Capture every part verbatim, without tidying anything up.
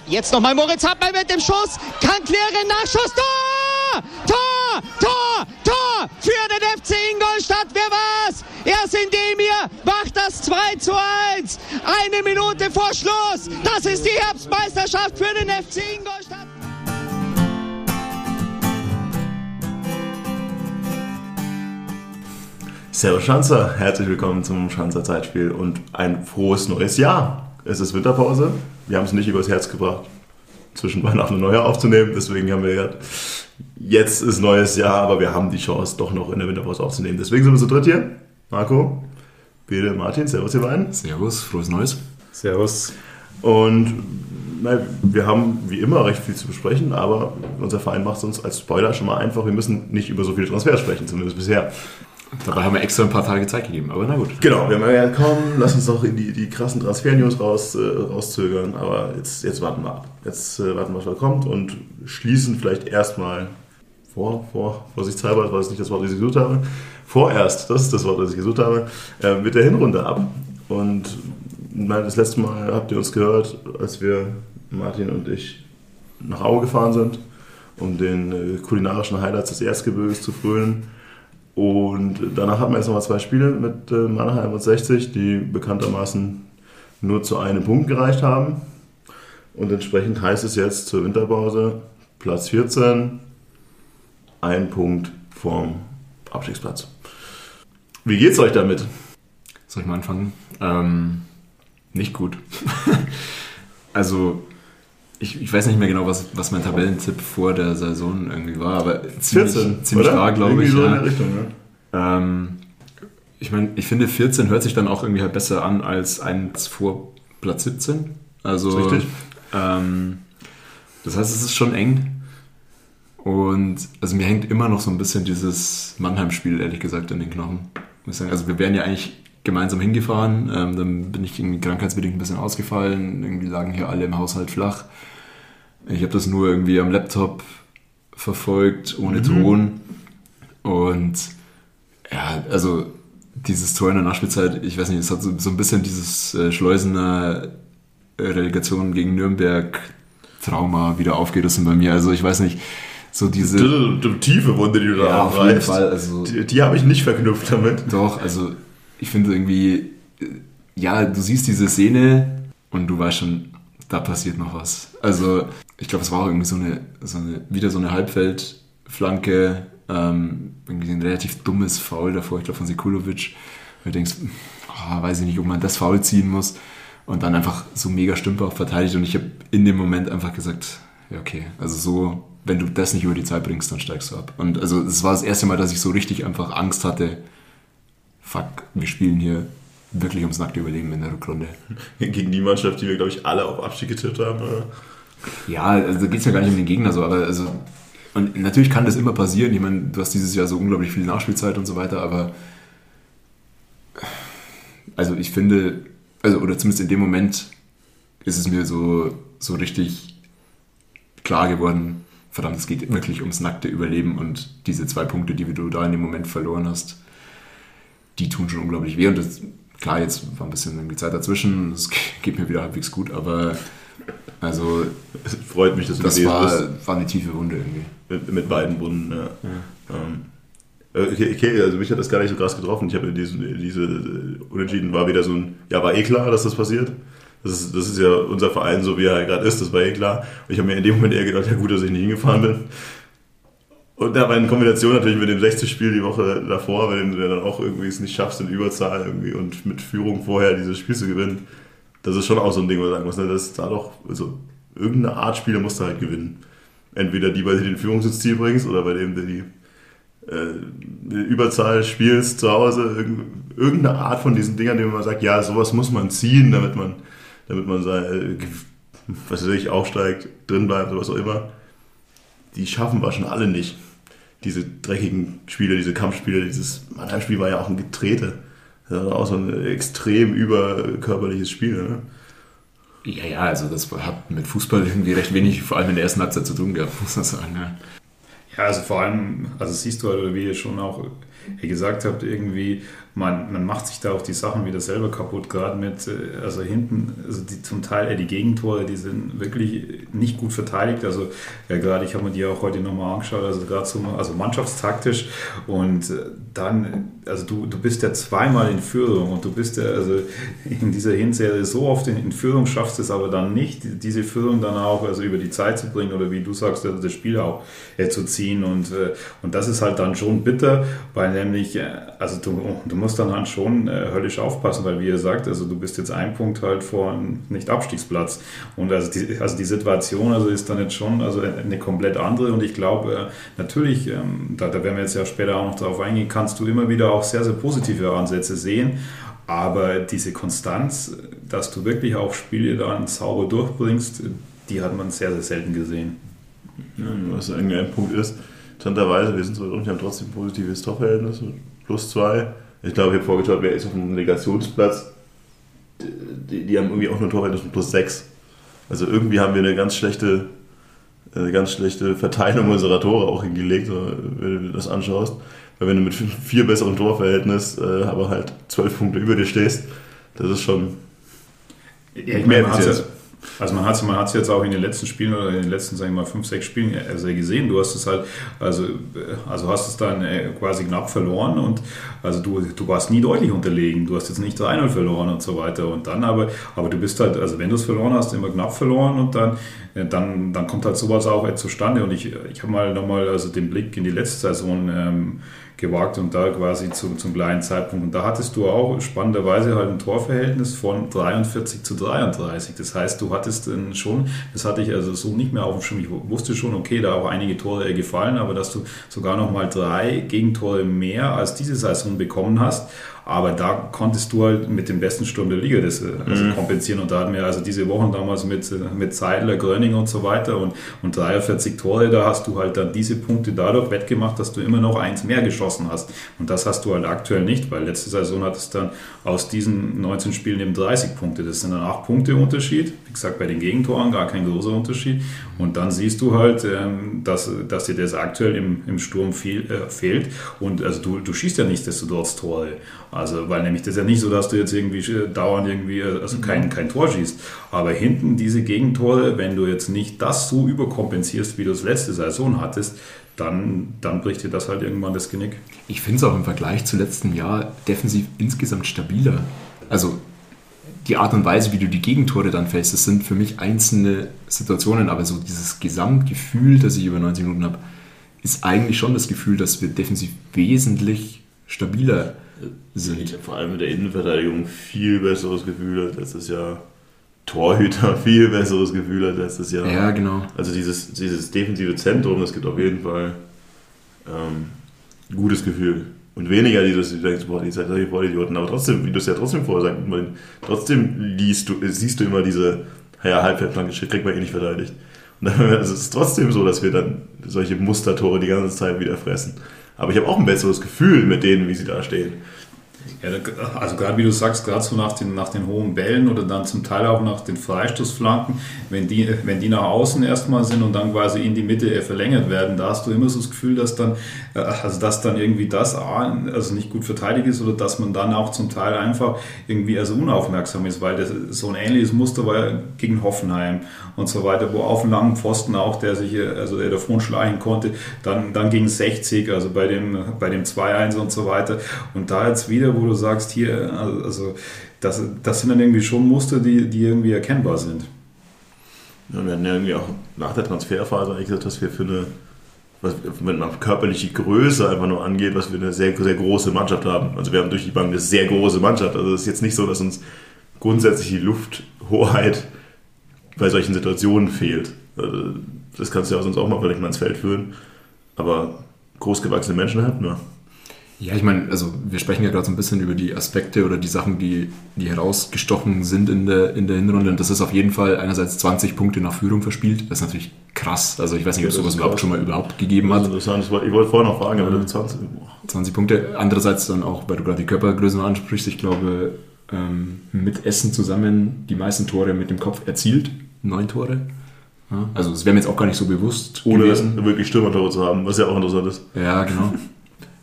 Jetzt nochmal Moritz Hartmann mit dem Schuss. Kann klären, Nachschuss. Tor! Tor! Tor! Tor! Für den F C Ingolstadt. Wer war's? Erst Indemir macht das zwei zu eins. Eine Minute vor Schluss. Das ist die Herbstmeisterschaft für den F C Ingolstadt. Servus Schanzer, herzlich willkommen zum Schanzer Zeitspiel und ein frohes neues Jahr. Es ist Winterpause, wir haben es nicht übers Herz gebracht, zwischen Weihnachten und Neujahr aufzunehmen, deswegen haben wir gesagt, jetzt ist neues Jahr, aber wir haben die Chance doch noch in der Winterpause aufzunehmen. Deswegen sind wir zu dritt hier. Marco, Bede, Martin, servus ihr beiden. Servus, frohes Neues. Servus. Und na, wir haben wie immer recht viel zu besprechen, aber unser Verein macht es uns als Spoiler schon mal einfach, wir müssen nicht über so viele Transfers sprechen, zumindest bisher. Dabei haben wir extra ein paar Tage Zeit gegeben, aber na gut. Genau, wir haben ja komm, lass uns doch in die, die krassen Transfer-News raus, äh, rauszögern, aber jetzt, jetzt warten wir ab. Jetzt äh, warten wir, was kommt und schließen vielleicht erstmal vor, vor, vorsichtshalber, das war jetzt nicht das Wort, das ich gesucht habe, vorerst, das ist das Wort, das ich gesucht habe, äh, mit der Hinrunde ab. Und nein, das letzte Mal habt ihr uns gehört, als wir, Martin und ich, nach Aue gefahren sind, um den äh, kulinarischen Highlights des Erzgebirges zu frönen. Und danach hatten wir jetzt nochmal zwei Spiele mit äh, Mannheim und sechzig, die bekanntermaßen nur zu einem Punkt gereicht haben. Und entsprechend heißt es jetzt zur Winterpause Platz vierzehn, ein Punkt vorm Abstiegsplatz. Wie geht's euch damit? Soll ich mal anfangen? Ähm, nicht gut. Also, ich, ich weiß nicht mehr genau, was, was mein Tabellentipp vor der Saison irgendwie war, aber ziemlich, vierzehn, ziemlich stark, glaube ich. So ja. in der Richtung, ja. ähm, ich meine, ich finde vierzehn hört sich dann auch irgendwie halt besser an als eins vor Platz siebzehn. Also, Richtig. Ähm, das heißt, es ist schon eng. Und also mir hängt immer noch so ein bisschen dieses Mannheim-Spiel, ehrlich gesagt, in den Knochen. Muss ich sagen. Also wir wären ja eigentlich gemeinsam hingefahren, ähm, dann bin ich irgendwie krankheitsbedingt ein bisschen ausgefallen, irgendwie lagen hier alle im Haushalt flach. Ich habe das nur irgendwie am Laptop verfolgt, ohne mhm. Ton. Und ja, also dieses Tor in der Nachspielzeit, ich weiß nicht, es hat so, so ein bisschen dieses äh, Schleusener Relegation gegen Nürnberg Trauma wieder aufgerissen bei mir. Also ich weiß nicht, so diese... Die, die tiefe Wunde, die du da ja, aufreißt, auf jeden Fall, also, die, die habe ich nicht verknüpft damit. Doch, also ich finde irgendwie, ja, du siehst diese Szene und du weißt schon, da passiert noch was. Also ich glaube, es war auch irgendwie so eine, so eine wieder so eine Halbfeldflanke, ähm, irgendwie ein relativ dummes Foul davor, ich glaube von Sekulovic, wo du denkst, oh, weiß ich nicht, ob man das Foul ziehen muss und dann einfach so mega Stümper auch verteidigt und ich habe in dem Moment einfach gesagt, ja okay, also so, wenn du das nicht über die Zeit bringst, dann steigst du ab. Und also es war das erste Mal, dass ich so richtig einfach Angst hatte, fuck, wir spielen hier wirklich ums nackte Überleben in der Rückrunde. Gegen die Mannschaft, die wir, glaube ich, alle auf Abstieg getippt haben, oder? Ja, also da geht es ja gar nicht um den Gegner so, aber also, und natürlich kann das immer passieren. Ich meine, du hast dieses Jahr so unglaublich viel Nachspielzeit und so weiter, aber also ich finde, also oder zumindest in dem Moment ist es mir so, so richtig klar geworden, verdammt, es geht wirklich ums nackte Überleben und diese zwei Punkte, die du da in dem Moment verloren hast, die tun schon unglaublich weh und das, klar, jetzt war ein bisschen irgendwie Zeit dazwischen, es geht mir wieder halbwegs gut, aber also es freut mich, dass du das war, war eine tiefe Wunde irgendwie. Mit, mit beiden Wunden, ja. ja. Ähm, okay, okay, also mich hat das gar nicht so krass getroffen. Ich habe diese, diese Unentschieden war wieder so ein, ja, war eh klar, dass das passiert. Das ist, das ist ja unser Verein, so wie er gerade ist, das war eh klar. Und ich habe mir in dem Moment eher gedacht, ja gut, dass ich nicht hingefahren bin. Und da war in Kombination natürlich mit dem sechzig-Spiel die Woche davor, wenn du dann auch irgendwie es nicht schaffst, in Überzahl irgendwie und mit Führung vorher dieses Spiel zu gewinnen, das ist schon auch so ein Ding, wo du sagen musst, ne, das ist da doch, also irgendeine Art Spieler musst du halt gewinnen. Entweder die, bei denen du den Führung ins Ziel bringst oder bei dem du die, äh, die Überzahl spielst zu Hause, irgendeine Art von diesen Dingern, denen man sagt, ja, sowas muss man ziehen, damit man, damit man sein, was weiß ich, aufsteigt, drin bleibt oder was auch immer. Die schaffen wir schon alle nicht. Diese dreckigen Spiele, diese Kampfspiele, dieses Mannheim-Spiel war ja auch ein Getrete. Das war auch so ein extrem überkörperliches Spiel, ne? Ja, ja, also das hat mit Fußball irgendwie recht wenig, vor allem in der ersten Halbzeit zu tun gehabt, muss man sagen. Ja, ja also vor allem, also siehst du halt, wie schon auch ihr gesagt habt, irgendwie, man, man macht sich da auch die Sachen wieder selber kaputt, gerade mit, also hinten, also die, zum Teil die Gegentore, die sind wirklich nicht gut verteidigt, also ja, gerade, ich habe mir die auch heute nochmal angeschaut, also gerade so, also mannschaftstaktisch und dann, also du, du bist ja zweimal in Führung und du bist ja also in dieser Hinserie so oft in, in Führung, schaffst es aber dann nicht, diese Führung dann auch also über die Zeit zu bringen oder wie du sagst, also das Spiel auch äh, zu ziehen und, äh, und das ist halt dann schon bitter, weil nämlich, äh, also du, du musst dann halt schon äh, höllisch aufpassen, weil wie ihr sagt, also du bist jetzt ein Punkt halt vor nicht Abstiegsplatz und also die, also die Situation also ist dann jetzt schon also eine komplett andere und ich glaube äh, natürlich, ähm, da, da werden wir jetzt ja später auch noch drauf eingehen, kannst du immer wieder auch sehr, sehr positive Ansätze sehen, aber diese Konstanz, dass du wirklich auch Spiele dann sauber durchbringst, die hat man sehr, sehr selten gesehen. Ja, was irgendwie ein Punkt ist, interessanterweise, wir sind so wir haben trotzdem ein positives Torverhältnis, plus zwei. Ich glaube, ich habe vorgeschaut, wer ist auf dem Relegationsplatz. Die, die haben irgendwie auch nur ein Torverhältnis von plus sechs. Also irgendwie haben wir eine ganz schlechte, eine ganz schlechte Verteilung unserer Tore auch hingelegt, wenn du das anschaust. Weil wenn du mit vier besseren Torverhältnis, äh, aber halt zwölf Punkte über dir stehst, das ist schon ja, ich mehr als jetzt. Also man hat es man hat's jetzt auch in den letzten Spielen oder in den letzten, sagen wir mal, fünf, sechs Spielen also gesehen. Du hast es halt, also, also hast es dann quasi knapp verloren und also du, du warst nie deutlich unterlegen. Du hast jetzt nicht drei null verloren und so weiter. Und dann aber, aber du bist halt, also wenn du es verloren hast, immer knapp verloren und dann, dann, dann kommt halt sowas auch zustande. Und ich, ich habe mal nochmal also den Blick in die letzte Saison ähm, gewagt und da quasi zum, zum gleichen Zeitpunkt. Und da hattest du auch spannenderweise halt ein Torverhältnis von dreiundvierzig zu dreiunddreißig. Das heißt, du hattest schon, das hatte ich also so nicht mehr auf dem Schirm. Ich wusste schon, okay, da auch einige Tore gefallen, aber dass du sogar nochmal drei Gegentore mehr als diese Saison bekommen hast. Aber da konntest du halt mit dem besten Sturm der Liga das also mhm. kompensieren. Und da hatten wir also diese Wochen damals mit, mit Zeidler, Gröning und so weiter und, und dreiundvierzig Tore, da hast du halt dann diese Punkte dadurch wettgemacht, dass du immer noch eins mehr geschossen hast. Und das hast du halt aktuell nicht, weil letzte Saison hattest du dann aus diesen neunzehn Spielen eben dreißig Punkte. Das sind dann acht Punkte Unterschied. Wie gesagt, bei den Gegentoren gar kein großer Unterschied. Und dann siehst du halt, dass, dass dir das aktuell im, im Sturm fehl, äh, fehlt. Und also du, du schießt ja nichtsdestotrotz Tore. Also, weil nämlich das ist ja nicht so, dass du jetzt irgendwie dauernd irgendwie also kein, kein Tor schießt. Aber hinten diese Gegentore, wenn du jetzt nicht das so überkompensierst, wie du es letzte Saison hattest, dann, dann bricht dir das halt irgendwann das Genick. Ich finde es auch im Vergleich zu letztem Jahr defensiv insgesamt stabiler. Also die Art und Weise, wie du die Gegentore dann fällst, das sind für mich einzelne Situationen, aber so dieses Gesamtgefühl, das ich über neunzig Minuten habe, ist eigentlich schon das Gefühl, dass wir defensiv wesentlich stabiler sind. Ich habe vor allem mit der Innenverteidigung viel besseres Gefühl als letztes Jahr. Torhüter viel besseres Gefühl als letztes Jahr. Ja, genau. Also dieses, dieses defensive Zentrum, das gibt auf jeden Fall ähm, ein gutes Gefühl. Und weniger dieses, du denkst, boah, die seid solche Vollidioten. Aber trotzdem, wie du es ja trotzdem vorher sagst, trotzdem liest du, siehst du immer diese, ja, Halbfeldflanke, kriegt man eh nicht verteidigt. Und dann ist es trotzdem so, dass wir dann solche Mustertore die ganze Zeit wieder fressen. Aber ich habe auch ein besseres Gefühl mit denen, wie sie da stehen. Ja, also gerade wie du sagst, gerade so nach den, nach den hohen Bällen oder dann zum Teil auch nach den Freistoßflanken, wenn die, wenn die nach außen erstmal sind und dann quasi in die Mitte verlängert werden, da hast du immer so das Gefühl, dass dann, also dass dann irgendwie das also nicht gut verteidigt ist oder dass man dann auch zum Teil einfach irgendwie also unaufmerksam ist, weil das so ein ähnliches Muster war ja gegen Hoffenheim und so weiter, wo auf dem langen Pfosten auch, der sich also der davon schleichen konnte, dann, dann gegen sechzig, also bei dem, bei dem zwei eins und so weiter. Und da jetzt wieder, wo du sagst, hier, also das, das sind dann irgendwie schon Muster, die, die irgendwie erkennbar sind. Ja, wir hatten ja irgendwie auch nach der Transferphase eigentlich gesagt, dass wir für eine, was, wenn man körperliche Größe einfach nur angeht, was wir eine sehr, sehr große Mannschaft haben. Also wir haben durch die Bank eine sehr große Mannschaft. Also es ist jetzt nicht so, dass uns grundsätzlich die Lufthoheit bei solchen Situationen fehlt. Also das kannst du ja sonst auch mal vielleicht mal ins Feld führen. Aber großgewachsene Menschen hatten wir. Ja, ich meine, also wir sprechen ja gerade so ein bisschen über die Aspekte oder die Sachen, die, die herausgestochen sind in der, in der Hinrunde. Und das ist auf jeden Fall einerseits zwanzig Punkte nach Führung verspielt. Das ist natürlich krass. Also ich weiß nicht, ob es sowas überhaupt schon mal überhaupt gegeben hat. Interessant. Ich wollte vorher noch fragen, aber zwanzig. zwanzig Punkte. Andererseits dann auch, weil du gerade die Körpergröße ansprichst, ich glaube, ähm, mit Essen zusammen die meisten Tore mit dem Kopf erzielt. Neun Tore. Ja, also es wäre mir jetzt auch gar nicht so bewusst ohne gewesen. wirklich Stürmertore zu haben, was ja auch interessant ist. Ja, genau.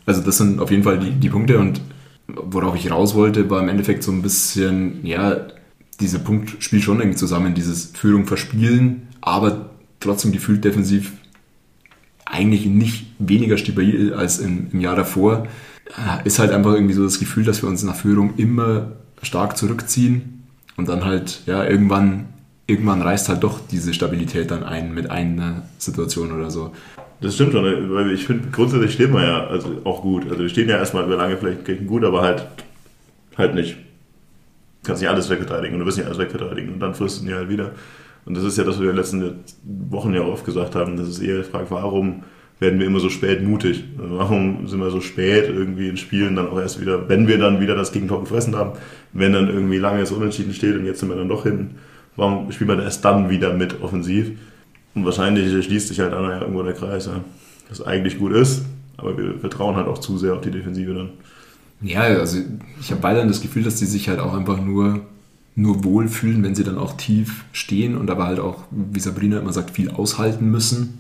Also das sind auf jeden Fall die, die Punkte und worauf ich raus wollte, war im Endeffekt so ein bisschen, ja, dieser Punkt spielt schon irgendwie zusammen, dieses Führung verspielen, aber trotzdem gefühlt defensiv eigentlich nicht weniger stabil als im, im Jahr davor. Ist halt einfach irgendwie so das Gefühl, dass wir uns nach Führung immer stark zurückziehen und dann halt, ja, irgendwann, irgendwann reißt halt doch diese Stabilität dann ein mit einer Situation oder so. Das stimmt schon, weil ich finde, grundsätzlich stehen wir ja also auch gut. Also wir stehen ja erstmal über lange vielleicht gut, aber halt, halt nicht. Du kannst nicht alles wegverteidigen und du wirst nicht alles wegverteidigen und dann fristen die halt wieder. Und das ist ja das, was wir in den letzten Wochen ja oft gesagt haben. Das ist eher die Frage, warum werden wir immer so spät mutig? Warum sind wir so spät irgendwie in Spielen dann auch erst wieder, wenn wir dann wieder das Gegentor gefressen haben, wenn dann irgendwie lange es unentschieden steht und jetzt sind wir dann doch hinten, warum spielen wir erst dann wieder mit offensiv? Und wahrscheinlich schließt sich halt dann ja irgendwo der Kreis, ja. Was eigentlich gut ist, aber wir vertrauen halt auch zu sehr auf die Defensive dann. Ja, also ich habe weiterhin das Gefühl, dass die sich halt auch einfach nur, nur wohlfühlen, wenn sie dann auch tief stehen und aber halt auch, wie Sabrina immer sagt, viel aushalten müssen.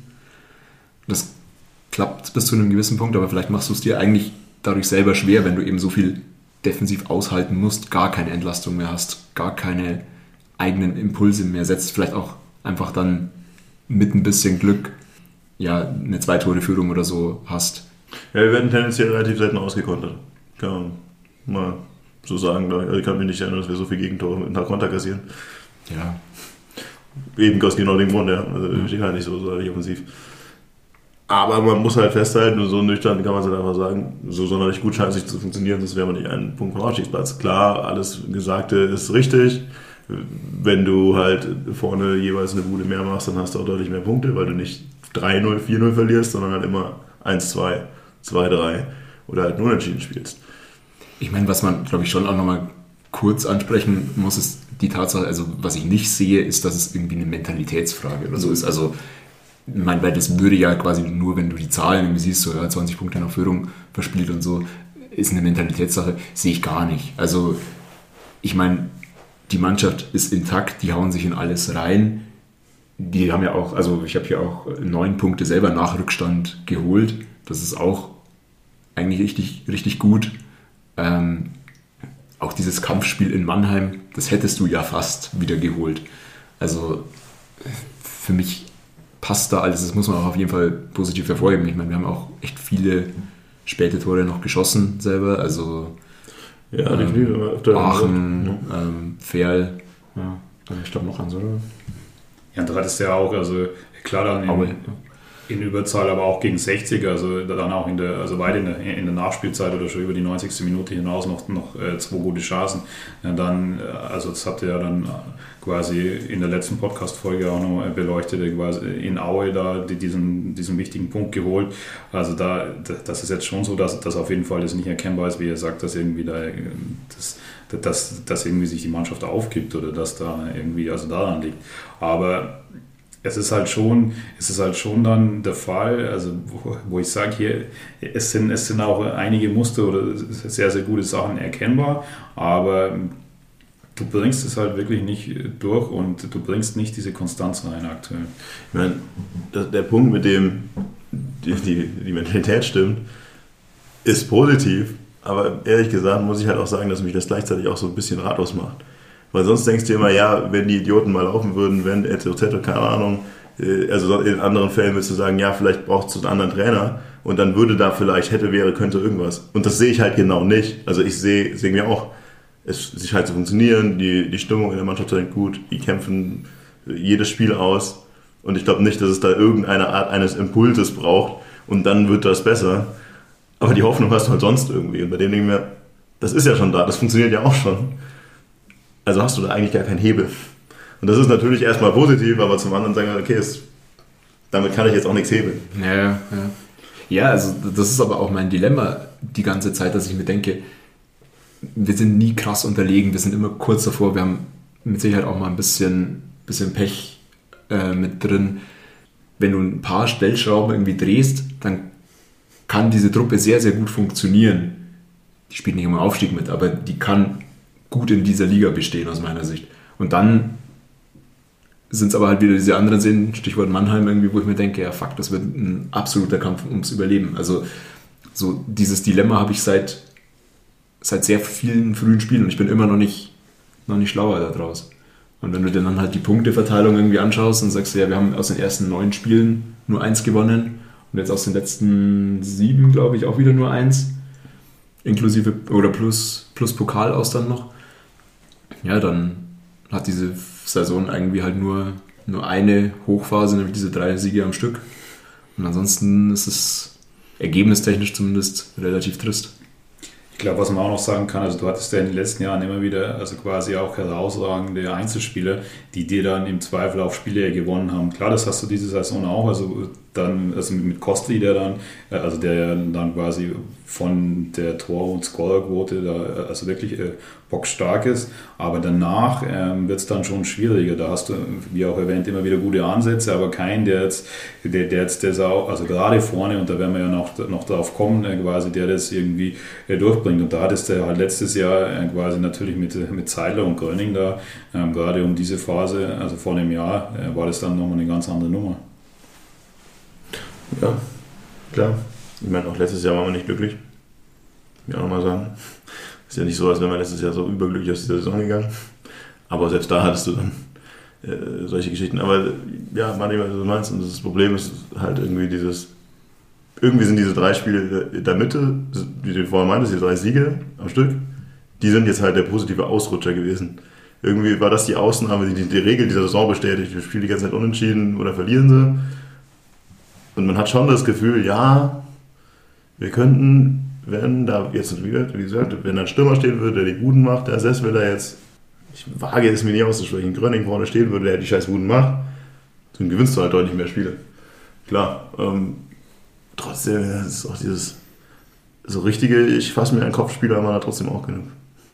Das klappt bis zu einem gewissen Punkt, aber vielleicht machst du es dir eigentlich dadurch selber schwer, wenn du eben so viel defensiv aushalten musst, gar keine Entlastung mehr hast, gar keine eigenen Impulse mehr setzt, vielleicht auch einfach dann mit ein bisschen Glück ja eine Zwei-Tore-Führung oder so hast. Ja, wir werden tendenziell relativ selten ausgekontert. Kann man mal so sagen. Ich kann mich nicht erinnern, dass wir so viele Gegentore mit einer Konter kassieren. Ja. Eben aus genau dem Grund, ja. Also wir stehen halt nicht so, so offensiv. Aber man muss halt festhalten, und so nüchtern kann man es halt einfach sagen, so sonderlich gut scheint es nicht zu funktionieren, sonst wäre man nicht einen Punkt vom Aufstiegsplatz. Klar, alles Gesagte ist richtig. Wenn du halt vorne jeweils eine Bude mehr machst, dann hast du auch deutlich mehr Punkte, weil du nicht drei null, vier null verlierst, sondern halt immer eins zwei, zwei drei oder halt nur unentschieden spielst. Ich meine, was man, glaube ich, schon auch nochmal kurz ansprechen muss, ist die Tatsache, also was ich nicht sehe, ist, dass es irgendwie eine Mentalitätsfrage oder so ist. Also, ich meine, weil das würde ja quasi nur, wenn du die Zahlen irgendwie siehst, so ja, zwanzig Punkte nach Führung verspielt und so, ist eine Mentalitätssache, sehe ich gar nicht. Also, ich meine, die Mannschaft ist intakt, die hauen sich in alles rein. Die haben ja auch, also ich habe hier auch neun Punkte selber nach Rückstand geholt. Das ist auch eigentlich richtig, richtig gut. Ähm, auch dieses Kampfspiel in Mannheim, das hättest du ja fast wieder geholt. Also für mich passt da alles, das muss man auch auf jeden Fall positiv hervorheben. Ich meine, wir haben auch echt viele späte Tore noch geschossen selber, also ja, ähm, definitiv. Aachen, ähm, Ferl, ja, ich glaube noch eins, oder? Ja, und du hattest ja auch, also klar dann in, Aber, ja. in Überzahl, aber auch gegen sechzig, also dann auch in der, also weit in der, in der Nachspielzeit oder schon über die neunzigste Minute hinaus noch, noch äh, zwei gute Chancen. Ja, dann, also das habt ihr ja dann quasi in der letzten Podcast-Folge auch noch beleuchtet, quasi in Aue da die, diesen, diesen wichtigen Punkt geholt. Also da, das ist jetzt schon so, dass das auf jeden Fall das nicht erkennbar ist, wie ihr sagt, dass irgendwie da das, dass, dass irgendwie sich die Mannschaft aufgibt oder dass da irgendwie also daran liegt. Aber es ist halt schon, es ist halt schon dann der Fall, also wo, wo ich sage hier, es sind, es sind auch einige Muster oder sehr, sehr gute Sachen erkennbar, aber du bringst es halt wirklich nicht durch und du bringst nicht diese Konstanz rein aktuell. Ich meine, der Punkt, mit dem die, die, die Mentalität stimmt, ist positiv, aber ehrlich gesagt muss ich halt auch sagen, dass mich das gleichzeitig auch so ein bisschen ratlos macht. Weil sonst denkst du immer, ja, wenn die Idioten mal laufen würden, wenn et cetera, keine Ahnung, also in anderen Fällen würdest du sagen, ja, vielleicht brauchst du einen anderen Trainer und dann würde da vielleicht, hätte, wäre, könnte irgendwas. Und das sehe ich halt genau nicht. Also ich sehe, sehe mir auch, es sich halt zu funktionieren, die, die Stimmung in der Mannschaft ist gut, die kämpfen jedes Spiel aus und ich glaube nicht, dass es da irgendeine Art eines Impulses braucht und dann wird das besser. Aber die Hoffnung hast du halt sonst irgendwie und bei dem denken wir, das ist ja schon da, das funktioniert ja auch schon. Also hast du da eigentlich gar keinen Hebel. Und das ist natürlich erstmal positiv, aber zum anderen sagen wir, okay, es, damit kann ich jetzt auch nichts hebeln. Ja, ja. Ja, also das ist aber auch mein Dilemma die ganze Zeit, dass ich mir denke, wir sind nie krass unterlegen, wir sind immer kurz davor, wir haben mit Sicherheit auch mal ein bisschen, bisschen Pech äh, mit drin. Wenn du ein paar Stellschrauben irgendwie drehst, dann kann diese Truppe sehr, sehr gut funktionieren. Die spielt nicht immer Aufstieg mit, aber die kann gut in dieser Liga bestehen aus meiner Sicht. Und dann sind es aber halt wieder diese anderen Szenen, Stichwort Mannheim irgendwie, wo ich mir denke, ja fuck, das wird ein absoluter Kampf ums Überleben. Also so dieses Dilemma habe ich seit, seit sehr vielen frühen Spielen und ich bin immer noch nicht, noch nicht schlauer daraus. Und wenn du dir dann halt die Punkteverteilung irgendwie anschaust und sagst, ja, wir haben aus den ersten neun Spielen nur eins gewonnen und jetzt aus den letzten sieben, glaube ich, auch wieder nur eins, inklusive oder plus, plus Pokal aus dann noch, ja, dann hat diese Saison irgendwie halt nur, nur eine Hochphase, nämlich diese drei Siege am Stück. Und ansonsten ist es ergebnistechnisch zumindest relativ trist. Ich glaube, was man auch noch sagen kann, also du hattest ja in den letzten Jahren immer wieder, also quasi auch herausragende Einzelspieler, die dir dann im Zweifel auch Spiele gewonnen haben. Klar, das hast du diese Saison auch, also dann, also mit Kostli, der dann, also der dann quasi von der Tor- und Scorerquote da also wirklich äh, bockstark ist, aber danach ähm, wird es dann schon schwieriger. Da hast du, wie auch erwähnt, immer wieder gute Ansätze, aber kein, der jetzt, der, der jetzt das auch, also gerade vorne, und da werden wir ja noch, noch drauf kommen, äh, quasi, der das irgendwie äh, durchbringt. Und da hattest du halt letztes Jahr äh, quasi natürlich mit, mit Zeidler und Gröning da, ähm, gerade um diese Phase, also vor einem Jahr, äh, war das dann nochmal eine ganz andere Nummer. Ja, klar. Ich meine, auch letztes Jahr waren wir nicht glücklich. Ja, nochmal sagen. Ist ja nicht so, als wären wir letztes Jahr so überglücklich aus dieser Saison gegangen. Aber selbst da hattest du dann äh, solche Geschichten. Aber ja, manchmal, was du meinst. Und das Problem ist halt irgendwie dieses, irgendwie sind diese drei Spiele in der Mitte, wie du vorher meintest, die drei Siege am Stück, die sind jetzt halt der positive Ausrutscher gewesen. Irgendwie war das die Ausnahme, die die Regel dieser Saison bestätigt. Wir spielen die ganze Zeit unentschieden oder verlieren sie. Und man hat schon das Gefühl, ja, wir könnten, wenn da jetzt, wie gesagt, wenn da ein Stürmer stehen würde, der die Buden macht, der selbst wenn er jetzt, ich wage es mir nicht auszusprechen, Gröning vorne stehen würde, der die scheiß Buden macht, dann gewinnst du halt deutlich mehr Spiele. Klar, ähm, trotzdem, das ist auch dieses, so richtige, ich fasse mir einen Kopfspieler, haben wir da trotzdem auch genug.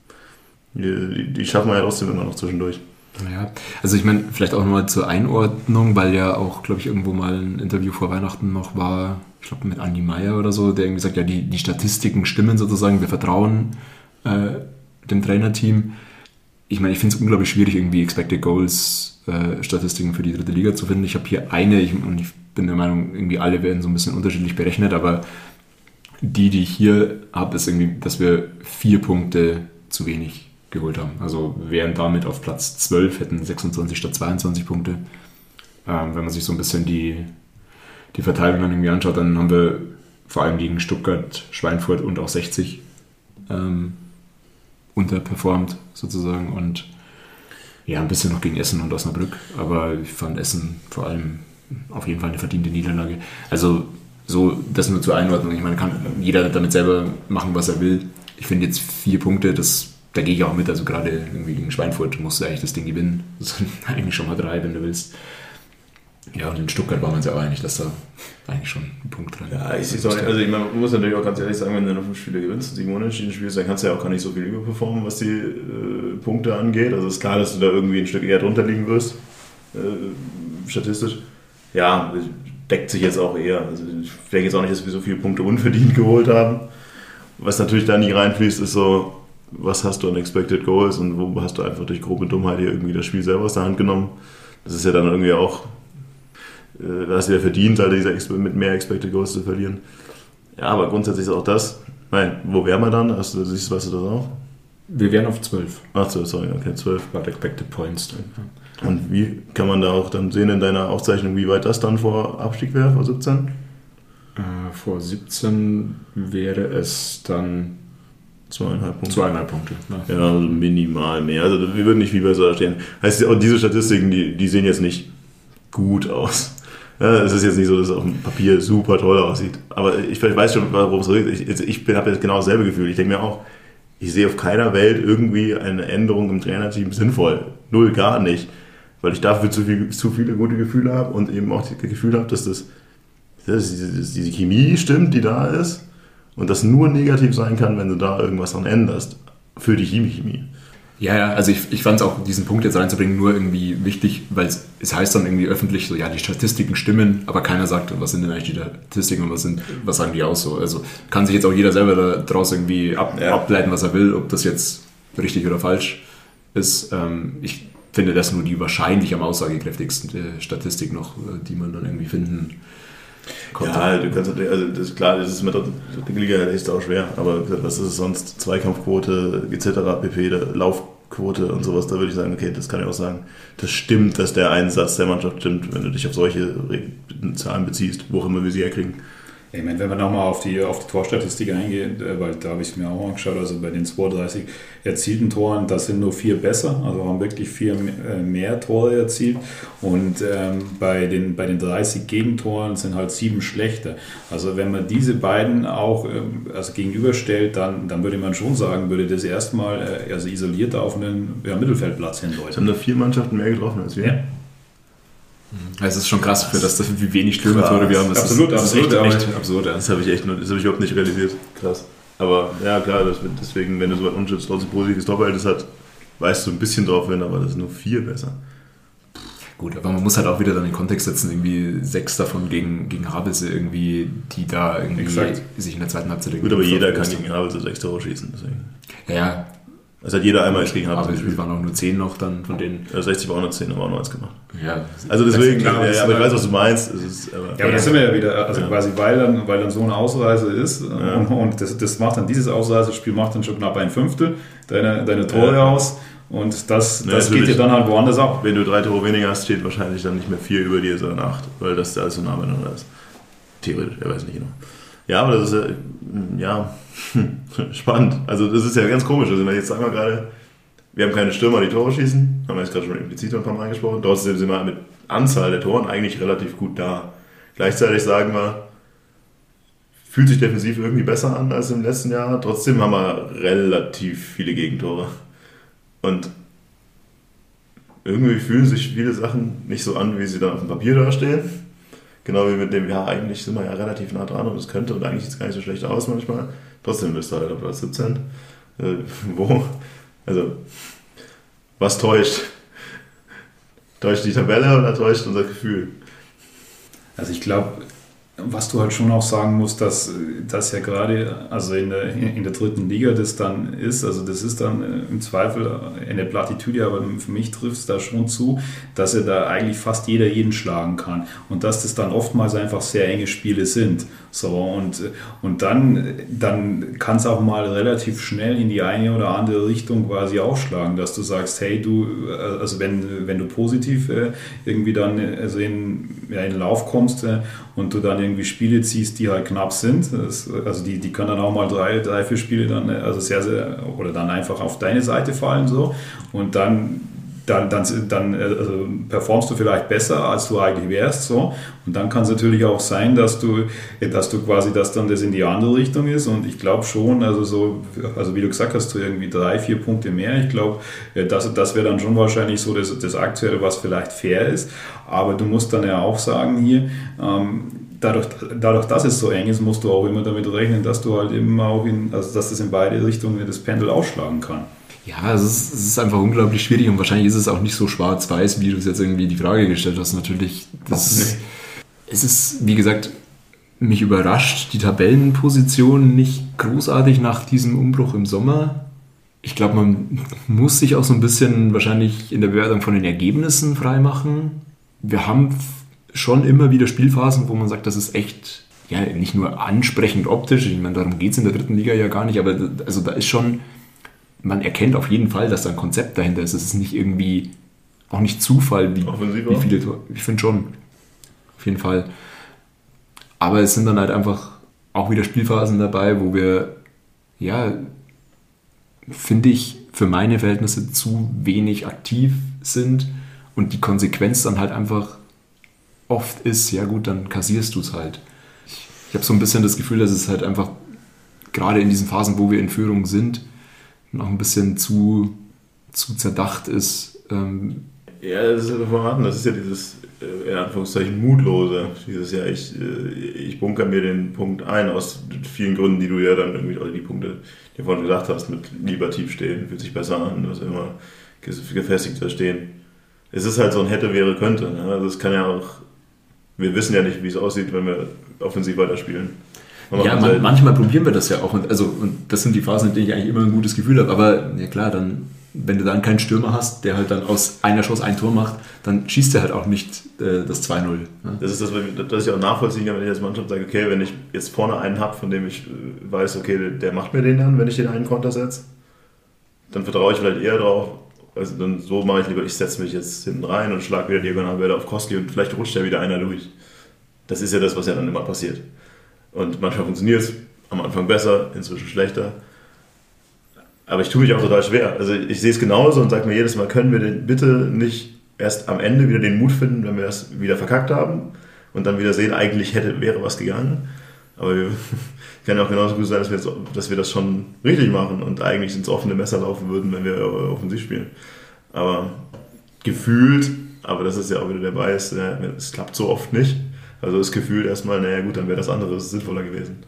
Die, die schaffen wir ja trotzdem immer noch zwischendurch. Ja, also ich meine, vielleicht auch nochmal zur Einordnung, weil ja auch, glaube ich, irgendwo mal ein Interview vor Weihnachten noch war, ich glaube mit Andi Meier oder so, der irgendwie sagt, ja, die, die Statistiken stimmen sozusagen, wir vertrauen äh, dem Trainerteam. Ich meine, ich finde es unglaublich schwierig, irgendwie Expected Goals äh, Statistiken für die dritte Liga zu finden. Ich habe hier eine, ich, und ich bin der Meinung, irgendwie alle werden so ein bisschen unterschiedlich berechnet, aber die, die ich hier habe, ist irgendwie, dass wir vier Punkte zu wenig geholt haben. Also wären damit auf Platz zwölf, hätten sechsundzwanzig statt zweiundzwanzig Punkte. Ähm, wenn man sich so ein bisschen die, die Verteilung dann irgendwie anschaut, dann haben wir vor allem gegen Stuttgart, Schweinfurt und auch sechzig ähm, unterperformt sozusagen und ja, ein bisschen noch gegen Essen und Osnabrück, aber ich fand Essen vor allem auf jeden Fall eine verdiente Niederlage. Also so, das nur zur Einordnung. Ich meine, kann jeder damit selber machen, was er will. Ich finde jetzt vier Punkte, das da gehe ich auch mit, also gerade irgendwie gegen Schweinfurt musst du eigentlich das Ding gewinnen. Das sind eigentlich schon mal drei, wenn du willst. Ja, und in Stuttgart war man sich auch einig, dass da eigentlich schon ein Punkt dran ist. Ja, ich sehe es auch nicht. Also ich meine, man muss natürlich auch ganz ehrlich sagen, wenn du noch fünf Spiele gewinnst und sieben Unentschieden spielst, dann kannst du ja auch gar nicht so viel überperformen, was die äh, Punkte angeht. Also es ist klar, dass du da irgendwie ein Stück eher drunter liegen wirst, äh, statistisch. Ja, deckt sich jetzt auch eher. Also ich denke jetzt auch nicht, dass wir so viele Punkte unverdient geholt haben. Was natürlich da nie reinfließt, ist so, was hast du an Expected Goals und wo hast du einfach durch grobe Dummheit hier irgendwie das Spiel selber aus der Hand genommen. Das ist ja dann irgendwie auch, äh, da hast du ja verdient, halt diese, mit mehr Expected Goals zu verlieren. Ja, aber grundsätzlich ist auch das, nein, wo wären wir dann? Hast du, siehst du, weißt du das auch? Wir wären auf zwölf. Ach so, sorry, okay, zwölf. War Expected Points. Und wie kann man da auch dann sehen in deiner Aufzeichnung, wie weit das dann vor Abstieg wäre, vor siebzehn? Äh, vor siebzehn wäre es dann Zweieinhalb Punkte. Zweieinhalb Punkte. Ja, ja, also minimal mehr. Also wir würden nicht viel besser stehen. Heißt, auch diese Statistiken, die, die sehen jetzt nicht gut aus. Ja, es ist jetzt nicht so, dass es auf dem Papier super toll aussieht. Aber ich, ich weiß schon, worum es geht. Ich, ich habe jetzt genau dasselbe Gefühl. Ich denke mir auch, ich sehe auf keiner Welt irgendwie eine Änderung im Trainerteam sinnvoll. Null, gar nicht. Weil ich dafür zu, viel, zu viele gute Gefühle habe und eben auch das Gefühl habe, dass das, dass diese, diese Chemie stimmt, die da ist. Und das nur negativ sein kann, wenn du da irgendwas dran änderst. Für die Chemie. Ja, ja, also ich, ich fand es auch, diesen Punkt jetzt reinzubringen, nur irgendwie wichtig, weil es, es heißt dann irgendwie öffentlich so, ja, die Statistiken stimmen, aber keiner sagt, was sind denn eigentlich die Statistiken und was, sind, was sagen die aus so. Also kann sich jetzt auch jeder selber daraus irgendwie ab, ja. ableiten, was er will, ob das jetzt richtig oder falsch ist. Ähm, ich finde das nur die wahrscheinlich am aussagekräftigsten Statistik noch, die man dann irgendwie finden konnte. Ja, du kannst natürlich, also das ist klar, das ist mit der dritten Liga ist auch schwer, aber was ist es sonst? Zweikampfquote, et cetera pp, Laufquote und sowas, da würde ich sagen, okay, das kann ich auch sagen. Das stimmt, dass der Einsatz der Mannschaft stimmt, wenn du dich auf solche Zahlen beziehst, wo auch immer wir sie herkriegen. Ich meine, wenn wir nochmal auf die, auf die Torstatistik eingehen, weil da habe ich es mir auch angeschaut, also bei den zweiunddreißig erzielten Toren, da sind nur vier besser, also haben wirklich vier mehr Tore erzielt und ähm, bei, den, bei den dreißig Gegentoren sind halt sieben schlechter. Also wenn man diese beiden auch ähm, also gegenüberstellt, dann, dann würde man schon sagen, würde das erstmal äh, also isoliert auf einen ja, Mittelfeldplatz hindeuten. Es haben da vier Mannschaften mehr getroffen als wir. Ja. Es ist schon krass, für das, wie wenig Stürmertore wir haben. Das absolut, ist, das absolut, ist echt, echt absurd. Ja. Das habe ich echt nur, das habe ich überhaupt nicht realisiert. Krass. Aber ja, klar, das, deswegen, wenn du so ein unschützt, trotzdem positives Torverhältnis hat, weißt du ein bisschen drauf hin, aber das ist nur viel besser. Gut, aber man muss halt auch wieder dann in den Kontext setzen, irgendwie sechs davon gegen, gegen Havelse irgendwie, die da irgendwie Exakt. sich in der zweiten Halbzeit... Gut, aber jeder kann gegen Havelse sechs Tore schießen, deswegen. Ja, ja. Das hat jeder einmal gegen Havelse gespielt. Aber es waren auch nur zehn noch dann von denen. Ja, sechzig war auch nur zehn, aber auch nur eins gemacht. Ja. Also deswegen, klar, ja, aber ich halt weiß, was du meinst. Es ist, aber ja, aber da sind wir ja wieder, also ja. quasi, weil dann, weil dann so eine Ausreise ist ja. und, und das, das macht dann, dieses Ausreisespiel macht dann schon knapp ein Fünftel deine, deine Tore ja. aus und das, das ja, geht dir dann halt woanders ab. Wenn du drei Tore weniger hast, steht wahrscheinlich dann nicht mehr vier über dir, sondern acht, weil das alles so nah beieinander ist. Theoretisch, er weiß nicht genau. Ja, aber das ist ja, ja spannend. Also das ist ja ganz komisch. Also jetzt sagen wir gerade, wir haben keine Stürmer, die Tore schießen, haben wir jetzt gerade schon implizit ein paar Mal angesprochen. Trotzdem sind wir mit Anzahl der Toren eigentlich relativ gut da. Gleichzeitig sagen wir, fühlt sich defensiv irgendwie besser an als im letzten Jahr. Trotzdem haben wir relativ viele Gegentore. Und irgendwie fühlen sich viele Sachen nicht so an, wie sie dann auf dem Papier dastehen. Genau wie mit dem, ja, eigentlich sind wir ja relativ nah dran und es könnte und eigentlich sieht es gar nicht so schlecht aus manchmal. Trotzdem bist du halt auf Platz siebzehn. Äh, wo? Also, was täuscht? Täuscht die Tabelle oder täuscht unser Gefühl? Also ich glaube, was du halt schon auch sagen musst, dass das ja gerade, also in der, in der dritten Liga das dann ist, also das ist dann im Zweifel eine Plattitüde, aber für mich trifft es da schon zu, dass er da eigentlich fast jeder jeden schlagen kann und dass das dann oftmals einfach sehr enge Spiele sind. So, und, und dann, dann kann es auch mal relativ schnell in die eine oder andere Richtung quasi aufschlagen, dass du sagst, hey, du, also wenn, wenn du positiv äh, irgendwie dann also in, ja, in den Lauf kommst äh, und du dann irgendwie Spiele ziehst, die halt knapp sind, das, also die, die können dann auch mal drei, drei, vier Spiele dann, also sehr, sehr, oder dann einfach auf deine Seite fallen, so, und dann Dann, dann, dann also performst du vielleicht besser, als du eigentlich wärst. So. Und dann kann es natürlich auch sein, dass du, dass du quasi, dass dann das in die andere Richtung ist. Und ich glaube schon, also so, also wie du gesagt hast, du irgendwie drei, vier Punkte mehr. Ich glaube, das, das wäre dann schon wahrscheinlich so das, das Aktuelle, was vielleicht fair ist. Aber du musst dann ja auch sagen hier, ähm, Dadurch, dadurch, dass es so eng ist, musst du auch immer damit rechnen, dass du halt eben auch in, also dass das in beide Richtungen das Pendel ausschlagen kann. Ja, es ist, es ist einfach unglaublich schwierig und wahrscheinlich ist es auch nicht so schwarz-weiß, wie du es jetzt irgendwie die Frage gestellt hast. Natürlich, das ist, es ist, wie gesagt, mich überrascht die Tabellenposition nicht großartig nach diesem Umbruch im Sommer. Ich glaube, man muss sich auch so ein bisschen wahrscheinlich in der Bewertung von den Ergebnissen freimachen. Wir haben schon immer wieder Spielphasen, wo man sagt, das ist echt, ja, nicht nur ansprechend optisch, ich meine, darum geht es in der dritten Liga ja gar nicht, aber also da ist schon, man erkennt auf jeden Fall, dass da ein Konzept dahinter ist. Es ist nicht irgendwie, auch nicht Zufall, wie, wie viele Tore. Ich finde schon, auf jeden Fall. Aber es sind dann halt einfach auch wieder Spielphasen dabei, wo wir, ja, finde ich, für meine Verhältnisse zu wenig aktiv sind und die Konsequenz dann halt einfach oft ist, ja gut, dann kassierst du es halt. Ich, ich habe so ein bisschen das Gefühl, dass es halt einfach, gerade in diesen Phasen, wo wir in Führung sind, noch ein bisschen zu, zu zerdacht ist. Ähm ja, das ist ja vorhanden. Das ist ja dieses, in Anführungszeichen, Mutlose. Dieses, ja, ich, ich bunker mir den Punkt ein, aus vielen Gründen, die du ja dann irgendwie, oder die Punkte, die du vorhin gesagt hast, mit lieber tief stehen, fühlt sich besser an, was immer gefestigter stehen. Es ist halt so ein hätte, wäre, könnte. Ne? Also es kann ja auch, wir wissen ja nicht, wie es aussieht, wenn wir offensiv weiterspielen. Ja, man, manchmal probieren wir das ja auch. Und, also, und das sind die Phasen, in denen ich eigentlich immer ein gutes Gefühl habe. Aber ja klar, dann wenn du dann keinen Stürmer hast, der halt dann aus einer Schuss ein Tor macht, dann schießt er halt auch nicht äh, das zwei null. Ja? Das ist das, was ich auch nachvollziehen kann, wenn ich als Mannschaft sage, okay, wenn ich jetzt vorne einen habe, von dem ich weiß, okay, der macht mir den dann, wenn ich den einen Konter setze, dann vertraue ich vielleicht eher drauf. Also dann so mache ich lieber, ich setze mich jetzt hinten rein und schlage wieder Diagonalbälle auf Kostli und vielleicht rutscht ja wieder einer durch. Das ist ja das, was ja dann immer passiert. Und manchmal funktioniert es am Anfang besser, inzwischen schlechter. Aber ich tue mich auch total schwer. Also ich sehe es genauso und sage mir jedes Mal, können wir denn bitte nicht erst am Ende wieder den Mut finden, wenn wir es wieder verkackt haben und dann wieder sehen, eigentlich hätte, wäre was gegangen. Aber wir kann ja auch genauso gut sein, dass wir, jetzt, dass wir das schon richtig machen und eigentlich ins offene Messer laufen würden, wenn wir offensiv spielen. Aber gefühlt, aber das ist ja auch wieder der Bias, es klappt so oft nicht. Also das Gefühl erstmal, naja gut, dann wäre das andere sinnvoller gewesen.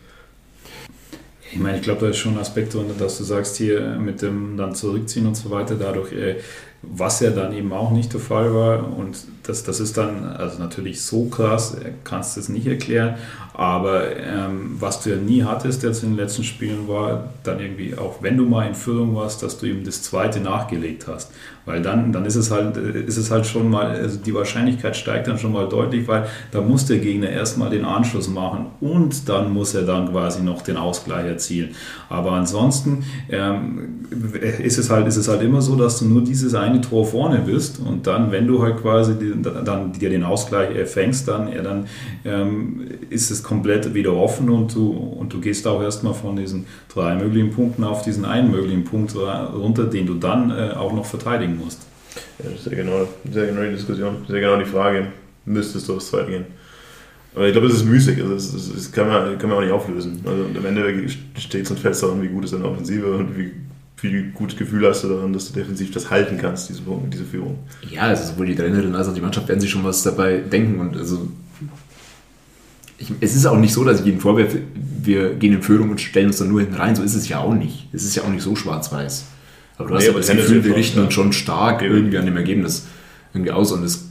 Ich meine, ich glaube, da ist schon ein Aspekt drin, dass du sagst, hier mit dem dann zurückziehen und so weiter, dadurch, was ja dann eben auch nicht der Fall war. Und das, das ist dann, also natürlich so krass, kannst du es nicht erklären, aber ähm, was du ja nie hattest jetzt in den letzten Spielen war, dann irgendwie, auch wenn du mal in Führung warst, dass du eben das zweite nachgelegt hast. Weil dann, dann ist es halt, ist es halt schon mal, also die Wahrscheinlichkeit steigt dann schon mal deutlich, weil da muss der Gegner erstmal den Anschluss machen und dann muss er dann quasi noch den Ausgleich erzielen. Aber ansonsten ähm, ist es halt, ist es halt immer so, dass du nur dieses eine Tor vorne bist und dann, wenn du halt quasi die, dann dir den Ausgleich fängst, dann, ja, dann ähm, ist es komplett wieder offen und du, und du gehst auch erstmal von diesen drei möglichen Punkten auf diesen einen möglichen Punkt runter, den du dann äh, auch noch verteidigen musst. Ja, das ist ja genau, sehr genau die Diskussion, sehr genau die Frage, müsstest du aufs Zweite gehen? Aber ich glaube, es ist müßig, also das, das, das kann, man, kann man auch nicht auflösen. Also am Ende steht es und fällt daran, wie gut ist deine Offensive und wie viel gutes Gefühl hast du daran, dass du defensiv das halten kannst, diese, diese Führung. Ja, also sowohl die Trainerin als auch die Mannschaft werden sich schon was dabei denken und also ich, es ist auch nicht so, dass ich jedem vorwerfe, wir gehen in Führung und stellen uns dann nur hinten rein, so ist es ja auch nicht. Es ist ja auch nicht so schwarz-weiß. Aber du hast nee, aber das Gefühl, wir richten uns schon stark ja. irgendwie an dem Ergebnis irgendwie aus und es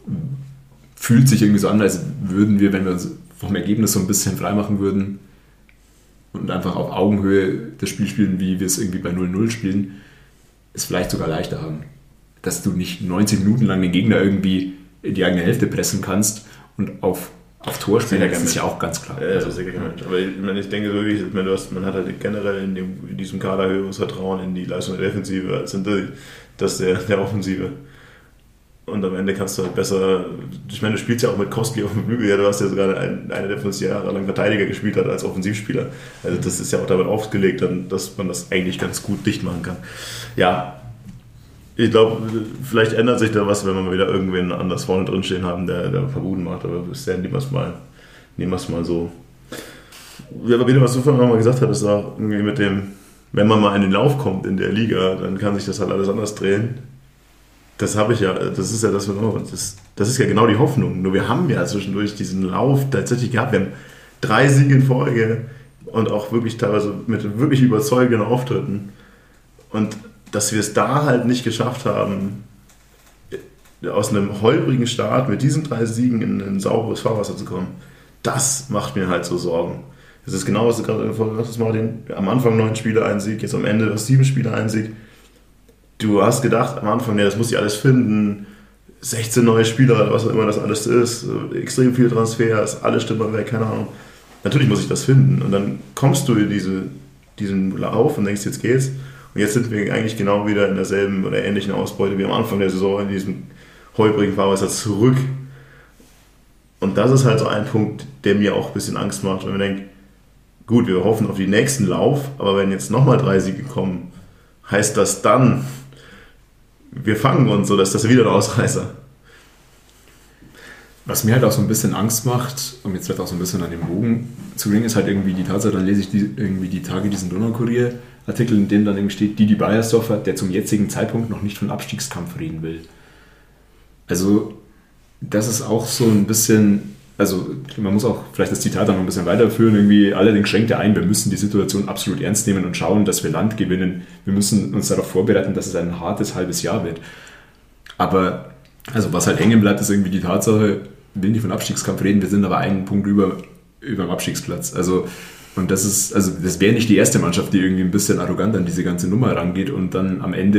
fühlt sich irgendwie so an, als würden wir, wenn wir uns vom Ergebnis so ein bisschen freimachen würden und einfach auf Augenhöhe das Spiel spielen, wie wir es irgendwie bei null null spielen, es vielleicht sogar leichter haben. Dass du nicht neunzig Minuten lang den Gegner irgendwie in die eigene Hälfte pressen kannst und auf, auf Tor spielen, das, das ist ja auch ganz klar. Ja, das ist ja kein Mensch. Aber ich, meine, ich denke so, ich meine, du hast, man hat halt generell in, dem, in diesem Kader höheres Vertrauen in die Leistung der Defensive als in die, das der, der Offensive. Und am Ende kannst du halt besser, ich meine, du spielst ja auch mit Kostli auf dem Flügel, ja, du hast ja sogar einen, einer, der fünfzig Jahre lang Verteidiger gespielt hat als Offensivspieler. Also das ist ja auch damit aufgelegt, dass man das eigentlich ganz gut dicht machen kann. Ja, ich glaube, vielleicht ändert sich da was, wenn wir mal wieder irgendwen anders vorne drin stehen haben, der, der ein paar Buden macht, aber bisher nehmen wir es mal, nehmen wir es mal so. Ja, aber wieder, was du vorhin mal gesagt hast, ist auch irgendwie mit dem, wenn man mal in den Lauf kommt in der Liga, dann kann sich das halt alles anders drehen. Das habe ich ja, das ist ja das, das, das ist ja genau die Hoffnung. Nur wir haben ja zwischendurch diesen Lauf tatsächlich gehabt. Wir haben drei Siege in Folge und auch wirklich teilweise mit wirklich überzeugenden Auftritten. Und dass wir es da halt nicht geschafft haben, aus einem holprigen Start mit diesen drei Siegen in ein sauberes Fahrwasser zu kommen, das macht mir halt so Sorgen. Das ist genau, was du gerade gesagt hast, Martin. Am Anfang neun Spiele ein Sieg, jetzt am Ende sieben Spiele ein Sieg. Du hast gedacht am Anfang, ja, das muss ich alles finden, sechzehn neue Spieler, was auch immer das alles ist, extrem viele Transfers, alle stimmen weg, keine Ahnung. Natürlich muss ich das finden und dann kommst du in diese, diesen Lauf und denkst, jetzt geht's. Und jetzt sind wir eigentlich genau wieder in derselben oder ähnlichen Ausbeute wie am Anfang der Saison in diesem holprigen Fahrwasser zurück. Und das ist halt so ein Punkt, der mir auch ein bisschen Angst macht, wenn man denkt, gut, wir hoffen auf den nächsten Lauf, aber wenn jetzt nochmal drei Siege kommen, heißt das dann, wir fangen uns, so dass das wieder ein Ausreißer. Was mir halt auch so ein bisschen Angst macht, um jetzt vielleicht auch so ein bisschen an den Bogen zu bringen, ist halt irgendwie die Tatsache, dann lese ich die, irgendwie die Tage diesen Donaukurier-Artikel, in dem dann irgendwie steht, Didi Beiersdorfer, der zum jetzigen Zeitpunkt noch nicht von Abstiegskampf reden will. Also das ist auch so ein bisschen, also man muss auch vielleicht das Zitat dann noch ein bisschen weiterführen, irgendwie allerdings schränkt er ein, wir müssen die Situation absolut ernst nehmen und schauen, dass wir Land gewinnen. Wir müssen uns darauf vorbereiten, dass es ein hartes halbes Jahr wird. Aber also was halt hängen bleibt, ist irgendwie die Tatsache, wir will nicht von Abstiegskampf reden, wir sind aber einen Punkt über, über dem Abstiegsplatz. Also und das ist, also das wäre nicht die erste Mannschaft, die irgendwie ein bisschen arrogant an diese ganze Nummer rangeht und dann am Ende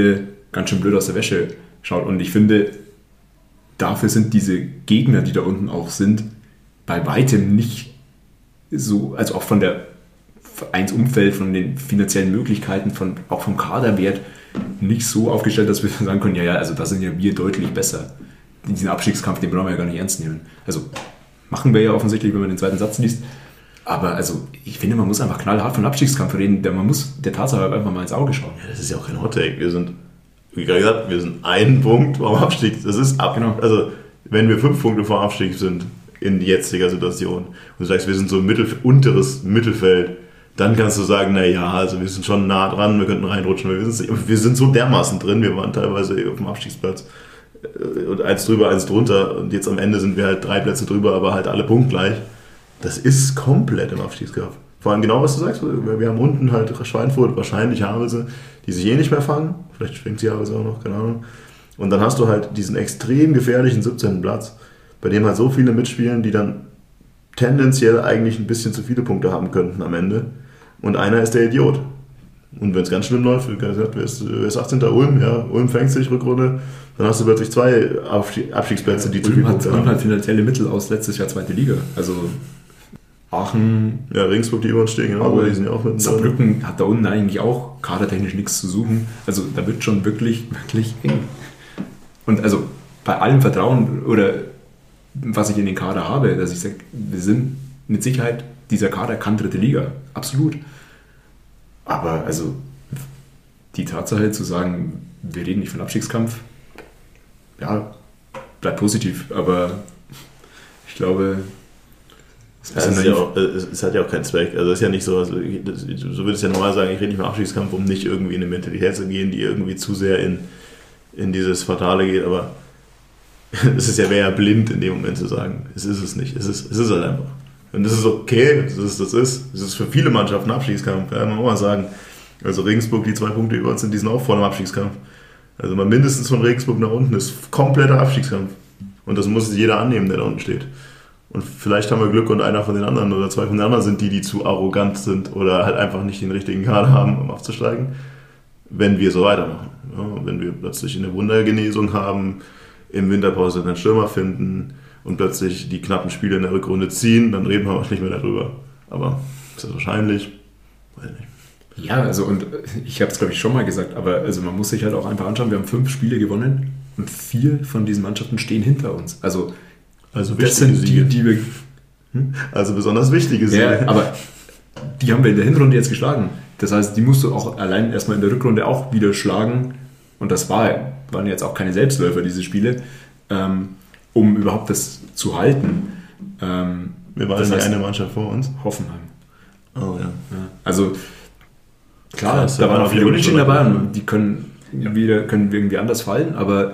ganz schön blöd aus der Wäsche schaut. Und ich finde, dafür sind diese Gegner, die da unten auch sind, bei weitem nicht so, also auch von der Vereinsumfeld, von den finanziellen Möglichkeiten, von, auch vom Kaderwert, nicht so aufgestellt, dass wir sagen können, ja, ja, also da sind ja wir deutlich besser. Diesen Abstiegskampf, den brauchen wir ja gar nicht ernst nehmen. Also machen wir ja offensichtlich, wenn man den zweiten Satz liest. Aber also ich finde, man muss einfach knallhart von Abstiegskampf reden. Man muss der Tatsache einfach mal ins Auge schauen. Ja, das ist ja auch kein Hottake. Wir sind, wie gerade gesagt, wir sind ein Punkt vom Abstieg. Das ist ab. Genau. Also wenn wir fünf Punkte vor Abstieg sind in jetziger Situation und du sagst, wir sind so ein Mittelf- unteres Mittelfeld, dann kannst du sagen, naja, also wir sind schon nah dran, wir könnten reinrutschen, wir, wir sind so dermaßen drin, wir waren teilweise auf dem Abstiegsplatz und eins drüber, eins drunter und jetzt am Ende sind wir halt drei Plätze drüber, aber halt alle punktgleich. Das ist komplett im Abstiegskampf. Vor allem genau, was du sagst, wir haben unten halt Schweinfurt, wahrscheinlich Havelse, die sich eh nicht mehr fangen, vielleicht schwingt sie Havelse auch noch, keine Ahnung. Und dann hast du halt diesen extrem gefährlichen siebzehnten Platz, bei dem halt so viele mitspielen, die dann tendenziell eigentlich ein bisschen zu viele Punkte haben könnten am Ende. Und einer ist der Idiot. Und wenn es ganz schlimm läuft, wie gesagt, wer ist, wer ist achtzehnter Ulm, ja, Ulm fängt sich Rückrunde, dann hast du plötzlich zwei Abstiegsplätze, die zu viel Punkte haben. Ulm hat finanzielle Mittel aus letztes Jahr zweite Liga. Also Aachen, ja, Regensburg, die über uns stehen, genau, aber die sind ja auch mit Saarbrücken hat da unten eigentlich auch kadertechnisch nichts zu suchen. Also da wird schon wirklich, wirklich eng. Und also bei allem Vertrauen oder was ich in den Kader habe, dass ich sage, wir sind mit Sicherheit, dieser Kader kann dritte Liga, absolut. Aber also die Tatsache zu sagen, wir reden nicht von Abstiegskampf, ja, bleibt positiv, aber ich glaube, es, ja, ist ja auch, es hat ja auch keinen Zweck. Also es ist ja nicht so, also das, so würde es ja normal sagen, ich rede nicht von Abstiegskampf, um nicht irgendwie in eine Mentalität zu gehen, die irgendwie zu sehr in, in dieses Fatale geht, aber es ist ja, wäre ja blind in dem Moment zu sagen, es ist es nicht, es ist, es ist halt einfach. Und das ist okay, das ist, das ist, das ist für viele Mannschaften ein Abstiegskampf, ja, man muss mal sagen. Also Regensburg, die zwei Punkte über uns sind, die sind auch vor dem Abstiegskampf. Also mal mindestens von Regensburg nach unten ist kompletter Abstiegskampf. Und das muss jeder annehmen, der da unten steht. Und vielleicht haben wir Glück und einer von den anderen oder zwei von den anderen sind die, die zu arrogant sind oder halt einfach nicht den richtigen Kader haben, um aufzusteigen, wenn wir so weitermachen. Ja, wenn wir plötzlich eine Wundergenesung haben, im Winterpause einen Stürmer finden und plötzlich die knappen Spiele in der Rückrunde ziehen, dann reden wir auch nicht mehr darüber. Aber ist das wahrscheinlich? Weiß nicht. Ja, also und ich habe es glaube ich schon mal gesagt, aber also man muss sich halt auch einfach anschauen, wir haben fünf Spiele gewonnen und vier von diesen Mannschaften stehen hinter uns. Also, also das sind die, die wir... Hm? Also besonders wichtige Siege. Ja, aber die haben wir in der Hinrunde jetzt geschlagen. Das heißt, die musst du auch allein erstmal in der Rückrunde auch wieder schlagen. Und das war, waren jetzt auch keine Selbstläufer, diese Spiele, ähm, um überhaupt das zu halten. Ähm, wir waren ja eine Mannschaft vor uns. Hoffenheim. Oh ja. ja. Also klar, Krass, da waren auch viele Unentschieden dabei und die können, ja. wieder, können irgendwie anders fallen, aber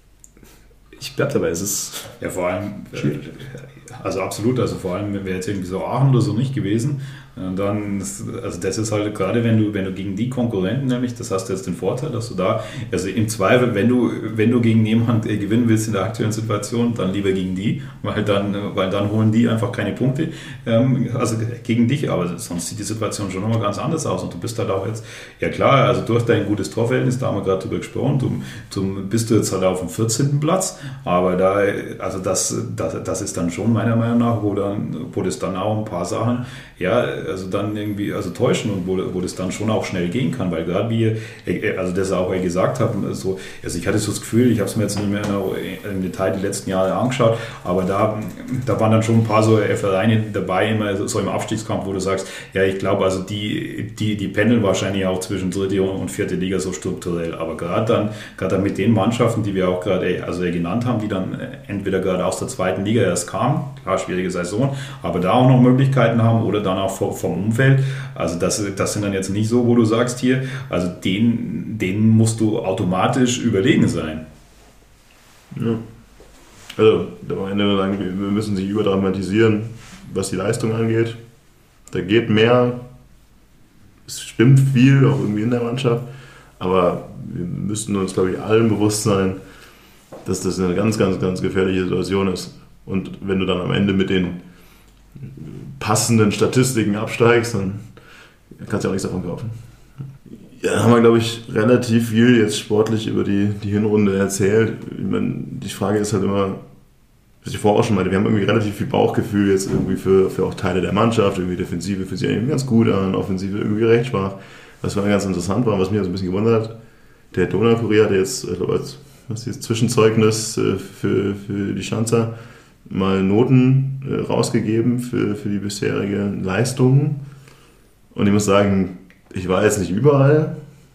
ich bleib dabei, es ist ja vor allem schwierig. Also absolut, also vor allem wäre jetzt irgendwie so Aachen oder so nicht gewesen. Und dann, also das ist halt gerade, wenn du, wenn du gegen die Konkurrenten nämlich, das hast du jetzt den Vorteil, dass du da, also im Zweifel, wenn du, wenn du gegen jemanden gewinnen willst in der aktuellen Situation, dann lieber gegen die, weil dann, weil dann holen die einfach keine Punkte, ähm, also gegen dich, aber sonst sieht die Situation schon nochmal ganz anders aus und du bist halt auch jetzt, ja klar, also durch dein gutes Torverhältnis, da haben wir gerade drüber gesprochen, du, du bist du jetzt halt auf dem vierzehnten Platz, aber da, also das, das, das ist dann schon meiner Meinung nach, wo dann, wo das dann auch ein paar Sachen, ja, also dann irgendwie, also täuschen und wo, wo das dann schon auch schnell gehen kann, weil gerade wie, also das auch gesagt haben, so, also ich hatte so das Gefühl, ich habe es mir jetzt nicht mehr im Detail die letzten Jahre angeschaut, aber da, da waren dann schon ein paar so Vereine dabei, immer so im Abstiegskampf, wo du sagst, ja, ich glaube, also die, die, die pendeln wahrscheinlich auch zwischen dritte und vierte Liga so strukturell, aber gerade dann, gerade dann mit den Mannschaften, die wir auch gerade also genannt haben, die dann entweder gerade aus der zweiten Liga erst kamen, klar, schwierige Saison, aber da auch noch Möglichkeiten haben oder dann auch vom Umfeld, also das, das sind dann jetzt nicht so, wo du sagst hier, also denen, denen musst du automatisch überlegen sein. Ja. Also, am Ende sagen, wir müssen sich überdramatisieren, was die Leistung angeht. Da geht mehr, es stimmt viel, auch irgendwie in der Mannschaft, aber wir müssten uns, glaube ich, allen bewusst sein, dass das eine ganz, ganz, ganz gefährliche Situation ist. Und wenn du dann am Ende mit den passenden Statistiken absteigst, dann kannst du auch nichts davon kaufen. Ja, da haben wir, glaube ich, relativ viel jetzt sportlich über die, die Hinrunde erzählt. Ich meine, die Frage ist halt immer, was ich vorher auch schon meinte, wir haben irgendwie relativ viel Bauchgefühl jetzt irgendwie für, für auch Teile der Mannschaft, irgendwie Defensive fühlt sich irgendwie ganz gut an, Offensive irgendwie recht schwach. Was war ganz interessant war, was mich also ein bisschen gewundert hat, der Donaukurier hat jetzt, ich glaube, als was ist, Zwischenzeugnis für, für die Schanzer mal Noten rausgegeben für, für die bisherigen Leistungen. Und ich muss sagen, ich war jetzt nicht überall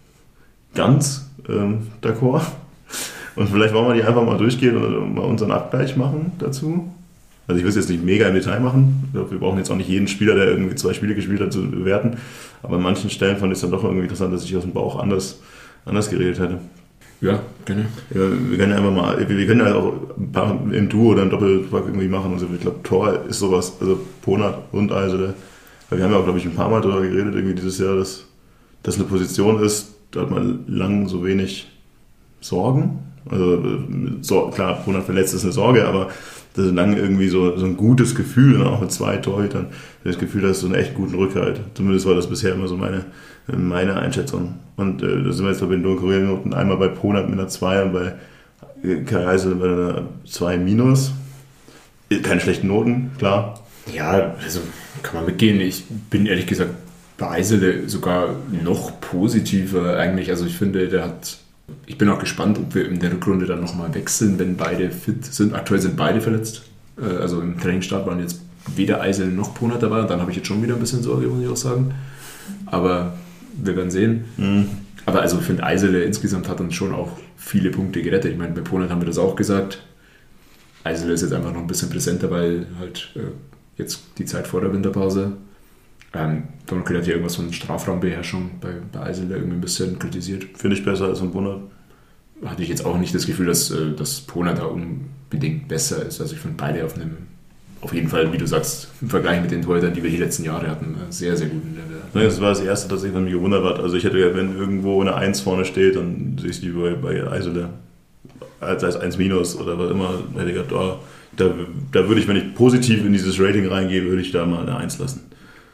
ganz ähm, d'accord. Und vielleicht wollen wir die einfach mal durchgehen und mal unseren Abgleich machen dazu. Also ich will es jetzt nicht mega im Detail machen. Ich glaube, wir brauchen jetzt auch nicht jeden Spieler, der irgendwie zwei Spiele gespielt hat, zu bewerten. Aber an manchen Stellen fand ich es dann doch irgendwie interessant, dass ich aus dem Bauch anders, anders geredet hätte. Ja, gerne. Ja, wir können ja einfach mal, wir können ja auch ein paar im Duo oder im Doppelpack irgendwie machen. Also ich glaube, Tor ist sowas, also Ponat und Eisele. Weil wir haben ja auch, glaube ich, ein paar Mal darüber geredet, irgendwie dieses Jahr, dass das eine Position ist, da hat man lang so wenig Sorgen. Also so, klar, Ponat verletzt ist eine Sorge, aber das ist lang irgendwie so, so ein gutes Gefühl, und auch mit zwei Torhütern, das Gefühl, dass du einen echt guten Rückhalt. Zumindest war das bisher immer so meine, meine Einschätzung. Und äh, da sind wir jetzt bei den Dunkelnoten einmal bei Ponat mit einer zwei und bei Kai Eisele mit einer zwei minus. Keine schlechten Noten, klar. Ja, also kann man mitgehen. Ich bin ehrlich gesagt bei Eisele sogar noch positiver eigentlich. Also ich finde, der hat... Ich bin auch gespannt, ob wir in der Rückrunde dann nochmal wechseln, wenn beide fit sind. Aktuell sind beide verletzt. Also im Trainingsstart waren jetzt weder Eisele noch Ponat dabei. Und dann habe ich jetzt schon wieder ein bisschen Sorge, muss ich auch sagen. Aber wir werden sehen. Mhm. Aber also ich finde, Eisele insgesamt hat uns schon auch viele Punkte gerettet. Ich meine, bei Ponat haben wir das auch gesagt. Eisele ist jetzt einfach noch ein bisschen präsenter, weil halt äh, jetzt die Zeit vor der Winterpause. Ähm, Donald hat ja irgendwas von Strafraumbeherrschung bei, bei Eisele irgendwie ein bisschen kritisiert. Finde ich besser als ein Ponat. Hatte ich jetzt auch nicht das Gefühl, dass, äh, dass Ponat da unbedingt besser ist. Also ich finde beide auf einem, auf jeden Fall, wie du sagst, im Vergleich mit den Torhütern, die wir die letzten Jahre hatten, sehr, sehr gut in der Welt. Ja, das war das Erste, das ich mich gewundert hat. Also ich hätte ja, wenn irgendwo eine eins vorne steht, dann sehe ich die bei, bei Eisele als, als eins minus oder was immer, hätte ich gedacht, oh, da, da würde ich, wenn ich positiv in dieses Rating reingehe, würde ich da mal eine eins lassen.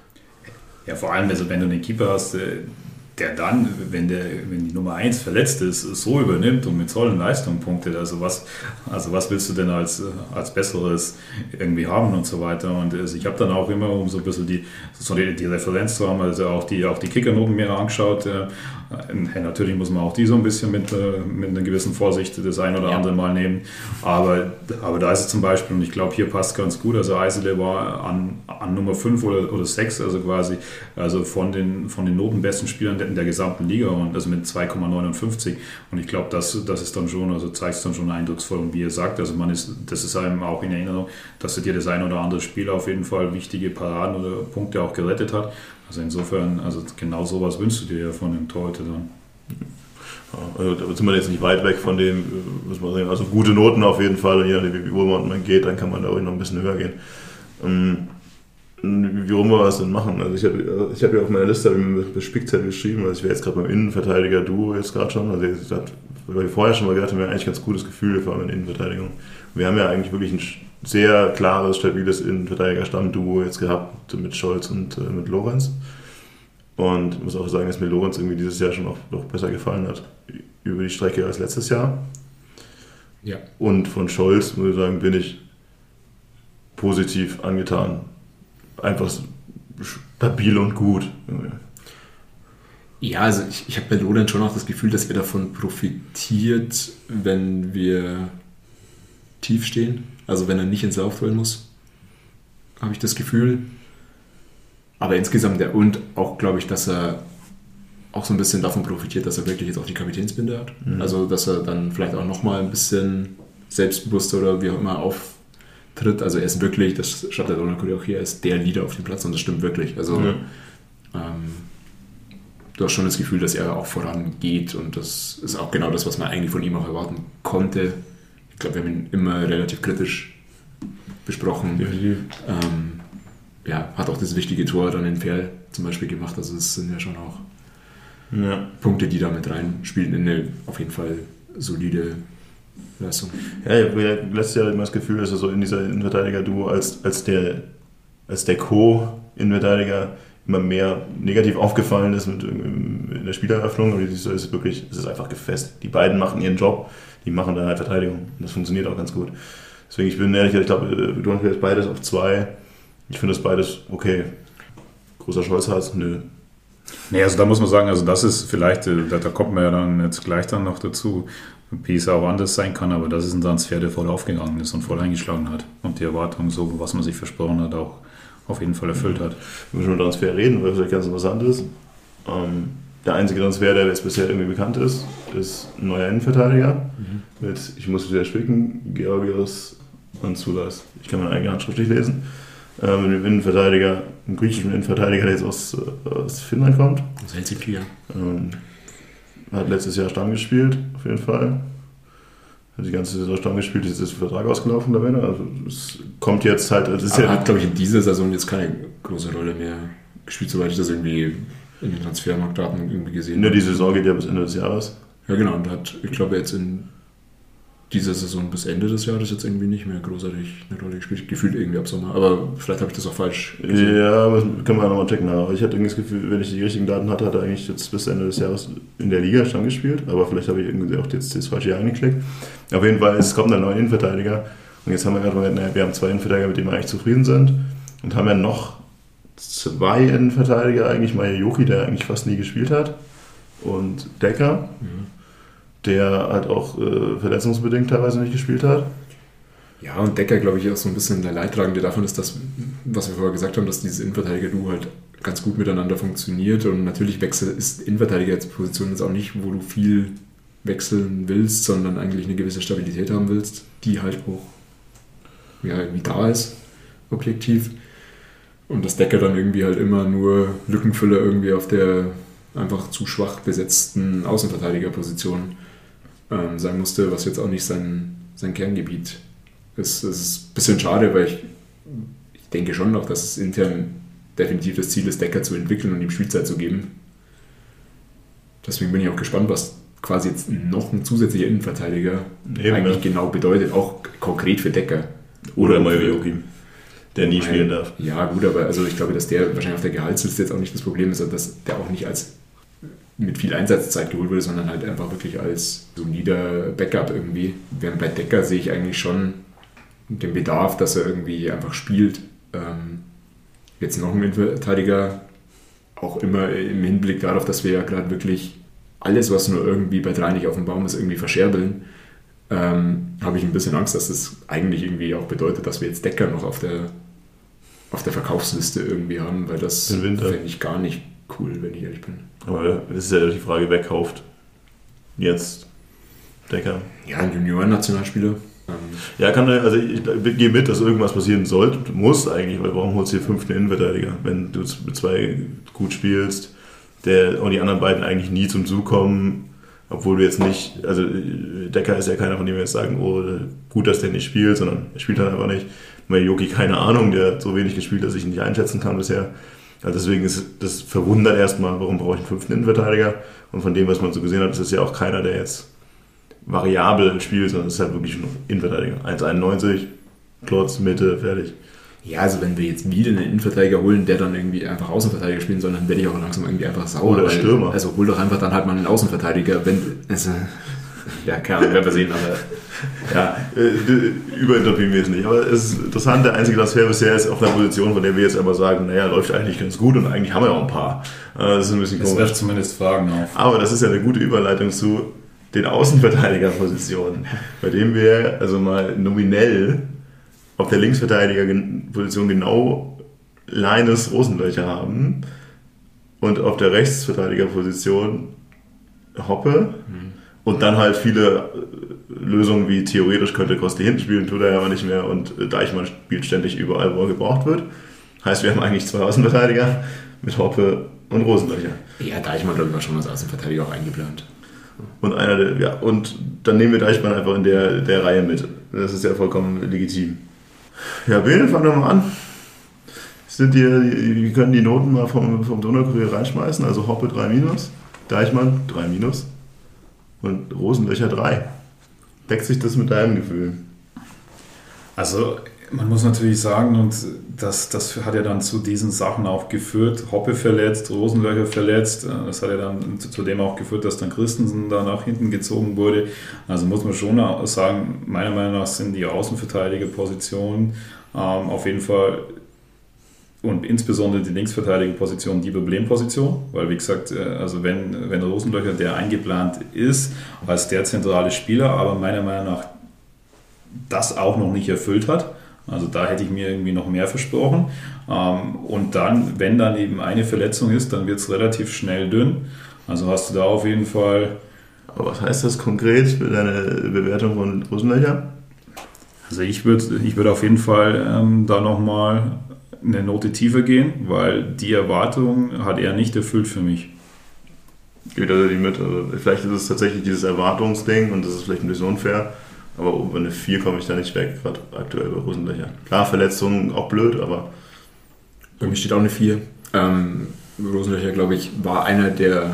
Ja, vor allem, also wenn du einen Keeper hast, der dann, wenn, der, wenn die Nummer eins verletzt ist, so übernimmt und mit solchen Leistungen punktet, also was, also was willst du denn als, als Besseres irgendwie haben und so weiter. Und also ich habe dann auch immer, um so ein bisschen die, so die, die Referenz zu haben, also auch die, auch die Kickernoten mir angeschaut. Äh, natürlich muss man auch die so ein bisschen mit, mit einer gewissen Vorsicht das ein oder andere Mal nehmen. Aber, aber da ist es zum Beispiel, und ich glaube, hier passt ganz gut, also Eisele war an, an Nummer fünf oder, oder sechs, also quasi also von den, von den notenbesten Spielern in der gesamten Liga, und also mit zwei Komma neunundfünfzig, und ich glaube, das, das ist dann schon, also zeigt es dann schon eindrucksvoll, und wie ihr sagt, also man ist, das ist einem auch in Erinnerung, dass dir das ein oder andere Spiel auf jeden Fall wichtige Paraden oder Punkte auch gerettet hat. Also insofern, also genau sowas wünschst du dir ja von dem Torhüter dann. Ja, also da sind wir jetzt nicht weit weg von dem, muss man sagen, also gute Noten auf jeden Fall, und je nachdem wie wohl man geht, dann kann man da auch noch ein bisschen höher gehen. Wie rum wir was denn machen? Also ich habe ich hab ja auf meiner Liste mit Spickzettel geschrieben, also ich wäre jetzt gerade beim Innenverteidiger-Duo jetzt gerade schon, also ich hatte, weil wir vorher schon mal gesagt haben, wir haben eigentlich ein ganz gutes Gefühl, vor allem in der Innenverteidigung. Wir haben ja eigentlich wirklich ein sehr klares, stabiles Innenverteidiger-Stammduo jetzt gehabt mit Scholz und äh, mit Lorenz. Und ich muss auch sagen, dass mir Lorenz irgendwie dieses Jahr schon noch, noch besser gefallen hat über die Strecke als letztes Jahr. Ja. Und von Scholz, muss ich sagen, bin ich positiv angetan. Einfach stabil und gut. Ja, also ich, ich habe bei Lorenz schon auch das Gefühl, dass er davon profitiert, wenn wir tief stehen. Also wenn er nicht ins Laufduell muss, habe ich das Gefühl. Aber insgesamt, der und auch glaube ich, dass er auch so ein bisschen davon profitiert, dass er wirklich jetzt auch die Kapitänsbinde hat. Mhm. Also dass er dann vielleicht auch nochmal ein bisschen selbstbewusster oder wie auch immer auftritt. Also er ist wirklich, das schreibt der Donald auch hier, er ist der Leader auf dem Platz, und das stimmt wirklich. Also ja. ähm, du hast schon das Gefühl, dass er auch vorangeht, und das ist auch genau das, was man eigentlich von ihm auch erwarten konnte. Ich glaube, wir haben ihn immer relativ kritisch besprochen. Ähm, ja, hat auch das wichtige Tor dann in Ferl zum Beispiel gemacht. Also es sind ja schon auch ja. Punkte, die da mit reinspielen in eine auf jeden Fall solide Leistung. Ja, ich habe letztes Jahr immer das Gefühl, dass er so in dieser Innenverteidiger-Duo als, als der, als der Co-Innenverteidiger immer mehr negativ aufgefallen ist mit, in der Spieleröffnung. Aber es ist wirklich, es ist einfach gefestigt. Die beiden machen ihren Job, die machen dann halt Verteidigung. Und das funktioniert auch ganz gut. Deswegen, ich bin ehrlich, ich glaube, du hast jetzt beides auf zwei. Ich finde das beides okay. Großer Scholz-Hass? Nö. Nee, also da muss man sagen, also das ist vielleicht, da, da kommt man ja dann jetzt gleich dann noch dazu, wie es auch anders sein kann, aber das ist ein Transfer, der voll aufgegangen ist und voll eingeschlagen hat und die Erwartungen, so was man sich versprochen hat, auch auf jeden Fall erfüllt hat. Wenn wir schon über Transfer reden, weil es vielleicht ganz interessant ist, ähm, der einzige Transfer, der jetzt bisher irgendwie bekannt ist, ist ein neuer Innenverteidiger mhm. mit, ich muss wieder spicken, Georgios Anzulas. Ich kann meine eigene Handschrift nicht lesen. Ähm, mit einem Innenverteidiger, einem griechischen Innenverteidiger, der jetzt aus, aus Finnland kommt. Aus Helsinki, ja. Ähm, hat letztes Jahr Stamm gespielt, auf jeden Fall. Hat die ganze Saison Stamm gespielt, jetzt ist der Vertrag ausgelaufen, da wäre also es kommt jetzt halt... Es ist Aber ja, hat, glaube ich, in dieser Saison jetzt keine große Rolle mehr gespielt, soweit ich das irgendwie in den Transfermarktdaten irgendwie gesehen habe. Die Saison geht ja bis Ende des Jahres. Ja, genau, und hat, ich glaube, jetzt in dieser Saison bis Ende des Jahres jetzt irgendwie nicht mehr großartig eine Rolle gespielt. Gefühlt irgendwie ab Sommer. Aber vielleicht habe ich das auch falsch gesehen. Ja, das können wir nochmal checken. Aber ich hatte irgendwie das Gefühl, wenn ich die richtigen Daten hatte, hat er eigentlich jetzt bis Ende des Jahres in der Liga Stamm gespielt. Aber vielleicht habe ich irgendwie auch jetzt das falsche Jahr angeklickt. Auf jeden Fall, es kommt ein neuer Innenverteidiger. Und jetzt haben wir gerade mal, naja, wir haben zwei Innenverteidiger, mit denen wir eigentlich zufrieden sind. Und haben ja noch zwei Innenverteidiger, eigentlich mal Joki, der eigentlich fast nie gespielt hat. Und Decker. Mhm. Der halt auch äh, verletzungsbedingt teilweise nicht gespielt hat. Ja, und Decker, glaube ich, auch so ein bisschen der Leidtragende davon ist, dass, was wir vorher gesagt haben, dass dieses Innenverteidiger-Duo halt ganz gut miteinander funktioniert. Und natürlich Wechsel ist Innenverteidiger als Position jetzt auch nicht, wo du viel wechseln willst, sondern eigentlich eine gewisse Stabilität haben willst, die halt auch ja, irgendwie da ist, objektiv. Und dass Decker dann irgendwie halt immer nur Lückenfüller irgendwie auf der einfach zu schwach besetzten Außenverteidigerposition ähm, sein musste, was jetzt auch nicht sein, sein Kerngebiet ist. Das ist ein bisschen schade, weil ich, ich denke schon noch, dass es intern definitiv das Ziel ist, Decker zu entwickeln und ihm Spielzeit zu geben. Deswegen bin ich auch gespannt, was quasi jetzt noch ein zusätzlicher Innenverteidiger Eben, eigentlich ja. genau bedeutet, auch konkret für Decker. Oder Joki, der nie spielen darf. Ja gut, aber also ich glaube, dass der wahrscheinlich auf der Gehaltsliste jetzt auch nicht das Problem ist, dass der auch nicht als mit viel Einsatzzeit geholt wurde, sondern halt einfach wirklich als solider Backup irgendwie. Während bei Decker sehe ich eigentlich schon den Bedarf, dass er irgendwie einfach spielt. Ähm, jetzt noch ein Innenverteidiger, auch immer im Hinblick darauf, dass wir ja gerade wirklich alles, was nur irgendwie bei drei nicht auf dem Baum ist, irgendwie verscherbeln, ähm, habe ich ein bisschen Angst, dass das eigentlich irgendwie auch bedeutet, dass wir jetzt Decker noch auf der, auf der Verkaufsliste irgendwie haben, weil das fände ich gar nicht cool, wenn ich ehrlich bin. Aber das ist ja die Frage, wer kauft jetzt Decker? Ja, ein Junioren-Nationalspieler. Ja, kann also ich, ich gehe mit, dass irgendwas passieren sollte, muss eigentlich, weil warum holst du hier fünften Innenverteidiger, wenn du mit zwei gut spielst, der und die anderen beiden eigentlich nie zum Zug kommen, obwohl du jetzt nicht, also Decker ist ja keiner, von dem wir jetzt sagen, oh, gut, dass der nicht spielt, sondern er spielt halt einfach nicht. Bei Joki keine Ahnung, der hat so wenig gespielt, dass ich ihn nicht einschätzen kann bisher. Also deswegen ist das verwundert erstmal, warum brauche ich einen fünften Innenverteidiger? Und von dem, was man so gesehen hat, ist es ja auch keiner, der jetzt variabel spielt, sondern es ist halt wirklich ein Innenverteidiger. eins Komma einundneunzig, Klotz, Mitte, fertig. Ja, also wenn wir jetzt wieder einen Innenverteidiger holen, der dann irgendwie einfach Außenverteidiger spielen soll, dann werde ich auch langsam irgendwie einfach sauer. Oder weil, Stürmer. Also hol doch einfach dann halt mal einen Außenverteidiger, wenn... Also, ja, keine Ahnung, werden wir sehen, aber... Ja, äh, überinterpretieren wir es nicht. Aber es ist interessant, der einzige Transfer bisher ist auf einer Position, von der wir jetzt aber sagen, naja, läuft eigentlich ganz gut und eigentlich haben wir auch ein paar. Das ist ein bisschen komisch. Das wirft zumindest Fragen auf. Aber das ist ja eine gute Überleitung zu den Außenverteidigerpositionen, bei dem wir also mal nominell auf der Linksverteidigerposition genau Leines Rosenlöcher haben und auf der Rechtsverteidigerposition Hoppe mhm. und dann halt viele Lösungen wie theoretisch könnte Kosti hinten spielen, tut er aber nicht mehr und Deichmann spielt ständig überall, wo er gebraucht wird. Heißt, wir haben eigentlich zwei Außenverteidiger mit Hoppe und Rosenlöcher. Ja, Deichmann, glaube ich, war schon als Außenverteidiger auch eingeplant. Und einer der, ja, und dann nehmen wir Deichmann einfach in der, der Reihe mit. Das ist ja vollkommen legitim. Ja, Bene, fang doch mal an. Sind die, wir können die Noten mal vom, vom Donaukurier reinschmeißen. Also Hoppe drei minus, Deichmann drei minus und Rosenlöcher drei. Deckt sich das mit deinem Gefühl? Also, Man muss natürlich sagen, und das, das hat ja dann zu diesen Sachen auch geführt, Hoppe verletzt, Rosenlöcher verletzt, das hat ja dann zu dem auch geführt, dass dann Christensen da nach hinten gezogen wurde. Also muss man schon sagen, meiner Meinung nach sind die Außenverteidigerpositionen ähm, auf jeden Fall und insbesondere die Linksverteidigerposition die Problemposition, weil wie gesagt, also wenn, wenn Rosenlöcher der eingeplant ist als der zentrale Spieler, aber meiner Meinung nach das auch noch nicht erfüllt hat. Also da hätte ich mir irgendwie noch mehr versprochen. Und dann, wenn dann eben eine Verletzung ist, dann wird es relativ schnell dünn. Also hast du da auf jeden Fall... Aber was heißt das konkret für deine Bewertung von Rosenlöcher? Also ich würde ich würd auf jeden Fall ähm, da nochmal eine Note tiefer gehen, weil die Erwartung hat er nicht erfüllt für mich. Geht also nicht mit. Also vielleicht ist es tatsächlich dieses Erwartungsding und das ist vielleicht ein bisschen unfair. Aber über eine vier komme ich da nicht weg, gerade aktuell bei Rosenlöcher. Klar, Verletzungen auch blöd, aber... Bei mir steht auch eine vier. Ähm, Rosenlöcher, glaube ich, war einer der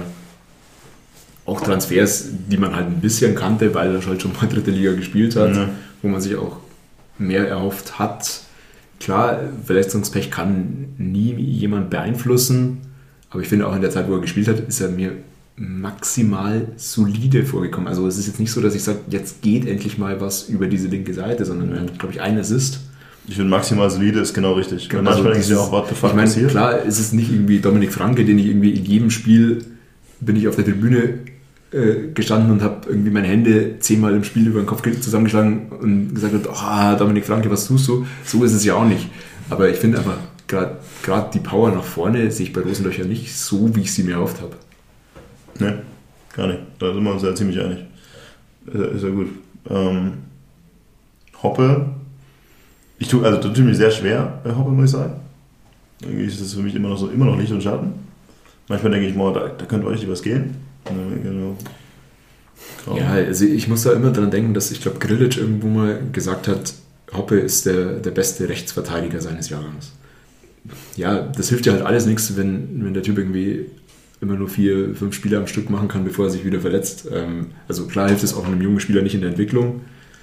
auch Transfers, die man halt ein bisschen kannte, weil er halt schon mal dritte Liga gespielt hat, mhm. wo man sich auch mehr erhofft hat. Klar, Verletzungspech kann nie jemand beeinflussen, aber ich finde auch in der Zeit, wo er gespielt hat, ist er mir maximal solide vorgekommen. Also es ist jetzt nicht so, dass ich sage, jetzt geht endlich mal was über diese linke Seite, sondern er hat, glaube ich, einen Assist. Ich finde maximal solide ist genau richtig. Genau, also manchmal denke ich ja auch, what the fuck ich meine, passiert. Klar, es ist nicht irgendwie Dominik Franke, den ich irgendwie in jedem Spiel bin ich auf der Tribüne äh, gestanden und habe irgendwie meine Hände zehnmal im Spiel über den Kopf zusammengeschlagen und gesagt, oh, Dominik Franke, was tust du? So ist es ja auch nicht. Aber ich finde einfach, gerade die Power nach vorne sehe ich bei Rosenlöcher nicht so, wie ich sie mir erhofft habe. Ne, gar nicht. Da sind wir uns ja ziemlich einig. Ist ja gut. Ähm, Hoppe. Ich tue, also das tut mir sehr schwer bei Hoppe, muss ich sagen. Irgendwie ist das für mich immer noch so, immer noch Licht und Schatten. Manchmal denke ich mal, da, da könnte euch was gehen. Genau. Ja, also ich muss da immer dran denken, dass ich glaube, Grilic irgendwo mal gesagt hat, Hoppe ist der, der beste Rechtsverteidiger seines Jahrgangs. Ja, das hilft ja halt alles nichts, wenn, wenn der Typ irgendwie immer nur vier, fünf Spiele am Stück machen kann, bevor er sich wieder verletzt. Ähm, also klar hilft es auch einem jungen Spieler nicht in der Entwicklung.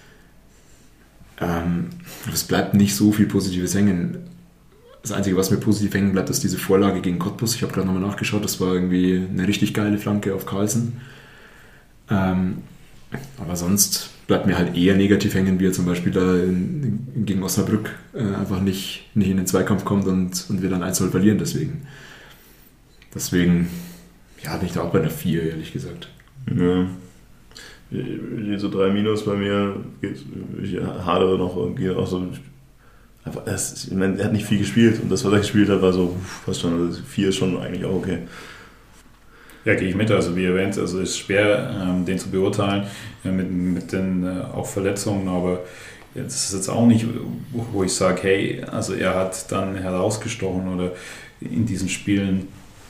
Ähm, aber es bleibt nicht so viel Positives hängen. Das Einzige, was mir positiv hängen bleibt, ist diese Vorlage gegen Cottbus. Ich habe gerade nochmal nachgeschaut, das war irgendwie eine richtig geile Flanke auf Carlsen. Ähm, aber sonst bleibt mir halt eher negativ hängen, wie er zum Beispiel da in, gegen Osnabrück äh, einfach nicht, nicht in den Zweikampf kommt und, und wir dann eins null verlieren deswegen. Deswegen, ja, bin ich da auch bei einer vier, ehrlich gesagt. Ja. Hier so drei Minus bei mir, ich hadere noch irgendwie auch so. Einfach, das, ich meine, er hat nicht viel gespielt und das, was er gespielt hat, war so, fast schon, also vier ist schon eigentlich auch okay. Ja, gehe ich mit, also wie erwähnt, also es ist schwer, ähm, den zu beurteilen, ja, mit, mit den äh, auch Verletzungen, aber das ist jetzt auch nicht, wo ich sage, hey, also er hat dann herausgestochen oder in diesen Spielen.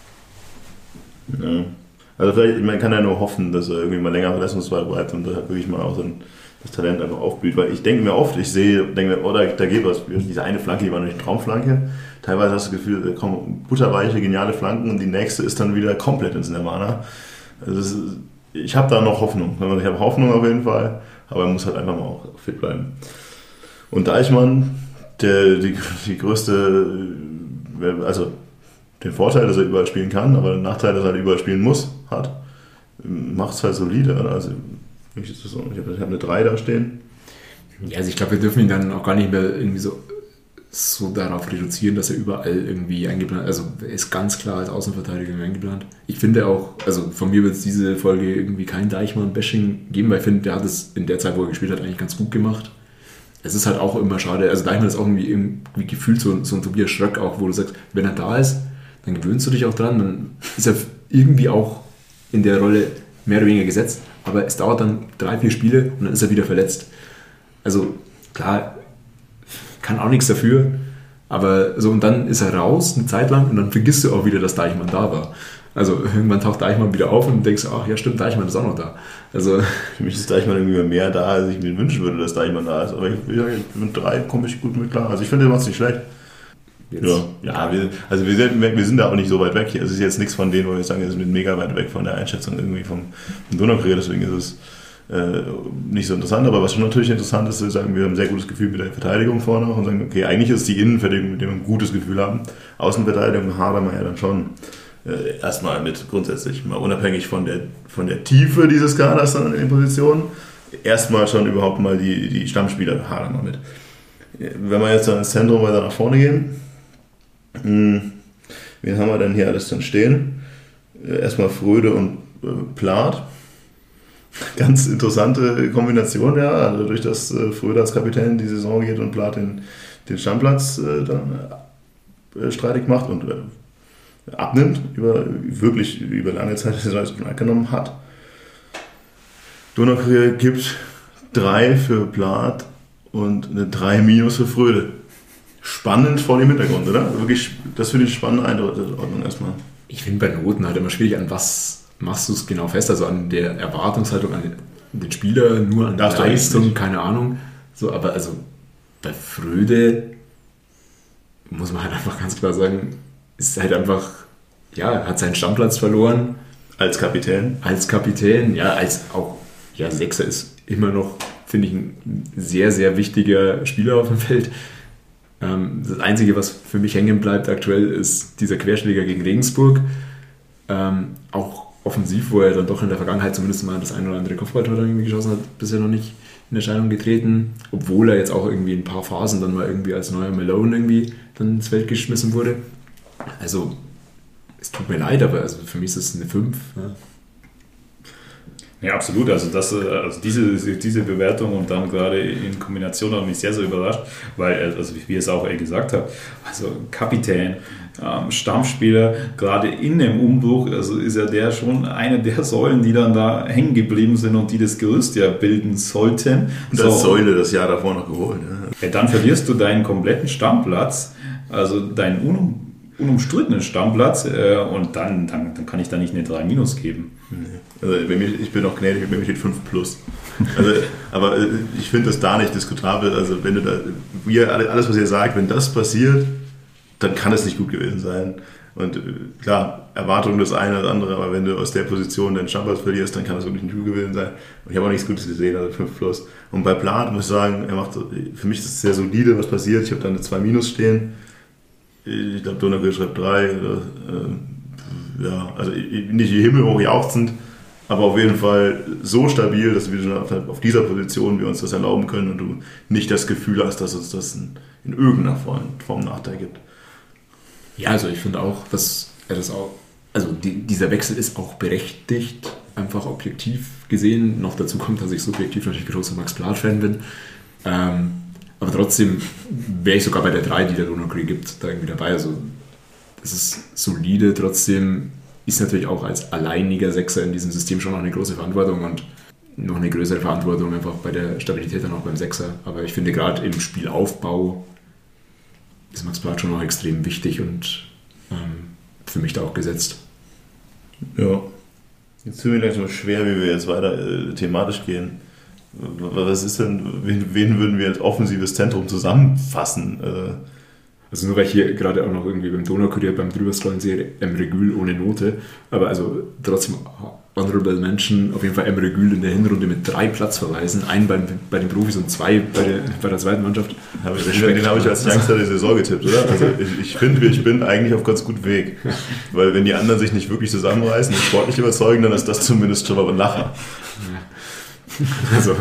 Ja. Also vielleicht, man kann ja nur hoffen, dass er irgendwie mal länger verletzungsfrei bleibt und da wirklich mal auch dann das Talent einfach aufblüht, weil ich denke mir oft, ich sehe, denke mir, oh, da, da geht was, diese eine Flanke, die war eine Traumflanke, teilweise hast du das Gefühl, da kommen butterweiche, geniale Flanken und die nächste ist dann wieder komplett ins Nirvana. Also das ist, ich habe da noch Hoffnung, ich habe Hoffnung auf jeden Fall, aber er muss halt einfach mal auch fit bleiben. Und Deichmann, der, die, die größte, also den Vorteil, dass er überall spielen kann, aber den Nachteil, dass er halt überall spielen muss, hat, macht es halt solide. Also ich habe eine drei da stehen. Ja, also ich glaube, wir dürfen ihn dann auch gar nicht mehr irgendwie so, so darauf reduzieren, dass er überall irgendwie eingeplant ist. Also er ist ganz klar als Außenverteidiger eingeplant. Ich finde auch, also von mir wird es diese Folge irgendwie kein Deichmann-Bashing geben, weil ich finde, der hat es in der Zeit, wo er gespielt hat, eigentlich ganz gut gemacht. Es ist halt auch immer schade, also Deichmann ist auch irgendwie, irgendwie gefühlt so, so ein Tobias Schröck auch, wo du sagst, wenn er da ist, dann gewöhnst du dich auch dran, dann ist er irgendwie auch in der Rolle mehr oder weniger gesetzt, aber es dauert dann drei, vier Spiele und dann ist er wieder verletzt. Also klar, kann auch nichts dafür, aber so und dann ist er raus eine Zeit lang und dann vergisst du auch wieder, dass Deichmann da war. Also irgendwann taucht Deichmann wieder auf und denkst, ach ja stimmt, Deichmann ist auch noch da. Also für mich ist Deichmann irgendwie mehr da, als ich mir wünschen würde, dass Deichmann da ist. Aber ich, mit drei komme ich gut mit klar. Also ich finde, der macht es nicht schlecht. Jetzt. Ja, ja wir, also wir sind, wir sind da auch nicht so weit weg. Also es ist jetzt nichts von denen, wo wir sagen, wir sind mega weit weg von der Einschätzung irgendwie vom, vom Donaukurier. Deswegen ist es äh, nicht so interessant. Aber was schon natürlich interessant ist, wir sagen, wir haben ein sehr gutes Gefühl mit der Verteidigung vorne auch und sagen, okay, eigentlich ist die Innenverteidigung, mit der wir ein gutes Gefühl haben. Außenverteidigung hadern wir ja dann schon äh, erstmal mit grundsätzlich, mal unabhängig von der, von der Tiefe dieses Kaders dann in den Positionen, erstmal schon überhaupt mal die, die Stammspieler hadern wir mit. Wenn wir jetzt dann ins Zentrum weiter nach vorne gehen, mh, wen haben wir denn hier alles dann stehen? Erstmal Fröde und äh, Plath. Ganz interessante Kombination, ja. Also durch das äh, Fröde als Kapitän die Saison geht und Plath den, den Stammplatz äh, dann äh, streitig macht und äh, abnimmt, über, wirklich über lange Zeit die Saison angenommen hat. Donaukurier gibt drei für Plath und eine drei minus für Fröde. Spannend vor dem Hintergrund, oder? Wirklich, das finde ich spannende Einordnung erstmal. Ich finde bei Noten halt immer schwierig, an was machst du es genau fest, also an der Erwartungshaltung an den Spieler, nur an der Leistung, keine Ahnung. So, aber also bei Fröde muss man halt einfach ganz klar sagen, ist halt einfach, ja, hat seinen Stammplatz verloren. Als Kapitän? Als Kapitän, ja, als auch, ja, Sechser ist immer noch, finde ich, ein sehr, sehr wichtiger Spieler auf dem Feld. Das Einzige, was für mich hängen bleibt aktuell, ist dieser Querschläger gegen Regensburg. Ähm, auch offensiv, wo er dann doch in der Vergangenheit zumindest mal das ein oder andere Kopfballtor irgendwie geschossen hat, bisher noch nicht in Erscheinung getreten. Obwohl er jetzt auch irgendwie in ein paar Phasen dann mal irgendwie als neuer Malone irgendwie dann ins Feld geschmissen wurde. Also, es tut mir leid, aber also für mich ist es eine fünf. Ja. Ja, absolut. Also, das, also diese, diese Bewertung und dann gerade in Kombination hat mich sehr, sehr überrascht, weil, also wie ich es auch gesagt habe, also Kapitän, ähm, Stammspieler, gerade in dem Umbruch, also ist ja der schon eine der Säulen, die dann da hängen geblieben sind und die das Gerüst ja bilden sollten. Und das so, Säule das Jahr davor noch geholt. Ja. Ja, dann verlierst du deinen kompletten Stammplatz, also deinen unum, unumstrittenen Stammplatz äh, und dann, dann, dann kann ich da nicht eine drei minus geben. Nee. Also bei mir, ich bin auch gnädig, bei mir steht fünf plus. Also, aber ich finde das da nicht diskutabel. Also wenn du da, wie alles was ihr sagt, wenn das passiert, dann kann es nicht gut gewesen sein. Und klar, Erwartung das eine oder andere, aber wenn du aus der Position deinen Stammplatz verlierst, dann kann das wirklich nicht gut gewesen sein. Und ich habe auch nichts Gutes gesehen, also fünf plus. Und bei Plath muss ich sagen, er macht, für mich ist es sehr solide, was passiert. Ich habe da eine zwei minus stehen. Ich glaube, Donaukurier schreibt drei. Oder, äh, ja, also nicht himmelhoch jauchzend, aber auf jeden Fall so stabil, dass wir schon auf dieser Position wir uns das erlauben können und du nicht das Gefühl hast, dass uns das in, in irgendeiner Form, Form Nachteil gibt. Ja, also ich finde auch, dass er das auch, also die, dieser Wechsel ist auch berechtigt, einfach objektiv gesehen. Noch dazu kommt, dass ich subjektiv natürlich großer Max Plath-Fan bin. Ähm, aber trotzdem wäre ich sogar bei der drei, die der Donaukurier gibt, da irgendwie dabei. Also es ist solide, trotzdem ist natürlich auch als alleiniger Sechser in diesem System schon noch eine große Verantwortung und noch eine größere Verantwortung einfach bei der Stabilität dann auch beim Sechser. Aber ich finde gerade im Spielaufbau ist Max Plath schon noch extrem wichtig und ähm, für mich da auch gesetzt. Ja. Jetzt sind wir gleich so schwer, wie wir jetzt weiter äh, thematisch gehen. Was ist denn, wen, wen würden wir als offensives Zentrum zusammenfassen? Äh, Also nur weil ich hier gerade auch noch irgendwie beim Donaukurier beim Drüberscrollen sehe, Emre Gül ohne Note, aber also trotzdem Honorable Mention, auf jeden Fall Emre Gül in der Hinrunde mit drei Platzverweisen, einen bei, bei den Profis und zwei bei der, bei der zweiten Mannschaft. Hab ich, den habe ich als Youngster der Saison getippt, oder? Also ich, ich finde, ich bin eigentlich auf ganz gutem Weg, weil wenn die anderen sich nicht wirklich zusammenreißen und sportlich überzeugen, dann ist das zumindest schon mal ein Lacher. Also,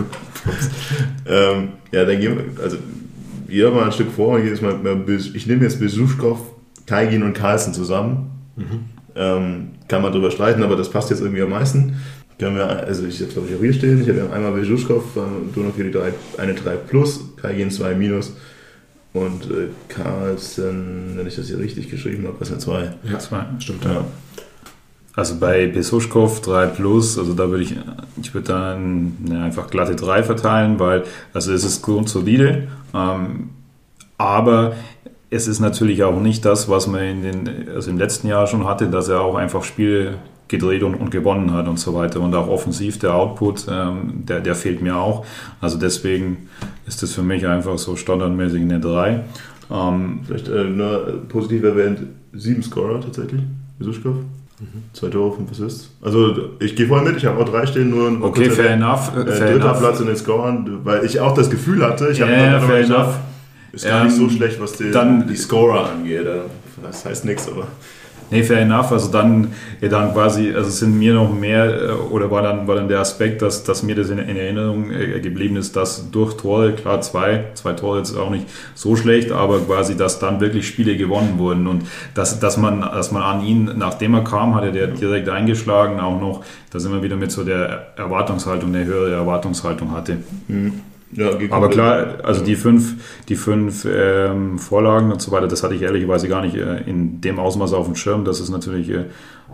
ähm, ja, dann gehen wir, also jeder mal ein Stück vor, ich nehme jetzt Besuschkow, Taigin und Carlsen zusammen. Mhm. Ähm, kann man drüber streiten, aber das passt jetzt irgendwie am meisten. Können wir, also ich jetzt glaube ich auch hier stehen, ich habe einmal Besuschkow, Donaukurier eine drei plus, Taigin zwei minus und äh, Carlsen, wenn ich das hier richtig geschrieben habe, was eine zwei. Ja, zwei, stimmt. Ja. Also bei Besuschkow drei plus, also da würde ich, ich würde dann ne, einfach glatte drei verteilen, weil also es ist grundsolide, ähm, aber es ist natürlich auch nicht das, was man in den, also im letzten Jahr schon hatte, dass er auch einfach Spiele gedreht und, und gewonnen hat und so weiter und auch offensiv der Output, ähm, der, der fehlt mir auch, also deswegen ist das für mich einfach so standardmäßig eine drei. Ähm, Vielleicht äh, nur positiv erwähnt, sieben Scorer tatsächlich, Besuschkow. Zwei Tore, fünf Assists. Also ich gehe voll mit, ich habe auch drei stehen, nur okay, fair enough. Äh, fair dritter enough. Platz in den Scorern, weil ich auch das Gefühl hatte, ich habe yeah, fair enough. Ist gar ähm, nicht so schlecht, was die, dann, die Scorer angeht. Das heißt nichts, aber... Nee, fair enough. Also dann, ja, dann quasi, also sind mir noch mehr, oder war dann, war dann der Aspekt, dass, dass mir das in, in Erinnerung geblieben ist, dass durch Tore, klar zwei, zwei Tore jetzt auch nicht so schlecht, aber quasi, dass dann wirklich Spiele gewonnen wurden und dass, dass man, dass man an ihn, nachdem er kam, hat er der direkt eingeschlagen, auch noch, da sind wir wieder mit so der Erwartungshaltung, eine höhere Erwartungshaltung hatte. Mhm. Ja, aber klar, also die fünf, die fünf ähm, Vorlagen und so weiter, das hatte ich ehrlicherweise gar nicht äh, in dem Ausmaß auf dem Schirm. Das ist natürlich äh,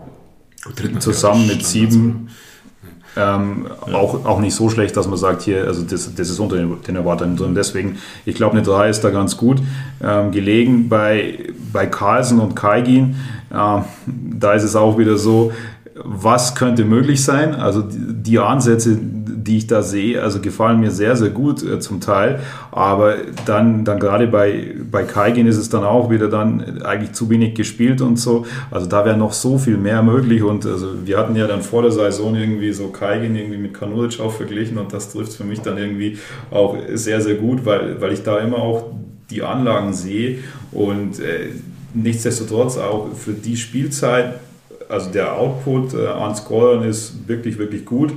zusammen mit sieben ähm, ja. auch, auch nicht so schlecht, dass man sagt, hier, also das, das ist unter den Erwartungen. Und deswegen, ich glaube, eine drei ist da ganz gut ähm, gelegen. Bei, bei Carlsen und Kaigin, äh, da ist es auch wieder so, was könnte möglich sein? Also die, die Ansätze, die ich da sehe, also gefallen mir sehr, sehr gut äh, zum Teil. Aber dann, dann gerade bei, bei Kaigin ist es dann auch wieder dann eigentlich zu wenig gespielt und so. Also da wäre noch so viel mehr möglich. Und also wir hatten ja dann vor der Saison irgendwie so Kaigin irgendwie mit Kanuric auch verglichen und das trifft für mich dann irgendwie auch sehr, sehr gut, weil, weil ich da immer auch die Anlagen sehe und äh, nichtsdestotrotz auch für die Spielzeit. Also der Output äh, an Scorern ist wirklich, wirklich gut,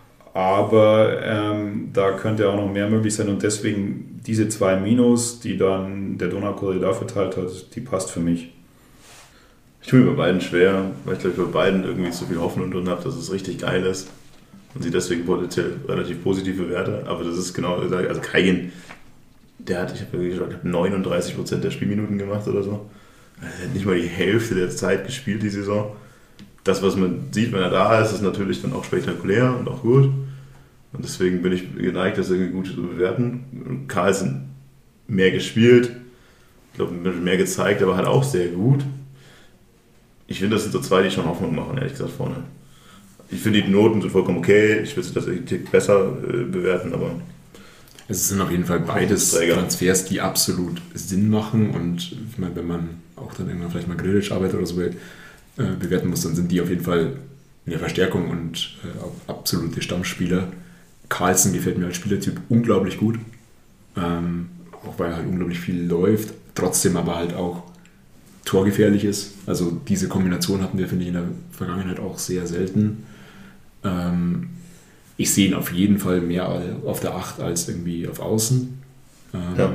aber ähm, da könnte auch noch mehr möglich sein und deswegen diese zwei Minus, die dann der Donaukurier da verteilt hat, die passt für mich. Ich tue mir bei beiden schwer, weil ich glaube, ich bei beiden irgendwie so viel Hoffnung drin habe, dass es richtig geil ist und sie deswegen potenziell relativ positive Werte, aber das ist genau, also Kaigin, der hat, ich habe gesagt, neununddreißig Prozent der Spielminuten gemacht oder so. Er hat nicht mal die Hälfte der Zeit gespielt die Saison. Das, was man sieht, wenn er da ist, ist natürlich dann auch spektakulär und auch gut. Und deswegen bin ich geneigt, das irgendwie gut zu bewerten. Carlsen mehr gespielt, ich glaube, mehr gezeigt, aber halt auch sehr gut. Ich finde, das sind so zwei, die schon Hoffnung machen, ehrlich gesagt, vorne. Ich finde, die Noten sind vollkommen okay. Ich würde das irgendwie besser äh, bewerten, aber... Es sind auf jeden Fall beides Transfers, die absolut Sinn machen. Und ich meine, wenn man auch dann irgendwann vielleicht mal Grillitsch arbeitet oder so bewerten muss, dann sind die auf jeden Fall eine Verstärkung und äh, auch absolute Stammspieler. Carlsen gefällt mir als Spielertyp unglaublich gut, ähm, auch weil er halt unglaublich viel läuft, trotzdem aber halt auch torgefährlich ist. Also diese Kombination hatten wir, finde ich, in der Vergangenheit auch sehr selten. Ähm, ich sehe ihn auf jeden Fall mehr auf der acht als irgendwie auf Außen. Ähm, ja.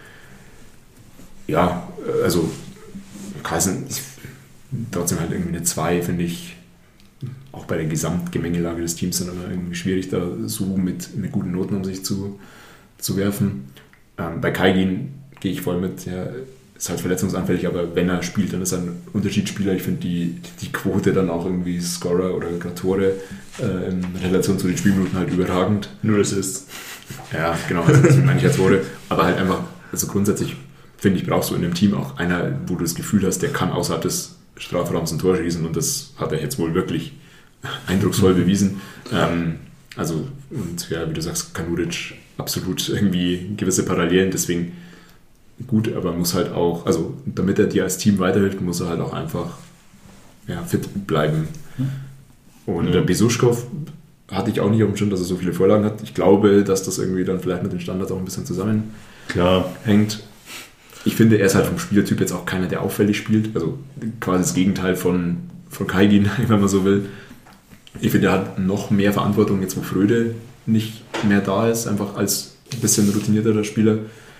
ja, also Carlsen ist trotzdem halt irgendwie eine zwei, finde ich, auch bei der Gesamtgemengelage des Teams dann immer irgendwie schwierig, da so mit, mit guten Noten um sich zu, zu werfen. Ähm, bei Kaigin gehe ich voll mit, ja, ist halt verletzungsanfällig, aber wenn er spielt, dann ist er ein Unterschiedsspieler. Ich finde die, die Quote dann auch irgendwie Scorer oder Tore äh, in Relation zu den Spielminuten halt überragend. Null Assists. Ja, genau, also das meine ich als Tore, aber halt einfach, also grundsätzlich finde ich, brauchst du in einem Team auch einer, wo du das Gefühl hast, der kann außerhalb des Strafraums ein Tor schießen und das hat er jetzt wohl wirklich eindrucksvoll bewiesen. Ähm, also, und ja, wie du sagst, Kanuric absolut irgendwie gewisse Parallelen, deswegen gut, aber muss halt auch, also damit er dir als Team weiterhilft, muss er halt auch einfach ja, fit bleiben. Und der Besuschkow hatte ich auch nicht auf dem Schirm, dass er so viele Vorlagen hat. Ich glaube, dass das irgendwie dann vielleicht mit den Standards auch ein bisschen zusammenhängt. Ich finde, er ist halt vom Spielertyp jetzt auch keiner, der auffällig spielt. Also quasi das Gegenteil von, von Kaigin, wenn man so will. Ich finde, er hat noch mehr Verantwortung jetzt, wo Fröde nicht mehr da ist, einfach als ein bisschen routinierterer Spieler.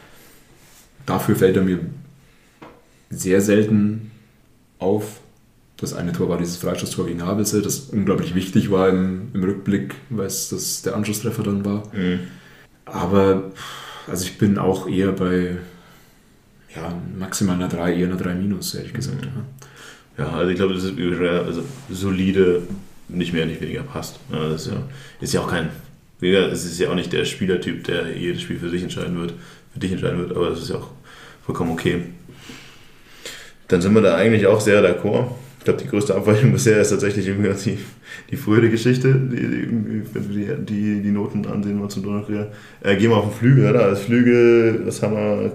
Dafür fällt er mir sehr selten auf. Das eine Tor war dieses Freistoßtor gegen Havelse, das unglaublich wichtig war im, im Rückblick, weil es das der Anschlusstreffer dann war. Mhm. Aber also ich bin auch eher bei ja, maximal einer drei, eher einer drei minus, ehrlich gesagt. Mhm. Ja, also ich glaube, das ist also solide, nicht mehr, nicht weniger passt. Ja, das ist ja, ist ja auch kein, es ist ja auch nicht der Spielertyp, der jedes Spiel für sich entscheiden wird, für dich entscheiden wird, aber das ist ja auch vollkommen okay. Dann sind wir da eigentlich auch sehr d'accord. Ich glaube, die größte Abweichung bisher ist tatsächlich irgendwie die, die frühere Geschichte, die, die, die, die Noten ansehen wir zum Donnerstag. Äh, gehen wir auf den Flügel, oder? Als Flügel, was haben wir?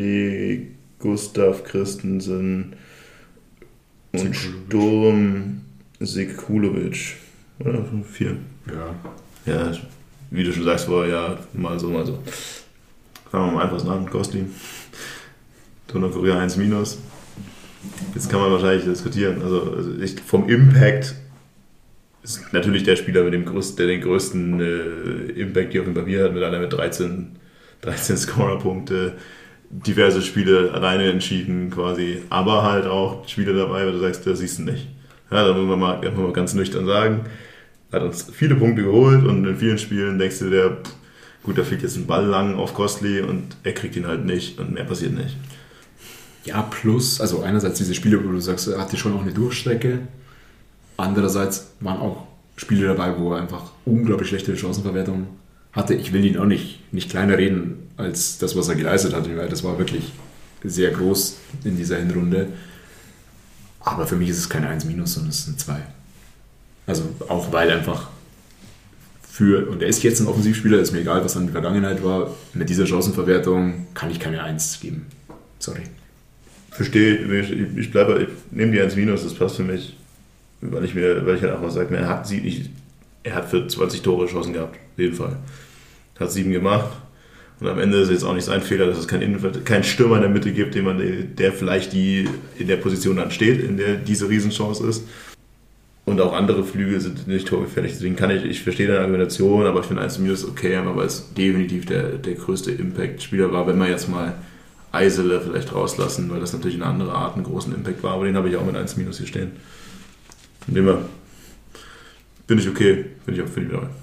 Kostli, Gustav, Christensen und Sturm. Sekulovic. Oder? Vier. Ja. Ja, wie du schon sagst, war ja mal so, mal so. Fangen wir mal einfach an. Kostli. Donau-Korea eins minus. Jetzt kann man wahrscheinlich diskutieren. Also, also ich, vom Impact ist natürlich der Spieler, mit dem größten, der den größten äh, Impact hier auf dem Papier hat, mit einer mit dreizehn, dreizehn Scorer-Punkte, diverse Spiele alleine entschieden quasi, aber halt auch Spiele dabei, wo du sagst, das siehst du nicht. Ja, da muss man mal, muss man mal ganz nüchtern sagen, hat uns viele Punkte geholt und in vielen Spielen denkst du dir, pff, gut, da fehlt jetzt ein Ball lang auf Costly und er kriegt ihn halt nicht und mehr passiert nicht. Ja, plus, also einerseits diese Spiele, wo du sagst, er hatte schon auch eine Durchstrecke, andererseits waren auch Spiele dabei, wo er einfach unglaublich schlechte Chancenverwertung hatte. Ich will ihn auch nicht, nicht kleiner reden als das, was er geleistet hat, weil das war wirklich sehr groß in dieser Hinrunde. Aber für mich ist es kein eins minus, sondern es ist ein zwei. Also auch weil einfach für, und er ist jetzt ein Offensivspieler, ist mir egal, was in der Vergangenheit war, mit dieser Chancenverwertung kann ich keine eins geben. Sorry. Verstehe, ich, ich bleibe, ich nehme die eins minus, das passt für mich, weil ich mir, weil ich halt auch mal sage, er hat sie nicht, er hat für zwanzig Tore Chancen gehabt, auf jeden Fall. Hat sieben gemacht und am Ende ist jetzt auch nicht sein Fehler, dass es keinen kein Stürmer in der Mitte gibt, den man, der vielleicht die in der Position dann steht, in der diese Riesenchance ist. Und auch andere Flüge sind nicht torgefährlich, deswegen kann ich, ich verstehe deine Argumentation, aber ich finde eins minus okay, aber es definitiv der, der größte Impact-Spieler war, wenn man jetzt mal Eisele vielleicht rauslassen, weil das natürlich eine andere Art einen großen Impact war, aber den habe ich auch mit eins minus hier stehen. Von dem her bin ich okay, finde ich auch für die dabei.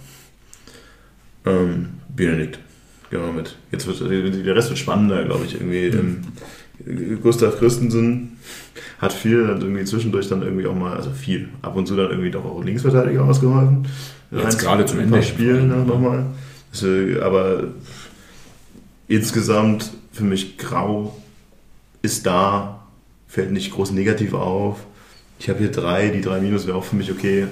Ähm, Benedikt, gehen wir mal mit. Jetzt wird, der Rest wird spannender, glaube ich, irgendwie. Mhm. Ähm, Gustav Christensen hat viel, hat irgendwie zwischendurch dann irgendwie auch mal, also viel, ab und zu dann irgendwie doch auch Linksverteidiger ausgeholfen. Jetzt gerade zum Ende Spielen dann nochmal. Aber insgesamt für mich grau ist da, fällt nicht groß negativ auf. Ich habe hier drei, die drei Minus wäre auch für mich okay.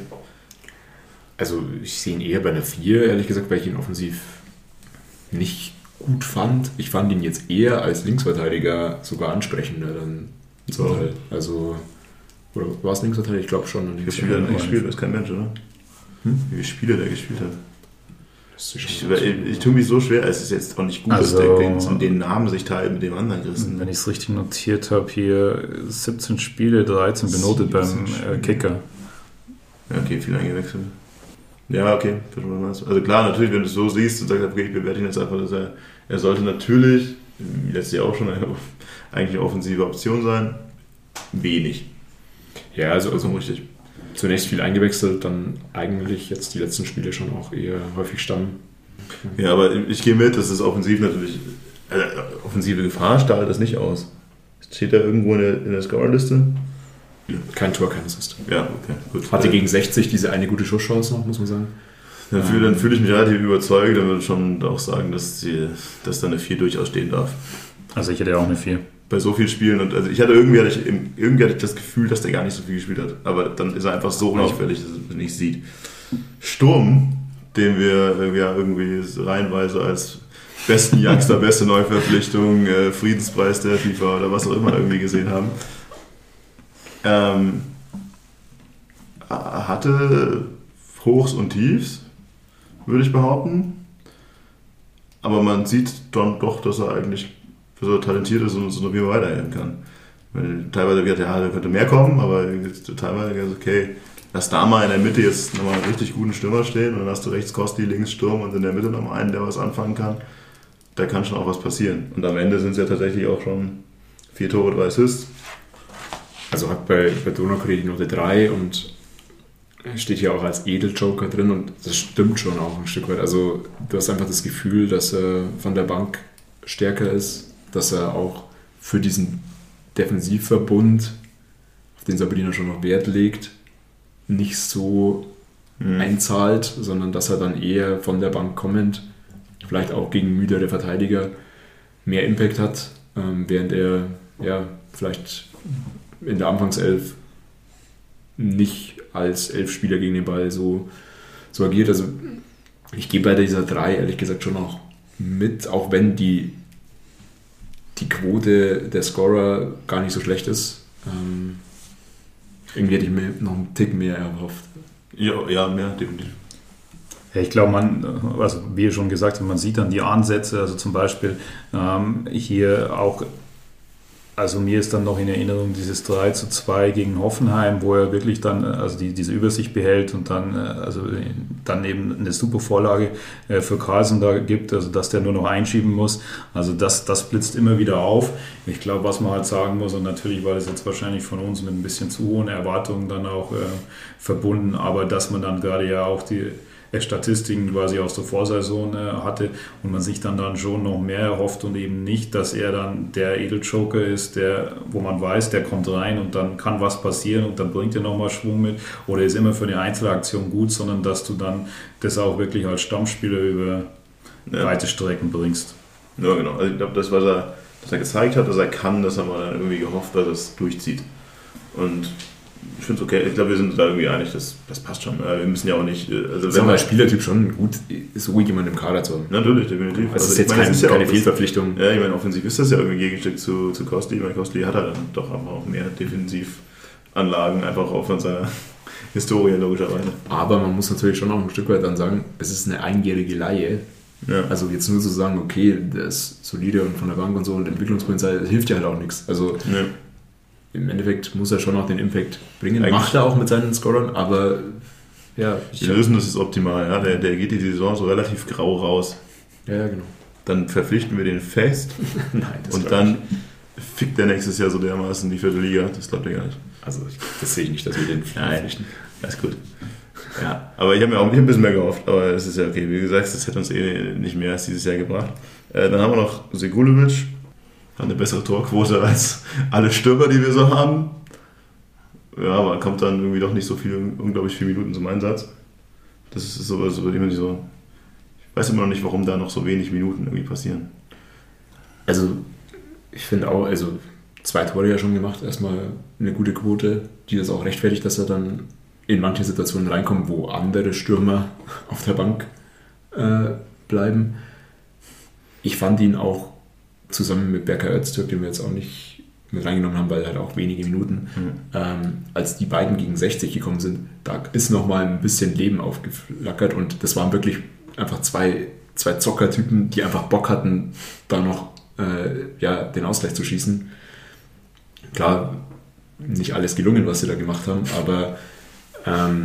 Also ich sehe ihn eher bei einer vier, ehrlich gesagt, weil ich ihn offensiv nicht gut fand. Ich fand ihn jetzt eher als Linksverteidiger sogar ansprechender dann. So. Also, oder war es Linksverteidiger? Ich glaube schon. Wie viele Spiele hat er gespielt? Das ist kein Mensch, oder? Hm? Wie viele Spiele der gespielt hat? Ich, ich, ich tue mich so schwer, es ist jetzt auch nicht gut, also, dass der den Namen sich teilt mit dem anderen Christen. Wenn ich es richtig notiert habe, hier siebzehn Spiele, dreizehn benotet beim äh, Kicker. Ja, okay, viel eingewechselt. Ja, okay, also klar, natürlich, wenn du es so siehst und sagst, okay, ich bewerte ihn jetzt einfach, dass er, er sollte natürlich, wie letztes Jahr auch schon, eine, eigentlich eine offensive Option sein. Wenig. Ja, also, also richtig. Zunächst viel eingewechselt, dann eigentlich jetzt die letzten Spiele schon auch eher häufig Stamm. Ja, aber ich gehe mit, das ist offensiv natürlich, äh, offensive Gefahr strahlt das nicht aus. Steht da irgendwo in der, in der Scorerliste? Kein Tor, kein Assist. Ja, okay, gut. Hatte gegen sechzig diese eine gute Schusschance noch, muss man sagen. Dann fühle, dann fühle ich mich relativ überzeugt, dann würde ich schon auch sagen, dass, die, dass da eine vier durchaus stehen darf. Also ich hätte ja auch eine vier. Bei so vielen Spielen und also ich hatte irgendwie, hatte ich, irgendwie hatte ich das Gefühl, dass der gar nicht so viel gespielt hat. Aber dann ist er einfach so unauffällig, dass man nicht sieht. Sturm, den wir ja irgendwie reihenweise als besten Youngster, beste Neuverpflichtung, äh, Friedenspreis der FIFA oder was auch immer irgendwie gesehen haben, ähm, hatte Hochs und Tiefs, würde ich behaupten. Aber man sieht dann doch, dass er eigentlich so talentiert ist und so noch wie weiterhelfen kann. Weil teilweise wird ja, da könnte mehr kommen, aber teilweise ist okay, lass da mal in der Mitte jetzt nochmal einen richtig guten Stürmer stehen und dann hast du rechts Kosti, links Sturm und in der Mitte nochmal einen, der was anfangen kann. Da kann schon auch was passieren. Und am Ende sind es ja tatsächlich auch schon vier Tore, drei Assists. Also hat bei, bei Donau-Korea die Note drei und steht hier auch als Edeljoker drin und das stimmt schon auch ein Stück weit. Also du hast einfach das Gefühl, dass er von der Bank stärker ist, dass er auch für diesen Defensivverbund, auf den Sabrina schon noch Wert legt, nicht so mhm. einzahlt, sondern dass er dann eher von der Bank kommend, vielleicht auch gegen müdere Verteidiger, mehr Impact hat, ähm, während er ja vielleicht in der Anfangself nicht als Elfspieler gegen den Ball so, so agiert. Also ich gehe bei dieser drei ehrlich gesagt schon noch mit, auch wenn die die Quote der Scorer gar nicht so schlecht ist. Ähm, irgendwie hätte ich mir noch einen Tick mehr erhofft. Ja, ja, mehr, definitiv. Ja, ich glaube, man, also wie ihr schon gesagt habt, man sieht dann die Ansätze, also zum Beispiel ähm, hier auch, also mir ist dann noch in Erinnerung dieses drei zu zwei gegen Hoffenheim, wo er wirklich dann also die, diese Übersicht behält und dann, also dann eben eine super Vorlage äh, für Carlsen da gibt, also dass der nur noch einschieben muss. Also das, das blitzt immer wieder auf. Ich glaube, was man halt sagen muss, und natürlich war das jetzt wahrscheinlich von uns mit ein bisschen zu hohen Erwartungen dann auch äh, verbunden, aber dass man dann gerade ja auch die Statistiken quasi aus der Vorsaison äh, hatte und man sich dann, dann schon noch mehr erhofft und eben nicht, dass er dann der Edeljoker ist, der, wo man weiß, der kommt rein und dann kann was passieren und dann bringt er nochmal Schwung mit oder ist immer für eine Einzelaktion gut, sondern dass du dann das auch wirklich als Stammspieler über ja. weite Strecken bringst. Ja, genau. Also ich glaube, das, was er, was er gezeigt hat, dass er kann, das haben wir dann irgendwie gehofft, dass er es durchzieht. Und ich finde es okay, ich glaube, wir sind da irgendwie einig, das, das passt schon. Wir müssen ja auch nicht. Also das ist aber als Spielertyp schon gut, ist ruhig jemand im Kader zu haben. Natürlich, definitiv. Also, also ist jetzt meine, kein, ist ja keine Fehlverpflichtung. Ja, ich meine, offensiv ist das ja irgendwie ein Gegenstück zu, zu Kostli. Ich meine, Kostli hat halt dann doch aber auch mehr Defensivanlagen, einfach auch von seiner Historie, logischerweise. Aber man muss natürlich schon noch ein Stück weit dann sagen, es ist eine einjährige Leihe. Ja. Also jetzt nur zu sagen, okay, der ist solide und von der Bank und so und Entwicklungspotenzial, das hilft ja halt auch nichts. Also. Ja. Im Endeffekt muss er schon auch den Impact bringen. Eigentlich macht er auch mit seinen Scorern, aber ja. Die Lösung ist optimal. Ja. Der, der geht die Saison so relativ grau raus. Ja, ja, genau. Dann verpflichten wir den fest. Nein, das und dann fickt der nächstes Jahr so dermaßen die vierte Liga. Das glaubt ihr gar nicht. Also das sehe ich nicht, dass wir den verpflichten. Alles gut. Ja, aber ich habe mir auch ein bisschen mehr gehofft. Aber es ist ja okay. Wie gesagt, das hätte uns eh nicht mehr als dieses Jahr gebracht. Äh, dann haben wir noch Segulovic. Hat eine bessere Torquote als alle Stürmer, die wir so haben. Ja, aber kommt dann irgendwie doch nicht so viel, unglaublich viele Minuten zum Einsatz. Das ist sowas, über dem ich so. Ich weiß immer noch nicht, warum da noch so wenig Minuten irgendwie passieren. Also, ich finde auch, also zwei Tore ja schon gemacht, erstmal eine gute Quote, die das auch rechtfertigt, dass er dann in manche Situationen reinkommt, wo andere Stürmer auf der Bank äh, bleiben. Ich fand ihn auch zusammen mit Berkay Öztürk, den wir jetzt auch nicht mit reingenommen haben, weil halt auch wenige Minuten, mhm. ähm, als die beiden gegen sechzig gekommen sind, da ist nochmal ein bisschen Leben aufgeflackert und das waren wirklich einfach zwei, zwei Zockertypen, die einfach Bock hatten, da noch äh, ja, den Ausgleich zu schießen. Klar, nicht alles gelungen, was sie da gemacht haben, aber ähm,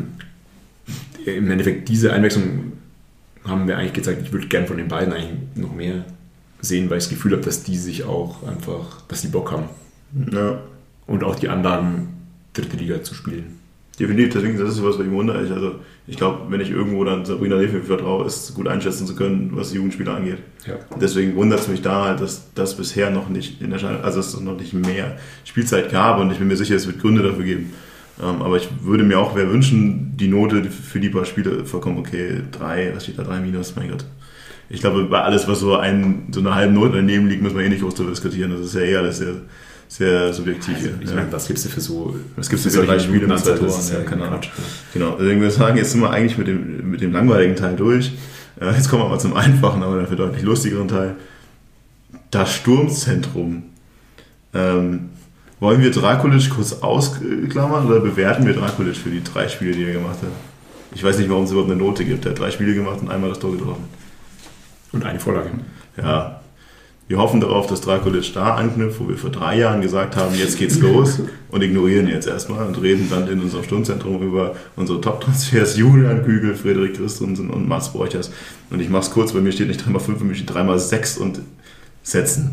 im Endeffekt diese Einwechslung haben wir eigentlich gezeigt, ich würde gern von den beiden eigentlich noch mehr sehen, weil ich das Gefühl habe, dass die sich auch einfach, dass die Bock haben. Ja. Und auch die Anlagen, dritte Liga zu spielen. Definitiv, deswegen, das ist sowas, was ich wundere. Also, ich glaube, wenn ich irgendwo dann Sabrina Refe vertraue, ist gut einschätzen zu können, was die Jugendspieler angeht. Ja. Deswegen wundert es mich da halt, dass das bisher noch nicht in Erscheinung, also dass es noch nicht mehr Spielzeit gab und ich bin mir sicher, es wird Gründe dafür geben. Ähm, aber ich würde mir auch wer wünschen, die Note für die paar Spiele vollkommen okay, drei, was steht da, drei minus, mein Gott. Ich glaube, bei alles, was so, ein, so eine halbe Note daneben liegt, muss man eh nicht groß darüber diskutieren. Das ist ja eher alles sehr, sehr subjektiv also, hier. Ich ja. meine, was gibt es für so... Was gibt es für drei Spiele mit zwei Toren? Ja, keine Ahnung. Genau, deswegen würde ich sagen, jetzt sind wir eigentlich mit dem, mit dem langweiligen Teil durch. Äh, jetzt kommen wir mal zum einfachen, aber dafür deutlich lustigeren Teil. Das Sturmzentrum. Ähm, wollen wir Drakulic kurz ausklammern oder bewerten wir Drakulic für die drei Spiele, die er gemacht hat? Ich weiß nicht, warum es überhaupt eine Note gibt. Er hat drei Spiele gemacht und einmal das Tor getroffen. Und eine Vorlage. Ja. Wir hoffen darauf, dass Drakulic da anknüpft, wo wir vor drei Jahren gesagt haben, jetzt geht's los und ignorieren jetzt erstmal und reden dann in unserem Sturmzentrum über unsere Top-Transfers, Julian Kügel, Frederik Christensen und Mats Borchers. Und ich mach's kurz, bei mir steht nicht dreimal fünf, bei mir steht dreimal sechs und setzen.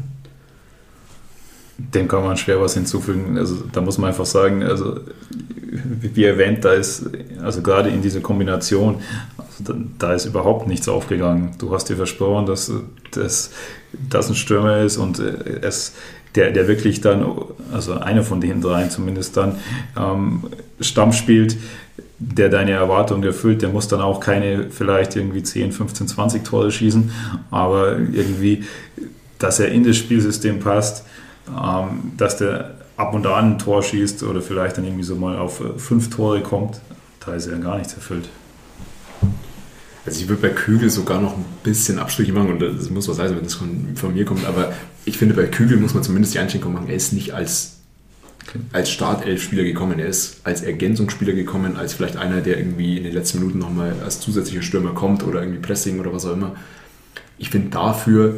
Dem kann man schwer was hinzufügen. Also da muss man einfach sagen, also wie erwähnt, da ist, also gerade in dieser Kombination, also da, da ist überhaupt nichts aufgegangen. Du hast dir versprochen, dass das dass ein Stürmer ist und es, der, der wirklich dann, also einer von den dreien zumindest dann, ähm, Stamm spielt, der deine Erwartungen erfüllt, der muss dann auch keine vielleicht irgendwie zehn, fünfzehn, zwanzig Tore schießen, aber irgendwie, dass er in das Spielsystem passt, ähm, dass der ab und an ein Tor schießt oder vielleicht dann irgendwie so mal auf fünf Tore kommt, da ist er gar nichts erfüllt. Also ich würde bei Kügel sogar noch ein bisschen Abstriche machen und das muss was heißen, wenn das von, von mir kommt, aber ich finde, bei Kügel muss man zumindest die Einschränkung machen, er ist nicht als als Startelf-Spieler gekommen. Er ist als Ergänzungsspieler gekommen, als vielleicht einer, der irgendwie in den letzten Minuten nochmal als zusätzlicher Stürmer kommt oder irgendwie Pressing oder was auch immer. Ich finde dafür,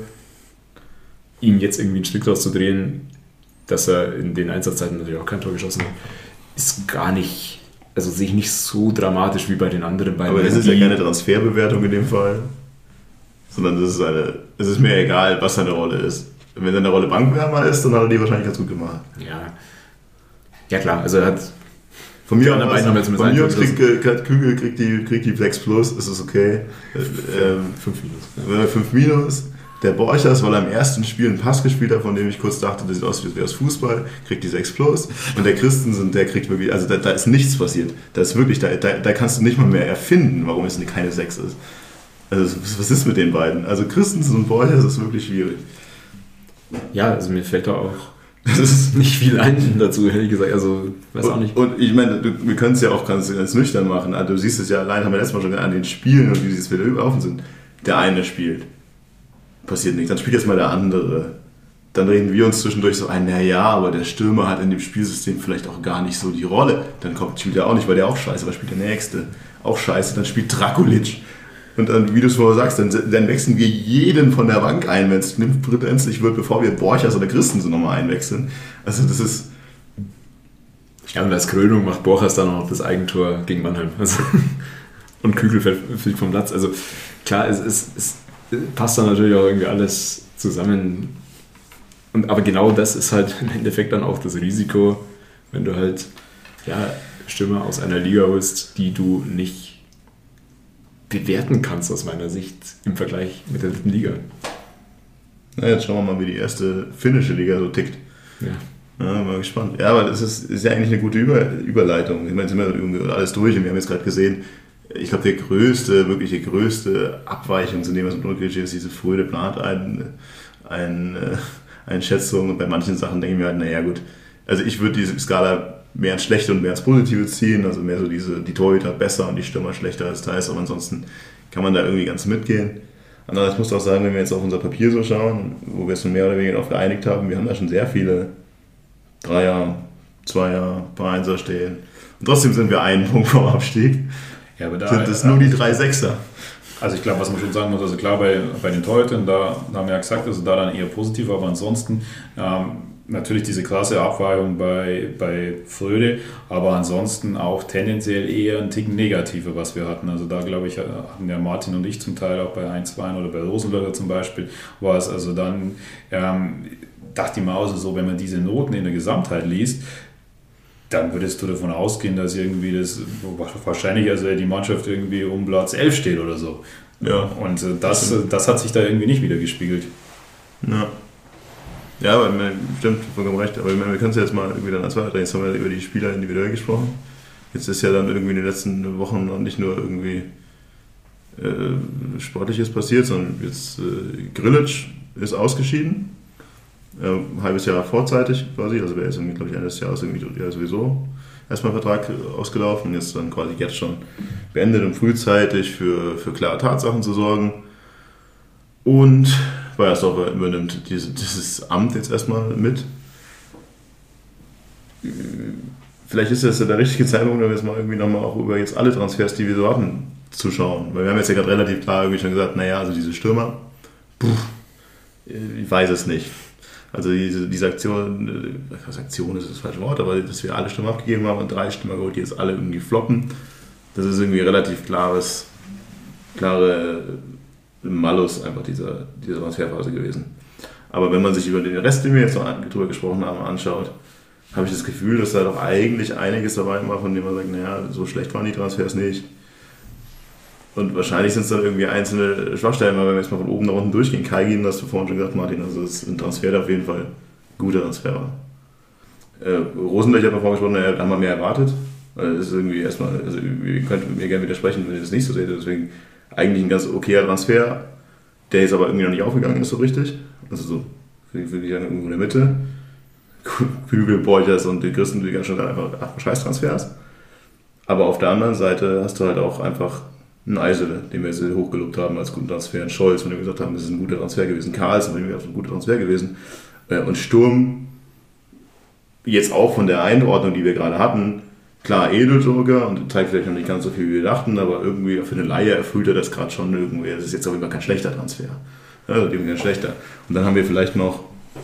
ihn jetzt irgendwie einen Strick draus zu drehen, dass er in den Einsatzzeiten natürlich auch kein Tor geschossen hat, ist gar nicht, also sehe ich nicht so dramatisch wie bei den anderen beiden. Aber das ist ja keine Transferbewertung in dem Fall, sondern das ist eine, es ist mir egal, was seine Rolle ist. Wenn seine Rolle Bankwärmer ist, dann hat er die wahrscheinlich ganz gut gemacht. Ja, ja klar, also er hat von mir aus, von mir kriegt, kriegt Kügel kriegt die, kriegt die sechs plus, ist es okay. Ähm, fünf minus. Ja. fünf minus. Der Borchers, weil er im ersten Spiel einen Pass gespielt hat, von dem ich kurz dachte, das sieht aus wie aus Fußball, kriegt die sechs plus. Und der Christensen, der kriegt wirklich, also da, da ist nichts passiert. Da ist wirklich, da, da, da kannst du nicht mal mehr erfinden, warum es keine sechs ist. Also was ist mit den beiden? Also Christensen und Borchers ist wirklich schwierig. Ja, also mir fällt da auch das ist nicht viel ein dazu, ehrlich gesagt. Also, weiß und, auch nicht. Und ich meine, du, wir können es ja auch ganz, ganz nüchtern machen. Also, du siehst es ja allein, haben wir letztes Mal schon an den Spielen und wie sie es wieder überlaufen sind. Der eine spielt. Passiert nichts. Dann spielt jetzt mal der andere. Dann reden wir uns zwischendurch so ein, naja, aber der Stürmer hat in dem Spielsystem vielleicht auch gar nicht so die Rolle. Dann kommt, spielt er auch nicht, weil der auch scheiße, aber spielt der Nächste. Auch scheiße, dann spielt Drakulic. Und dann, wie du es vorher sagst, dann, dann wechseln wir jeden von der Bank ein, wenn es brenzlig wird, bevor wir Borchers oder Christensen nochmal einwechseln. Also das ist... Ja, und als Krönung macht Borchers dann noch das Eigentor gegen Mannheim. Also, und Kügel fliegt vom Platz. Also klar, es, es, es passt dann natürlich auch irgendwie alles zusammen. Und, aber genau das ist halt im Endeffekt dann auch das Risiko, wenn du halt ja, Stürmer aus einer Liga holst, die du nicht bewerten kannst aus meiner Sicht im Vergleich mit der dritten Liga. Na, jetzt schauen wir mal, wie die erste finnische Liga so tickt. Ja. Ja, mal gespannt. Ja, aber das ist, ist ja eigentlich eine gute Über, Überleitung. Ich meine, sind wir irgendwie alles durch und wir haben jetzt gerade gesehen, ich glaube, der größte, wirklich die größte Abweichung zu dem, was im Nordkirche ist, diese Fröde plant ein, ein, eine Schätzung und bei manchen Sachen denke ich mir halt, naja gut, also ich würde diese Skala mehr ins Schlechte und mehr ins Positive ziehen, also mehr so diese, die Torhüter besser und die Stürmer schlechter als Teils, aber ansonsten kann man da irgendwie ganz mitgehen. Andererseits muss ich auch sagen, wenn wir jetzt auf unser Papier so schauen, wo wir uns mehr oder weniger darauf geeinigt haben, wir haben da schon sehr viele Dreier, Zweier, paar Einser stehen und trotzdem sind wir einen Punkt vom Abstieg. Ja, aber da sind es nur die drei Sechser. Also ich glaube, was man schon sagen muss, also klar bei, bei den Torhütern, da, da haben wir ja gesagt, also da dann eher positiv, aber ansonsten ähm, natürlich diese krasse Abweichung bei, bei Fröde, aber ansonsten auch tendenziell eher ein Ticken negativer, was wir hatten. Also da, glaube ich, hatten ja Martin und ich zum Teil auch bei ein, zwei oder bei Rosenberger zum Beispiel, war es also dann, ähm, dachte ich mir auch so, wenn man diese Noten in der Gesamtheit liest, dann würdest du davon ausgehen, dass irgendwie das, wahrscheinlich also die Mannschaft irgendwie um Platz elf steht oder so. Ja. Und das, das hat sich da irgendwie nicht wieder gespiegelt. Ja. Ja, aber stimmt, vollkommen recht. Aber wir können es jetzt mal irgendwie dann als weiter. Jetzt haben wir über die Spieler individuell gesprochen. Jetzt ist ja dann irgendwie in den letzten Wochen noch nicht nur irgendwie äh, Sportliches passiert, sondern jetzt äh, Grilic ist ausgeschieden. Äh, ein halbes Jahr vorzeitig quasi. Also wäre jetzt, glaube ich, Ende des Jahres irgendwie ja, sowieso erstmal Vertrag ausgelaufen. Jetzt dann quasi jetzt schon beendet und frühzeitig für, für klare Tatsachen zu sorgen. Und Weiersdorfer übernimmt diese, dieses Amt jetzt erstmal mit. Vielleicht ist das ja der richtige Zeitpunkt, um jetzt mal irgendwie nochmal auch über jetzt alle Transfers, die wir so hatten, zu schauen. Weil wir haben jetzt ja gerade relativ klar irgendwie schon gesagt, naja, also diese Stürmer, puh, ich weiß es nicht. Also diese, diese Aktion, was Aktion ist das falsche Wort, aber dass wir alle Stürmer abgegeben haben und drei Stürmer geholt, die jetzt alle irgendwie floppen, das ist irgendwie relativ klares, klare Malus einfach dieser, dieser Transferphase gewesen. Aber wenn man sich über den Rest, den wir jetzt noch drüber gesprochen haben, anschaut, habe ich das Gefühl, dass da doch eigentlich einiges dabei war, von dem man sagt, naja, so schlecht waren die Transfers nicht. Und wahrscheinlich sind es dann irgendwie einzelne Schwachstellen, aber wenn wir jetzt mal von oben nach unten durchgehen, Kaigin, hast du vorhin schon gesagt, Martin, also es ist ein Transfer, der auf jeden Fall ein guter Transfer war. Äh, Rosenberg hat noch vorgesprochen, naja, haben wir mehr erwartet. Das ist irgendwie erstmal, also ihr könnt mir gerne widersprechen, wenn ihr das nicht so seht, deswegen eigentlich ein ganz okayer Transfer, der jetzt aber irgendwie noch nicht aufgegangen ist so richtig. Also so, würde ich sagen, irgendwo in der Mitte. Kügel, Borchers und die Christen, die ganz schon einfach, einfach Scheiß-Transfers. Aber auf der anderen Seite hast du halt auch einfach einen Eisele, den wir sehr hochgelobt haben als guten Transfer. Ein Scholz, von dem wir gesagt haben, das ist ein guter Transfer gewesen. Karlsson, von dem wir gesagt haben, ein guter Transfer gewesen. Und Sturm jetzt auch von der Einordnung, die wir gerade hatten, klar Edeljoker und zeigt vielleicht noch nicht ganz so viel, wie wir dachten, aber irgendwie für eine Laie erfüllt er das gerade schon irgendwie. Das ist jetzt auf jeden Fall kein schlechter Transfer. Also dem kein schlechter. Und dann haben wir vielleicht noch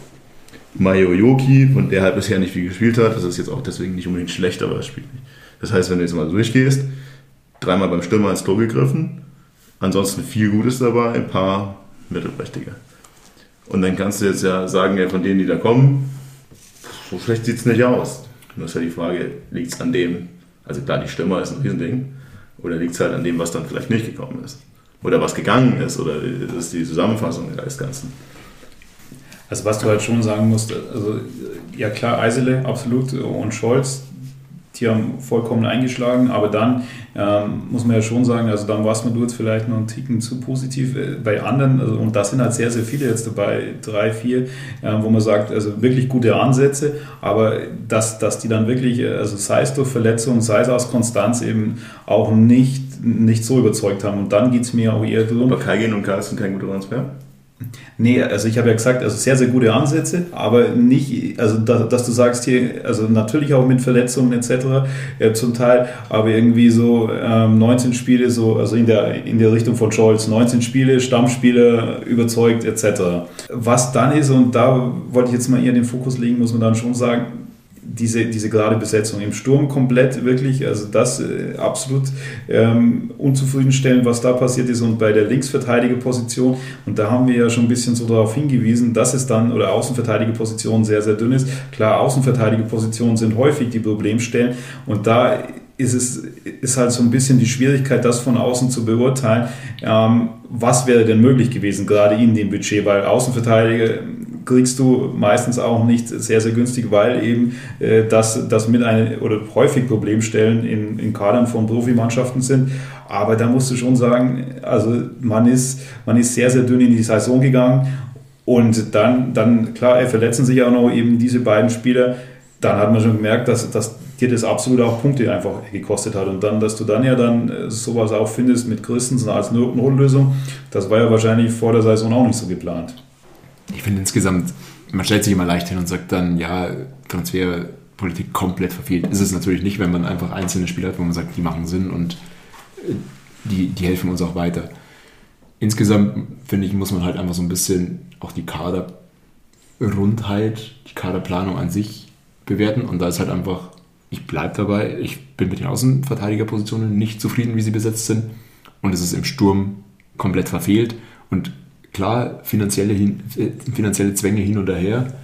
Mayo Yoki, von der halt bisher nicht viel gespielt hat. Das ist jetzt auch deswegen nicht unbedingt schlecht, aber er spielt nicht. Das heißt, wenn du jetzt mal durchgehst, dreimal beim Stürmer ins Tor gegriffen, ansonsten viel Gutes dabei, ein paar Mittelprächtige. Und dann kannst du jetzt ja sagen, ja, von denen, die da kommen, so schlecht sieht es nicht aus. Und das ist ja die Frage, liegt es an dem, also klar, die Stürmer ist ein Riesending, oder liegt es halt an dem, was dann vielleicht nicht gekommen ist? Oder was gegangen ist, oder das ist die Zusammenfassung des Ganzen. Also was du halt schon sagen musst, also ja klar, Eisele, absolut, und Scholz, die haben vollkommen eingeschlagen, aber dann ähm, muss man ja schon sagen, also dann warst du jetzt vielleicht noch einen Ticken zu positiv äh, bei anderen, also, und da sind halt sehr, sehr viele jetzt dabei, drei, vier, äh, wo man sagt, also wirklich gute Ansätze, aber dass, dass die dann wirklich, also sei es durch Verletzungen, sei es aus Konstanz eben auch nicht, nicht so überzeugt haben, und dann geht es mir auch eher darum. Aber Kaigin und Carlsen kein guter Transfer? Nee, also ich habe ja gesagt, also sehr, sehr gute Ansätze, aber nicht, also dass, dass du sagst hier, also natürlich auch mit Verletzungen et cetera äh, zum Teil, aber irgendwie so ähm, neunzehn Spiele, so also in der, in der Richtung von Scholz, neunzehn Spiele, Stammspieler überzeugt et cetera. Was dann ist, und da wollte ich jetzt mal eher den Fokus legen, muss man dann schon sagen, diese, diese gerade Besetzung im Sturm komplett wirklich, also das äh, absolut ähm, unzufriedenstellend, was da passiert ist, und bei der Linksverteidigerposition, und da haben wir ja schon ein bisschen so darauf hingewiesen, dass es dann, oder Außenverteidigerposition sehr, sehr dünn ist. Klar, Außenverteidigerpositionen sind häufig die Problemstellen, und da ist es ist halt so ein bisschen die Schwierigkeit, das von außen zu beurteilen, ähm, was wäre denn möglich gewesen, gerade in dem Budget, weil Außenverteidiger kriegst du meistens auch nicht sehr, sehr günstig, weil eben äh, das, das mit einer oder häufig Problemstellen in, in Kadern von Profimannschaften sind. Aber da musst du schon sagen, also man ist, man ist sehr, sehr dünn in die Saison gegangen, und dann, dann klar, verletzen sich auch noch eben diese beiden Spieler. Dann hat man schon gemerkt, dass, dass dir das absolut auch Punkte einfach gekostet hat. Und dann, dass du dann ja dann sowas auch findest mit Christensen als Notlösung, das war ja wahrscheinlich vor der Saison auch nicht so geplant. Ich finde insgesamt, man stellt sich immer leicht hin und sagt dann, ja, Transferpolitik komplett verfehlt. Ist es natürlich nicht, wenn man einfach einzelne Spieler hat, wo man sagt, die machen Sinn und die, die helfen uns auch weiter. Insgesamt, finde ich, muss man halt einfach so ein bisschen auch die Kaderrundheit, die Kaderplanung an sich bewerten, und da ist halt einfach, ich bleibe dabei, ich bin mit den Außenverteidigerpositionen nicht zufrieden, wie sie besetzt sind, und es ist im Sturm komplett verfehlt, und klar, finanzielle, hin, finanzielle Zwänge hin und her,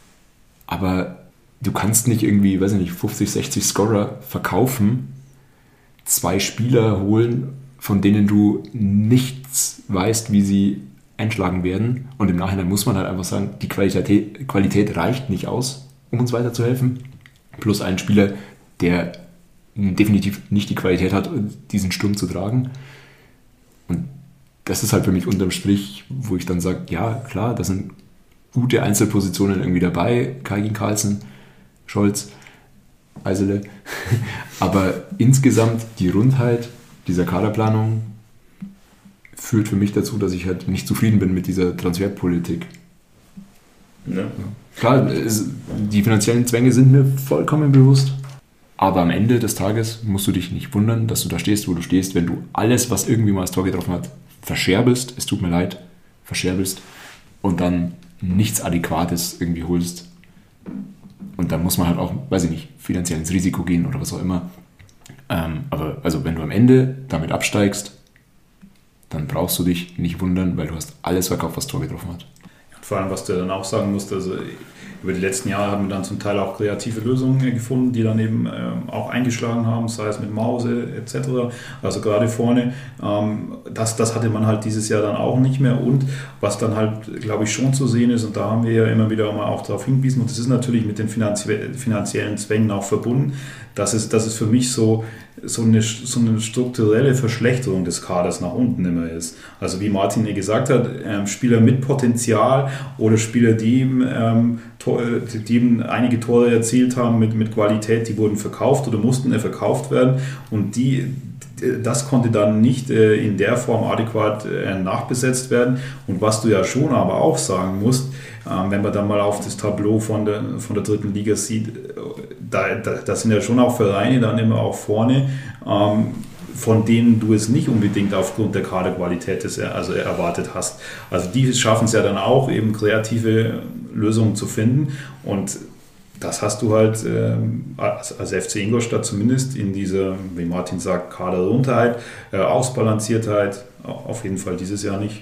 aber du kannst nicht irgendwie, weiß ich nicht, fünfzig, sechzig Scorer verkaufen, zwei Spieler holen, von denen du nichts weißt, wie sie einschlagen werden, und im Nachhinein muss man halt einfach sagen, die Qualität, Qualität reicht nicht aus, um uns weiterzuhelfen, plus ein Spieler, der definitiv nicht die Qualität hat, diesen Sturm zu tragen. Und das ist halt für mich unterm Strich, wo ich dann sage, ja klar, da sind gute Einzelpositionen irgendwie dabei, Kaigin, Carlsen, Scholz, Eisele, aber insgesamt die Rundheit dieser Kaderplanung führt für mich dazu, dass ich halt nicht zufrieden bin mit dieser Transferpolitik. Ja. Klar, es, die finanziellen Zwänge sind mir vollkommen bewusst, aber am Ende des Tages musst du dich nicht wundern, dass du da stehst, wo du stehst, wenn du alles, was irgendwie mal das Tor getroffen hat, verscherbelst, es tut mir leid, verscherbelst, und dann nichts Adäquates irgendwie holst. Und dann muss man halt auch, weiß ich nicht, finanziell ins Risiko gehen oder was auch immer. Ähm, aber also wenn du am Ende damit absteigst, dann brauchst du dich nicht wundern, weil du hast alles verkauft, was das Tor getroffen hat. Vor allem, was du dann auch sagen musst, also über die letzten Jahre haben wir dann zum Teil auch kreative Lösungen gefunden, die dann eben ähm, auch eingeschlagen haben, sei es mit Mause et cetera. Also gerade vorne, ähm, das, das hatte man halt dieses Jahr dann auch nicht mehr. Und was dann halt, glaube ich, schon zu sehen ist, und da haben wir ja immer wieder mal auch darauf hingewiesen, und das ist natürlich mit den finanzie- finanziellen Zwängen auch verbunden, dass es, dass es für mich so, so, eine, so eine strukturelle Verschlechterung des Kaders nach unten immer ist. Also wie Martin ja gesagt hat, ähm, Spieler mit Potenzial oder Spieler, die eben, ähm, to- die eben einige Tore erzielt haben mit, mit Qualität, die wurden verkauft oder mussten äh, verkauft werden, und die das konnte dann nicht äh, in der Form adäquat äh, nachbesetzt werden. Und was du ja schon aber auch sagen musst, ähm, wenn man dann mal auf das Tableau von der, von der dritten Liga sieht, da, da, da sind ja schon auch Vereine dann immer auch vorne, ähm, von denen du es nicht unbedingt aufgrund der Kaderqualität des, also erwartet hast. Also die schaffen es ja dann auch, eben kreative Lösungen zu finden, und das hast du halt ähm, als, als F C Ingolstadt zumindest in dieser, wie Martin sagt, Kaderrundheit, äh, Ausbalanciertheit auf jeden Fall dieses Jahr nicht.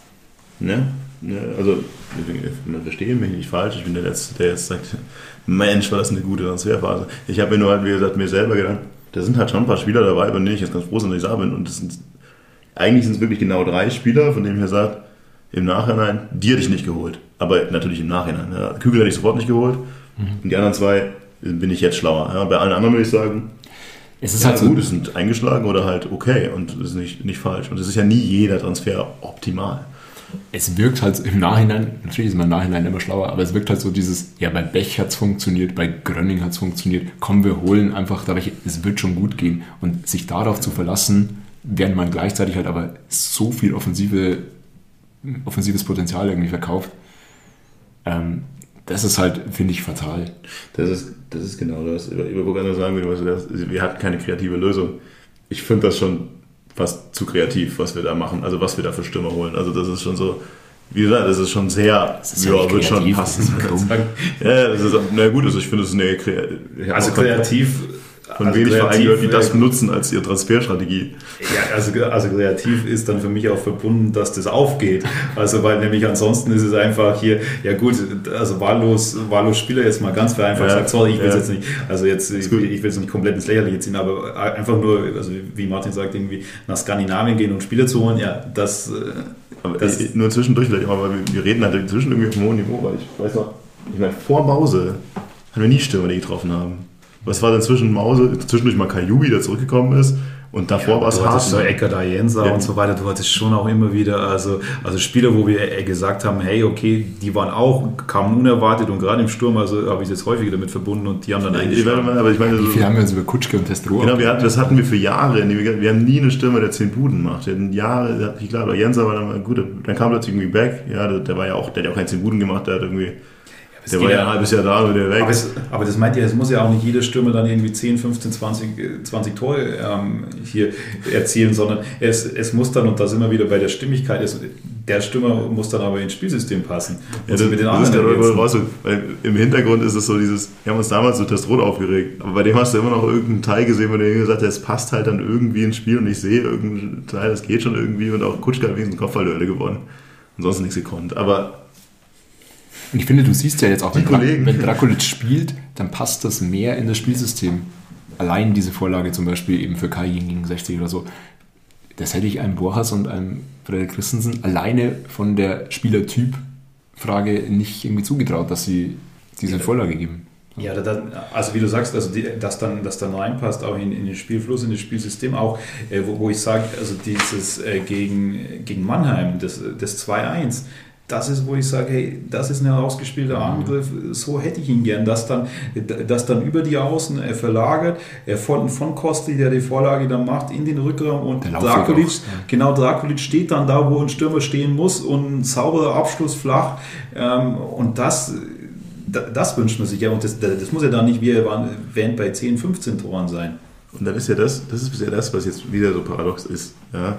Ne? Ne? Also, man verstehe mich nicht falsch, ich bin der Letzte, der jetzt sagt, Mensch, war das eine gute Transferphase. Ich habe mir nur halt, wie gesagt, mir selber gedacht, da sind halt schon ein paar Spieler dabei, bei denen ich jetzt ganz froh bin, dass ich da bin. Und das sind, eigentlich sind es wirklich genau drei Spieler, von denen ich mir sage, im Nachhinein, die hätte ich nicht geholt. Aber natürlich im Nachhinein. Ja. Kügel hätte ich sofort nicht geholt. Mhm. Und die anderen zwei bin ich jetzt schlauer. Ja. Bei allen anderen würde ich sagen, es ist ja, halt so gut, es sind eingeschlagen oder halt okay und das ist nicht, nicht falsch. Und es ist ja nie jeder Transfer optimal. Es wirkt halt im Nachhinein, natürlich ist man im Nachhinein immer schlauer, aber es wirkt halt so dieses, ja, bei Bech hat es funktioniert, bei Grönning hat es funktioniert, komm, wir holen einfach, dadurch, es wird schon gut gehen. Und sich darauf zu verlassen, während man gleichzeitig halt aber so viel offensive, offensives Potenzial irgendwie verkauft, ähm, das ist halt, finde ich, fatal. Das ist, das ist genau das. Ich wollte gerade sagen, wir hatten keine kreative Lösung. Ich finde das schon fast zu kreativ, was wir da machen, also was wir da für Stürmer holen. Also das ist schon so, wie gesagt, das ist schon sehr, das ist ja, ja wird schon passen. Ja, das ist, na gut, also ich finde, es ist eine ja, also kreativ. Von also wenig Vereinen gehört, die das nutzen als ihre Transferstrategie. Ja, also, also kreativ ist dann für mich auch verbunden, dass das aufgeht. Also weil nämlich ansonsten ist es einfach hier, ja gut, also wahllos, wahllos Spieler jetzt mal ganz vereinfacht ja, gesagt, sorry, ich will ja. jetzt nicht, also jetzt, ich, ich will jetzt nicht komplett ins Lächerliche ziehen, aber einfach nur, also wie Martin sagt, irgendwie nach Skandinavien gehen und Spieler zu holen, ja, das... Aber das ich, nur zwischendurch vielleicht, aber wir, wir reden halt inzwischen irgendwie auf einem hohen Niveau, weil ich weiß noch, ich meine, vor Mause haben wir nie Stürmer, die getroffen haben. Was war denn zwischen Mause, zwischendurch mal Kajubi, der zurückgekommen ist, und davor ja, war es Haas. So Ecker Dajensa ja. und so weiter. Du hattest schon auch immer wieder, also, also Spieler, wo wir gesagt haben, hey, okay, die waren auch, kamen unerwartet und gerade im Sturm, also habe ich es jetzt häufiger damit verbunden und die haben dann ja, eigentlich... Aber ich meine, wie viel haben wir jetzt über Kutschke und Testro? Genau, wir hatten, das hatten wir für Jahre. Wir haben nie einen Stürmer, der zehn Buden macht. Wir hatten Jahre, klar, Dajensa war dann mal gut, dann kam plötzlich irgendwie Beck, ja, der war ja auch, der hat ja auch keinen zehn Buden gemacht, der hat irgendwie... Der war ja ein halbes Jahr da und der weg. Aber, es, aber das meint ihr, es muss ja auch nicht jeder Stürmer dann irgendwie zehn, fünfzehn, zwanzig, zwanzig Tore ähm, hier erzielen, sondern es, es muss dann, und da sind wir wieder bei der Stimmigkeit, es, der Stürmer muss dann aber ins Spielsystem passen. Ja, das, mit den das anderen ist raus, weil im Hintergrund ist es so dieses, wir haben uns damals so Testrot aufgeregt, aber bei dem hast du immer noch irgendeinen Teil gesehen, wo der gesagt hat, es passt halt dann irgendwie ins Spiel und ich sehe irgendeinen Teil, das geht schon irgendwie, und auch Kutschke hat wenigstens Kopfballduelle gewonnen. Ansonsten nichts gekonnt. Aber und ich finde, du siehst ja jetzt auch, wenn, Dra- wenn Drakulic spielt, dann passt das mehr in das Spielsystem. Allein diese Vorlage zum Beispiel eben für Kai gegen sechzig oder so. Das hätte ich einem Borchers und einem Frederik Christensen alleine von der Spielertyp-Frage nicht irgendwie zugetraut, dass sie diese Vorlage geben. Ja, also wie du sagst, also die, dass dann das dann reinpasst, auch in, in den Spielfluss, in das Spielsystem, auch äh, wo, wo ich sage, also dieses äh, gegen, gegen Mannheim, das, das zwei eins, das ist, wo ich sage, hey, das ist ein herausgespielter Angriff, so hätte ich ihn gern, dass dann, dass dann über die Außen er verlagert, er von, von Kostli, der die Vorlage dann macht, in den Rückraum, und Drakulic, ja. genau, Drakulic steht dann da, wo ein Stürmer stehen muss, und ein sauberer Abschluss flach, ähm, und das, das wünscht man sich ja, und das, das muss ja dann nicht, wie er erwähnt, bei zehn, fünfzehn Toren sein. Und dann ist ja das, das ist ja das, was jetzt wieder so paradox ist, ja.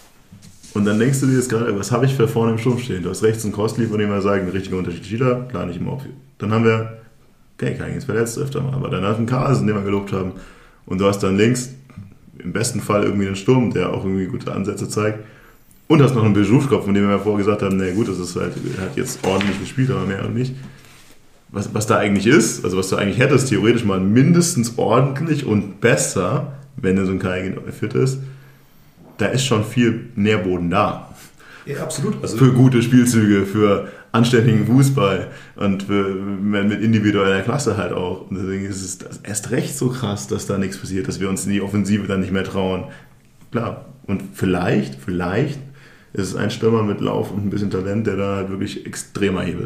Und dann denkst du dir jetzt gerade, was habe ich für vorne im Sturm stehen? Du hast rechts einen Kostli, von dem wir sagen, ein richtiger Unterschied Spieler, klar nicht immer. Dann haben wir, okay, Kai ist verletzt öfter mal, aber dann hat einen Carlsen, den wir gelobt haben. Und du hast dann links im besten Fall irgendwie einen Sturm, der auch irgendwie gute Ansätze zeigt. Und hast noch einen Bejuschkopf, von dem wir ja vorher gesagt haben, na gut, das ist halt, er hat jetzt ordentlich gespielt, aber mehr und nicht. Was, was da eigentlich ist, also was du eigentlich hättest, theoretisch mal mindestens ordentlich und besser, wenn er so ein Kai fit ist, da ist schon viel Nährboden da. Ja, absolut. Also für gute Spielzüge, für anständigen Fußball und für, mit individueller Klasse halt auch. Und deswegen ist es erst recht so krass, dass da nichts passiert, dass wir uns in die Offensive dann nicht mehr trauen. Klar. Und vielleicht, vielleicht ist es ein Stürmer mit Lauf und ein bisschen Talent, der da halt wirklich extremer Hebel ist.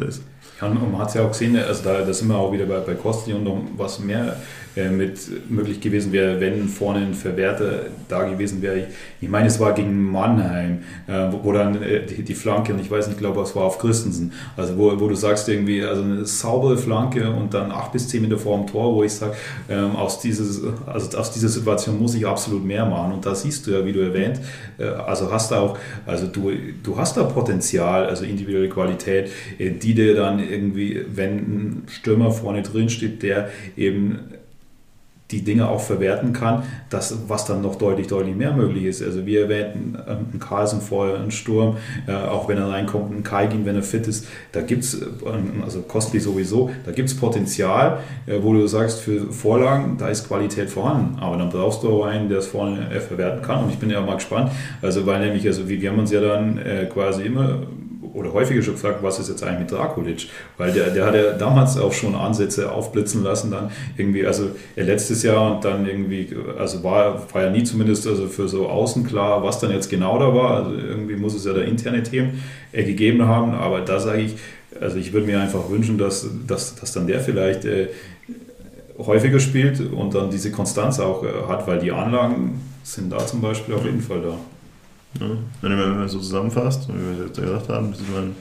Ja, und man hat es ja auch gesehen, also da, da sind wir auch wieder bei, bei Kostli und um was mehr äh, mit möglich gewesen wäre, wenn vorne ein Verwerter da gewesen wäre. Ich, ich meine, es war gegen Mannheim, äh, wo, wo dann äh, die, die Flanke, und ich weiß nicht, ich glaube, es war auf Christensen, also wo, wo du sagst irgendwie, also eine saubere Flanke und dann acht bis zehn Meter vor dem Tor, wo ich sage, ähm, aus, dieses, also aus dieser Situation muss ich absolut mehr machen. Und da siehst du ja, wie du erwähnt, äh, also hast du auch, also du, du hast da Potenzial, also individuelle Qualität, äh, die dir dann irgendwie, wenn ein Stürmer vorne drin steht, der eben die Dinge auch verwerten kann, das, was dann noch deutlich, deutlich mehr möglich ist. Also wir erwähnten einen Carlsen vorher, einen Sturm, äh, auch wenn er reinkommt, einen Kaigin, wenn er fit ist, da gibt es, also Kostli sowieso, da gibt es Potenzial, äh, wo du sagst, für Vorlagen, da ist Qualität vorhanden, aber dann brauchst du auch einen, der es vorne äh, verwerten kann und ich bin ja mal gespannt, also weil nämlich, also wir, wir haben uns ja dann äh, quasi immer oder häufiger schon gefragt, was ist jetzt eigentlich mit Drakulic? Weil der, der hat ja damals auch schon Ansätze aufblitzen lassen, dann irgendwie, also letztes Jahr und dann irgendwie, also war, war ja nie zumindest also für so außen klar, was dann jetzt genau da war. Also irgendwie muss es ja da interne Themen äh, gegeben haben, aber da sage ich, also ich würde mir einfach wünschen, dass, dass, dass dann der vielleicht äh, häufiger spielt und dann diese Konstanz auch äh, hat, weil die Anlagen sind da zum Beispiel auf jeden Fall da. Ja, wenn man so zusammenfasst, wie wir jetzt gesagt haben, ist man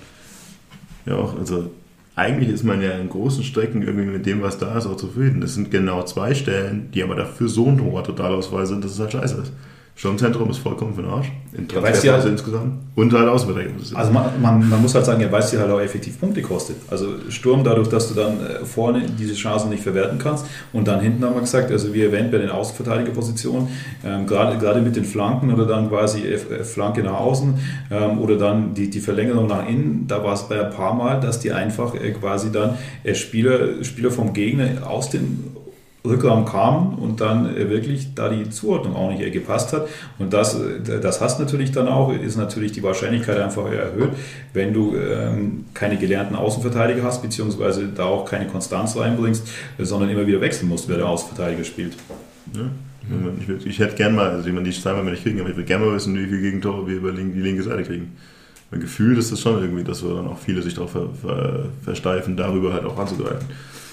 ja auch, also eigentlich ist man ja in großen Strecken irgendwie mit dem, was da ist, auch zufrieden. Das sind genau zwei Stellen, die aber dafür so ein hoher Totalausfall sind, dass es halt scheiße ist. Sturmzentrum ist vollkommen für den Arsch. In ja, ja, halt, insgesamt. Und halt Außenverteidigung. Also man, man, man muss halt sagen, ja, weil es dir halt auch effektiv Punkte kostet. Also Sturm, dadurch, dass du dann vorne diese Chancen nicht verwerten kannst. Und dann hinten haben wir gesagt, also wie erwähnt bei den Außenverteidigerpositionen, ähm, gerade, gerade mit den Flanken oder dann quasi Flanke nach außen ähm, oder dann die, die Verlängerung nach innen, da war es bei ein paar Mal, dass die einfach äh, quasi dann äh, Spieler, Spieler vom Gegner aus den Rückraum kam und dann wirklich da die Zuordnung auch nicht gepasst hat. Und das, das hast natürlich dann auch, ist natürlich die Wahrscheinlichkeit einfach erhöht, wenn du ähm, keine gelernten Außenverteidiger hast, beziehungsweise da auch keine Konstanz reinbringst, sondern immer wieder wechseln musst, wer der Außenverteidiger spielt. Ja. Ich, will, ich hätte gerne mal, also ich meine, die Zahlen werden wir nicht kriegen, aber ich würde gerne mal wissen, wie viele Gegentore wir über die linke Seite kriegen. Mein Gefühl ist das schon irgendwie, dass wir dann auch viele sich darauf ver, ver, versteifen, darüber halt auch anzugreifen.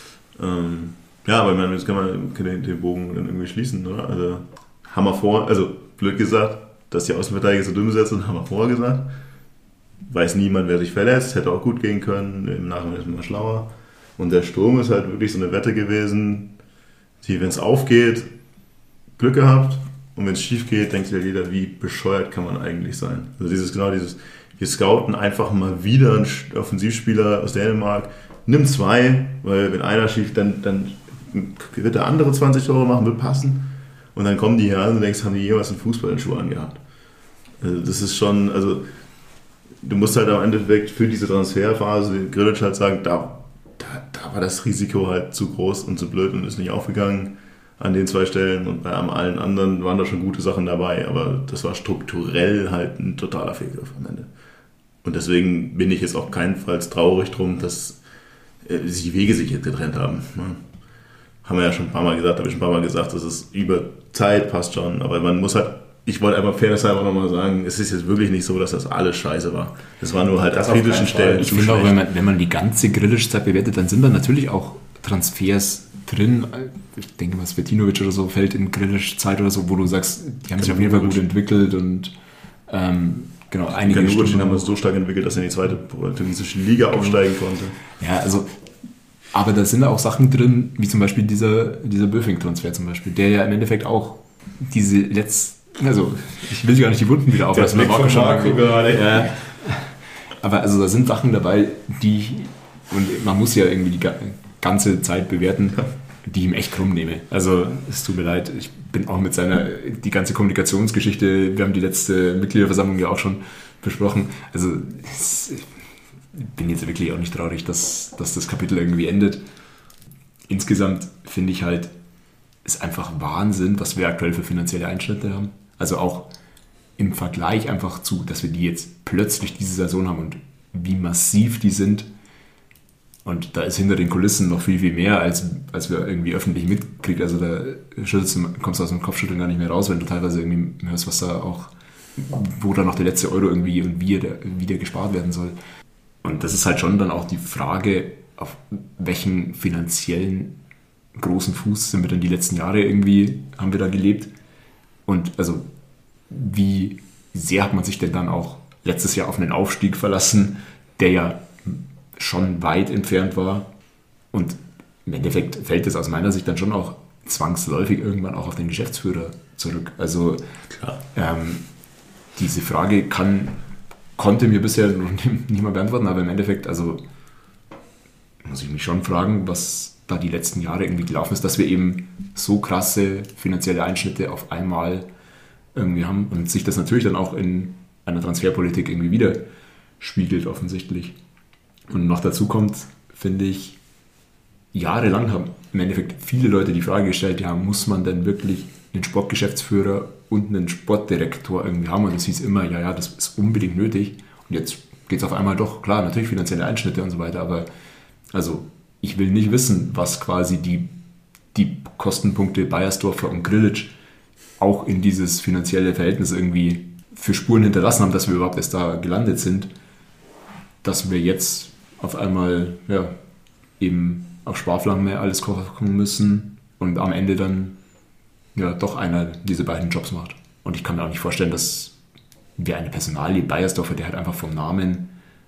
Ähm, Ja, aber ich meine, jetzt kann man den, den Bogen dann irgendwie schließen, oder? Also haben wir vor, also blöd gesagt, dass die Außenverteidiger so dünn besetzt sind, haben wir vorher gesagt. Weiß niemand, wer sich verletzt, hätte auch gut gehen können, im Nachhinein ist man mal schlauer. Und der Sturm ist halt wirklich so eine Wette gewesen, die, wenn es aufgeht, Glück gehabt und wenn es schief geht, denkt sich ja jeder, wie bescheuert kann man eigentlich sein. Also dieses, genau dieses, wir scouten einfach mal wieder einen Offensivspieler aus Dänemark, nimm zwei, weil wenn einer schief, dann, dann wird der andere zwanzig Tore machen, wird passen. Und dann kommen die hier an und denkst, haben die jemals einen Fußball in den Schuh angehabt? Also das ist schon, also du musst halt am Endeffekt für diese Transferphase Grillitsch halt sagen, da, da, da war das Risiko halt zu groß und zu blöd und ist nicht aufgegangen an den zwei Stellen. Und bei allen anderen waren da schon gute Sachen dabei, aber das war strukturell halt ein totaler Fehlgriff am Ende. Und deswegen bin ich jetzt auch keinenfalls traurig drum, dass sich die Wege sich jetzt getrennt haben. Haben wir ja schon ein paar Mal gesagt, habe ich schon ein paar Mal gesagt, dass es über Zeit passt schon, aber man muss halt, ich wollte einfach fairnesshalber nochmal sagen, es ist jetzt wirklich nicht so, dass das alles scheiße war. Das war nur halt an kritischen Stellen. Ich finde auch, wenn man, wenn man die ganze Grillitsch-Zeit bewertet, dann sind da natürlich auch Transfers drin. Ich denke mal, Svetinovic oder so fällt in Grillitsch-Zeit oder so, wo du sagst, die haben sich auf jeden Fall gut entwickelt und ähm, genau, einige Stunden haben wir so stark entwickelt, dass er in die zweite portugiesische Liga aufsteigen konnte. Ja, also aber da sind auch Sachen drin, wie zum Beispiel dieser, dieser Böfing-Transfer zum Beispiel, der ja im Endeffekt auch diese letzten, also ich will gar nicht die Wunden wieder auflassen. Der Blick von Marco gerade. Ja, aber also da sind Sachen dabei, die, und man muss ja irgendwie die ganze Zeit bewerten, die ich ihm echt krumm nehme. Also es tut mir leid, ich bin auch mit seiner, die ganze Kommunikationsgeschichte, wir haben die letzte Mitgliederversammlung ja auch schon besprochen, also es, ich bin jetzt wirklich auch nicht traurig, dass, dass das Kapitel irgendwie endet. Insgesamt finde ich halt, ist einfach Wahnsinn, was wir aktuell für finanzielle Einschnitte haben. Also auch im Vergleich einfach zu, dass wir die jetzt plötzlich diese Saison haben und wie massiv die sind. Und da ist hinter den Kulissen noch viel, viel mehr, als, als wir irgendwie öffentlich mitkriegen. Also da schüttelst du, kommst du aus dem Kopfschütteln gar nicht mehr raus, wenn du teilweise irgendwie hörst, was da auch, wo da noch der letzte Euro irgendwie und wie der, wie der gespart werden soll. Und das ist halt schon dann auch die Frage, auf welchen finanziellen großen Fuß sind wir denn die letzten Jahre irgendwie, haben wir da gelebt? Und also wie sehr hat man sich denn dann auch letztes Jahr auf einen Aufstieg verlassen, der ja schon weit entfernt war. Und im Endeffekt fällt es aus meiner Sicht dann schon auch zwangsläufig irgendwann auch auf den Geschäftsführer zurück. Also ähm, diese Frage kann, konnte mir bisher noch niemand beantworten, aber im Endeffekt, also muss ich mich schon fragen, was da die letzten Jahre irgendwie gelaufen ist, dass wir eben so krasse finanzielle Einschnitte auf einmal irgendwie haben und sich das natürlich dann auch in einer Transferpolitik irgendwie widerspiegelt offensichtlich. Und noch dazu kommt, finde ich, jahrelang haben im Endeffekt viele Leute die Frage gestellt, ja, muss man denn wirklich einen Sportgeschäftsführer und einen Sportdirektor irgendwie haben? Und es hieß immer, ja, ja, das ist unbedingt nötig. Und jetzt geht es auf einmal doch, klar, natürlich finanzielle Einschnitte und so weiter, aber also ich will nicht wissen, was quasi die, die Kostenpunkte Beiersdorfer und Grillitsch auch in dieses finanzielle Verhältnis irgendwie für Spuren hinterlassen haben, dass wir überhaupt erst da gelandet sind, dass wir jetzt auf einmal ja, eben auf Sparflamme alles kochen müssen und am Ende dann ja doch einer diese beiden Jobs macht. Und ich kann mir auch nicht vorstellen, dass wir eine Personalie Beiersdorfer, der halt einfach vom Namen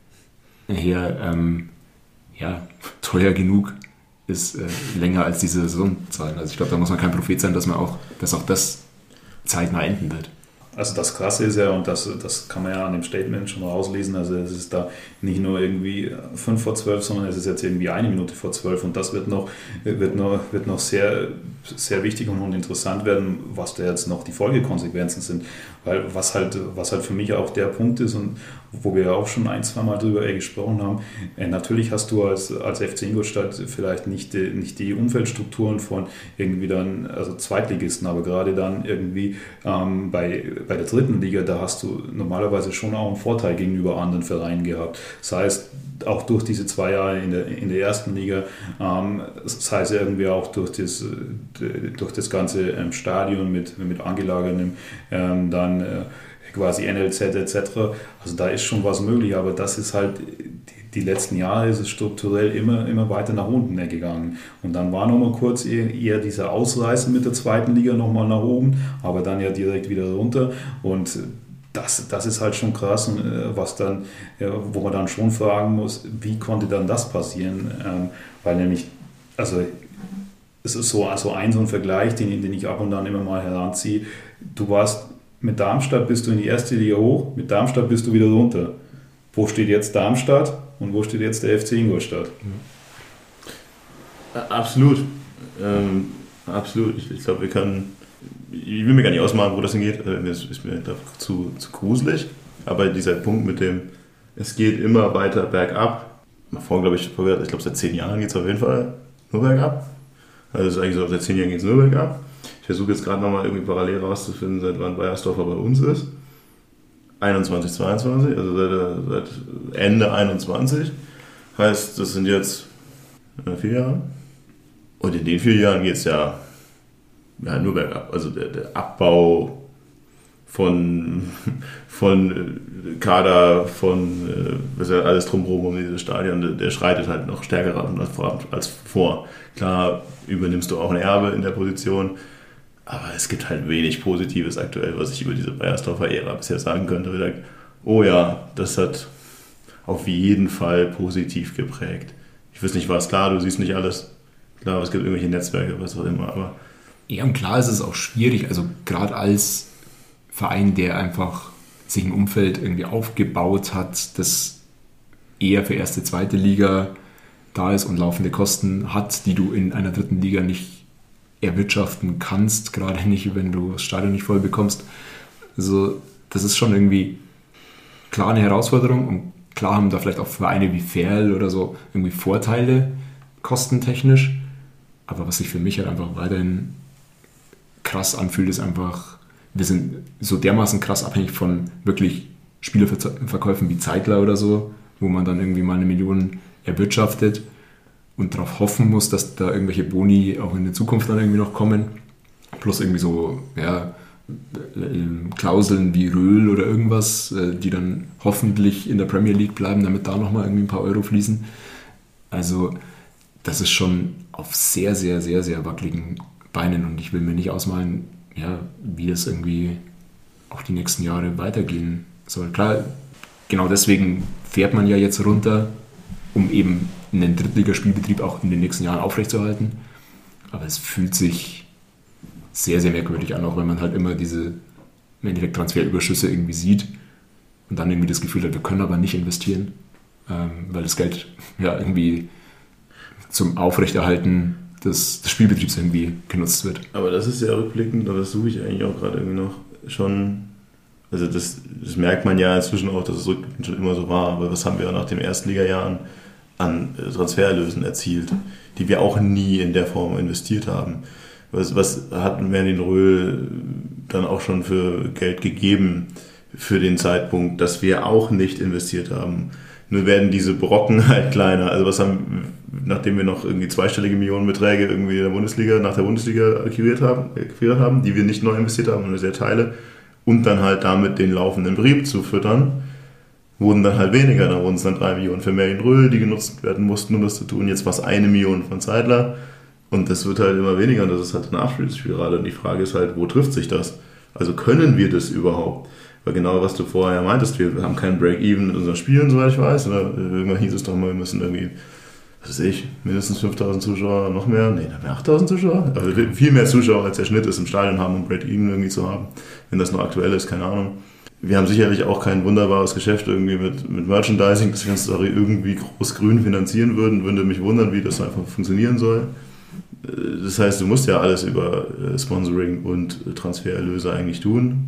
her ähm, ja, teuer genug ist, äh, länger als diese Saison zahlen. Also ich glaube, da muss man kein Prophet sein, dass man auch, dass auch das zeitnah enden wird. Also das Krasse ist ja, und das, das kann man ja an dem Statement schon rauslesen, also es ist da nicht nur irgendwie fünf vor zwölf, sondern es ist jetzt irgendwie eine Minute vor zwölf und das wird noch, wird noch, wird noch sehr, sehr wichtig und interessant werden, was da jetzt noch die Folgekonsequenzen sind. Weil was halt, was halt für mich auch der Punkt ist und wo wir ja auch schon ein, zwei Mal drüber gesprochen haben, äh, natürlich hast du als, als F C Ingolstadt vielleicht nicht die, nicht die Umfeldstrukturen von irgendwie dann, also Zweitligisten, aber gerade dann irgendwie ähm, bei, bei der dritten Liga, da hast du normalerweise schon auch einen Vorteil gegenüber anderen Vereinen gehabt. Das heißt, auch durch diese zwei Jahre in der, in der ersten Liga, ähm, sei es irgendwie auch durch das, durch das ganze ähm, Stadion mit, mit angelagertem, ähm, dann äh, quasi N L Z et cetera. Also da ist schon was möglich, aber das ist halt, die, die letzten Jahre ist es strukturell immer, immer weiter nach unten gegangen. Und dann war nochmal kurz eher, eher dieser Ausreißen mit der zweiten Liga nochmal nach oben, aber dann ja direkt wieder runter und Das, das ist halt schon krass, was dann, wo man dann schon fragen muss, wie konnte dann das passieren? Weil nämlich, also es ist so also ein so ein Vergleich, den, den ich ab und an immer mal heranziehe. Du warst mit Darmstadt, bist du in die erste Liga hoch, mit Darmstadt bist du wieder runter. Wo steht jetzt Darmstadt und wo steht jetzt der F C Ingolstadt? Absolut. Ähm, absolut. Ich, ich glaube, wir können... Ich will mir gar nicht ausmalen, wo das hingeht. Das ist mir zu, zu gruselig. Aber dieser Punkt mit dem, es geht immer weiter bergab. Vorhin, glaube ich, ich glaube, seit zehn Jahren geht es auf jeden Fall nur bergab. Also es ist eigentlich so, seit zehn Jahren geht es nur bergab. Ich versuche jetzt gerade nochmal irgendwie parallel rauszufinden, seit wann Beiersdorfer bei uns ist. einundzwanzig, zweiundzwanzig, also seit, seit Ende einundzwanzig. Heißt, das sind jetzt vier Jahre. Und in den vier Jahren geht es ja Ja, nur bergab. Also der, der Abbau von, von Kader, von was ja alles drumherum um dieses Stadion, der, der schreitet halt noch stärker als vor, als vor. Klar übernimmst du auch ein Erbe in der Position, aber es gibt halt wenig Positives aktuell, was ich über diese Beiersdorfer-Ära bisher sagen könnte. Ich sage, oh ja, das hat auf jeden Fall positiv geprägt. Ich weiß nicht was, klar, du siehst nicht alles. Klar, es gibt irgendwelche Netzwerke, was auch immer, aber ja, und klar ist es auch schwierig, also gerade als Verein, der einfach sich ein Umfeld irgendwie aufgebaut hat, das eher für erste, zweite Liga da ist und laufende Kosten hat, die du in einer dritten Liga nicht erwirtschaften kannst, gerade nicht, wenn du das Stadion nicht voll bekommst. Also das ist schon irgendwie klar eine Herausforderung und klar haben da vielleicht auch Vereine wie Ferl oder so irgendwie Vorteile, kostentechnisch, aber was sich für mich halt einfach weiterhin krass anfühlt, ist einfach, wir sind so dermaßen krass abhängig von wirklich Spielerverkäufen wie Zeitler oder so, wo man dann irgendwie mal eine Million erwirtschaftet und darauf hoffen muss, dass da irgendwelche Boni auch in der Zukunft dann irgendwie noch kommen. Plus irgendwie so, ja, äh, Klauseln wie Röhl oder irgendwas, äh, die dann hoffentlich in der Premier League bleiben, damit da nochmal irgendwie ein paar Euro fließen. Also das ist schon auf sehr, sehr, sehr, sehr wackeligen Beinen und ich will mir nicht ausmalen, ja, wie das irgendwie auch die nächsten Jahre weitergehen soll. Klar, genau deswegen fährt man ja jetzt runter, um eben einen Drittligaspielbetrieb auch in den nächsten Jahren aufrechtzuerhalten. Aber es fühlt sich sehr, sehr merkwürdig an, auch wenn man halt immer diese im Endeffekt Transferüberschüsse irgendwie sieht und dann irgendwie das Gefühl hat, wir können aber nicht investieren, ähm, weil das Geld ja irgendwie zum Aufrechterhalten des, des Spielbetriebs irgendwie genutzt wird. Aber das ist ja rückblickend, und das suche ich eigentlich auch gerade irgendwie noch, schon, also das, das merkt man ja inzwischen auch, dass es rückblickend schon immer so war, aber was haben wir nach den Erstligajahren an Transfererlösen erzielt, die wir auch nie in der Form investiert haben. Was, was hat Merlin Röhl dann auch schon für Geld gegeben für den Zeitpunkt, dass wir auch nicht investiert haben? Nur werden diese Brocken halt kleiner. Also was haben, nachdem wir noch irgendwie zweistellige Millionenbeträge irgendwie in der Bundesliga, nach der Bundesliga akquiriert haben, akquiriert haben, die wir nicht neu investiert haben, nur sehr Teile, und dann halt damit den laufenden Betrieb zu füttern, wurden dann halt weniger. Da wurden es dann drei Millionen für Merlin Röhl, die genutzt werden mussten, um das zu tun. Jetzt war es eine Million von Zeidler. Und das wird halt immer weniger und das ist halt eine Abspielspirale. Und die Frage ist halt, wo trifft sich das? Also können wir das überhaupt? Weil genau, was du vorher meintest, wir haben keinen Break-Even in unseren Spielen, soweit ich weiß. Oder irgendwann hieß es doch mal, wir müssen irgendwie, was weiß ich, mindestens fünftausend Zuschauer, noch mehr? Nee, dann mehr achttausend Zuschauer? Also viel mehr Zuschauer, als der Schnitt ist, im Stadion haben, um Break-Even irgendwie zu haben. Wenn das noch aktuell ist, keine Ahnung. Wir haben sicherlich auch kein wunderbares Geschäft irgendwie mit, mit Merchandising, das ganze Sache irgendwie groß-grün finanzieren würden. Würde mich wundern, wie das einfach funktionieren soll. Das heißt, du musst ja alles über Sponsoring und Transfererlöse eigentlich tun.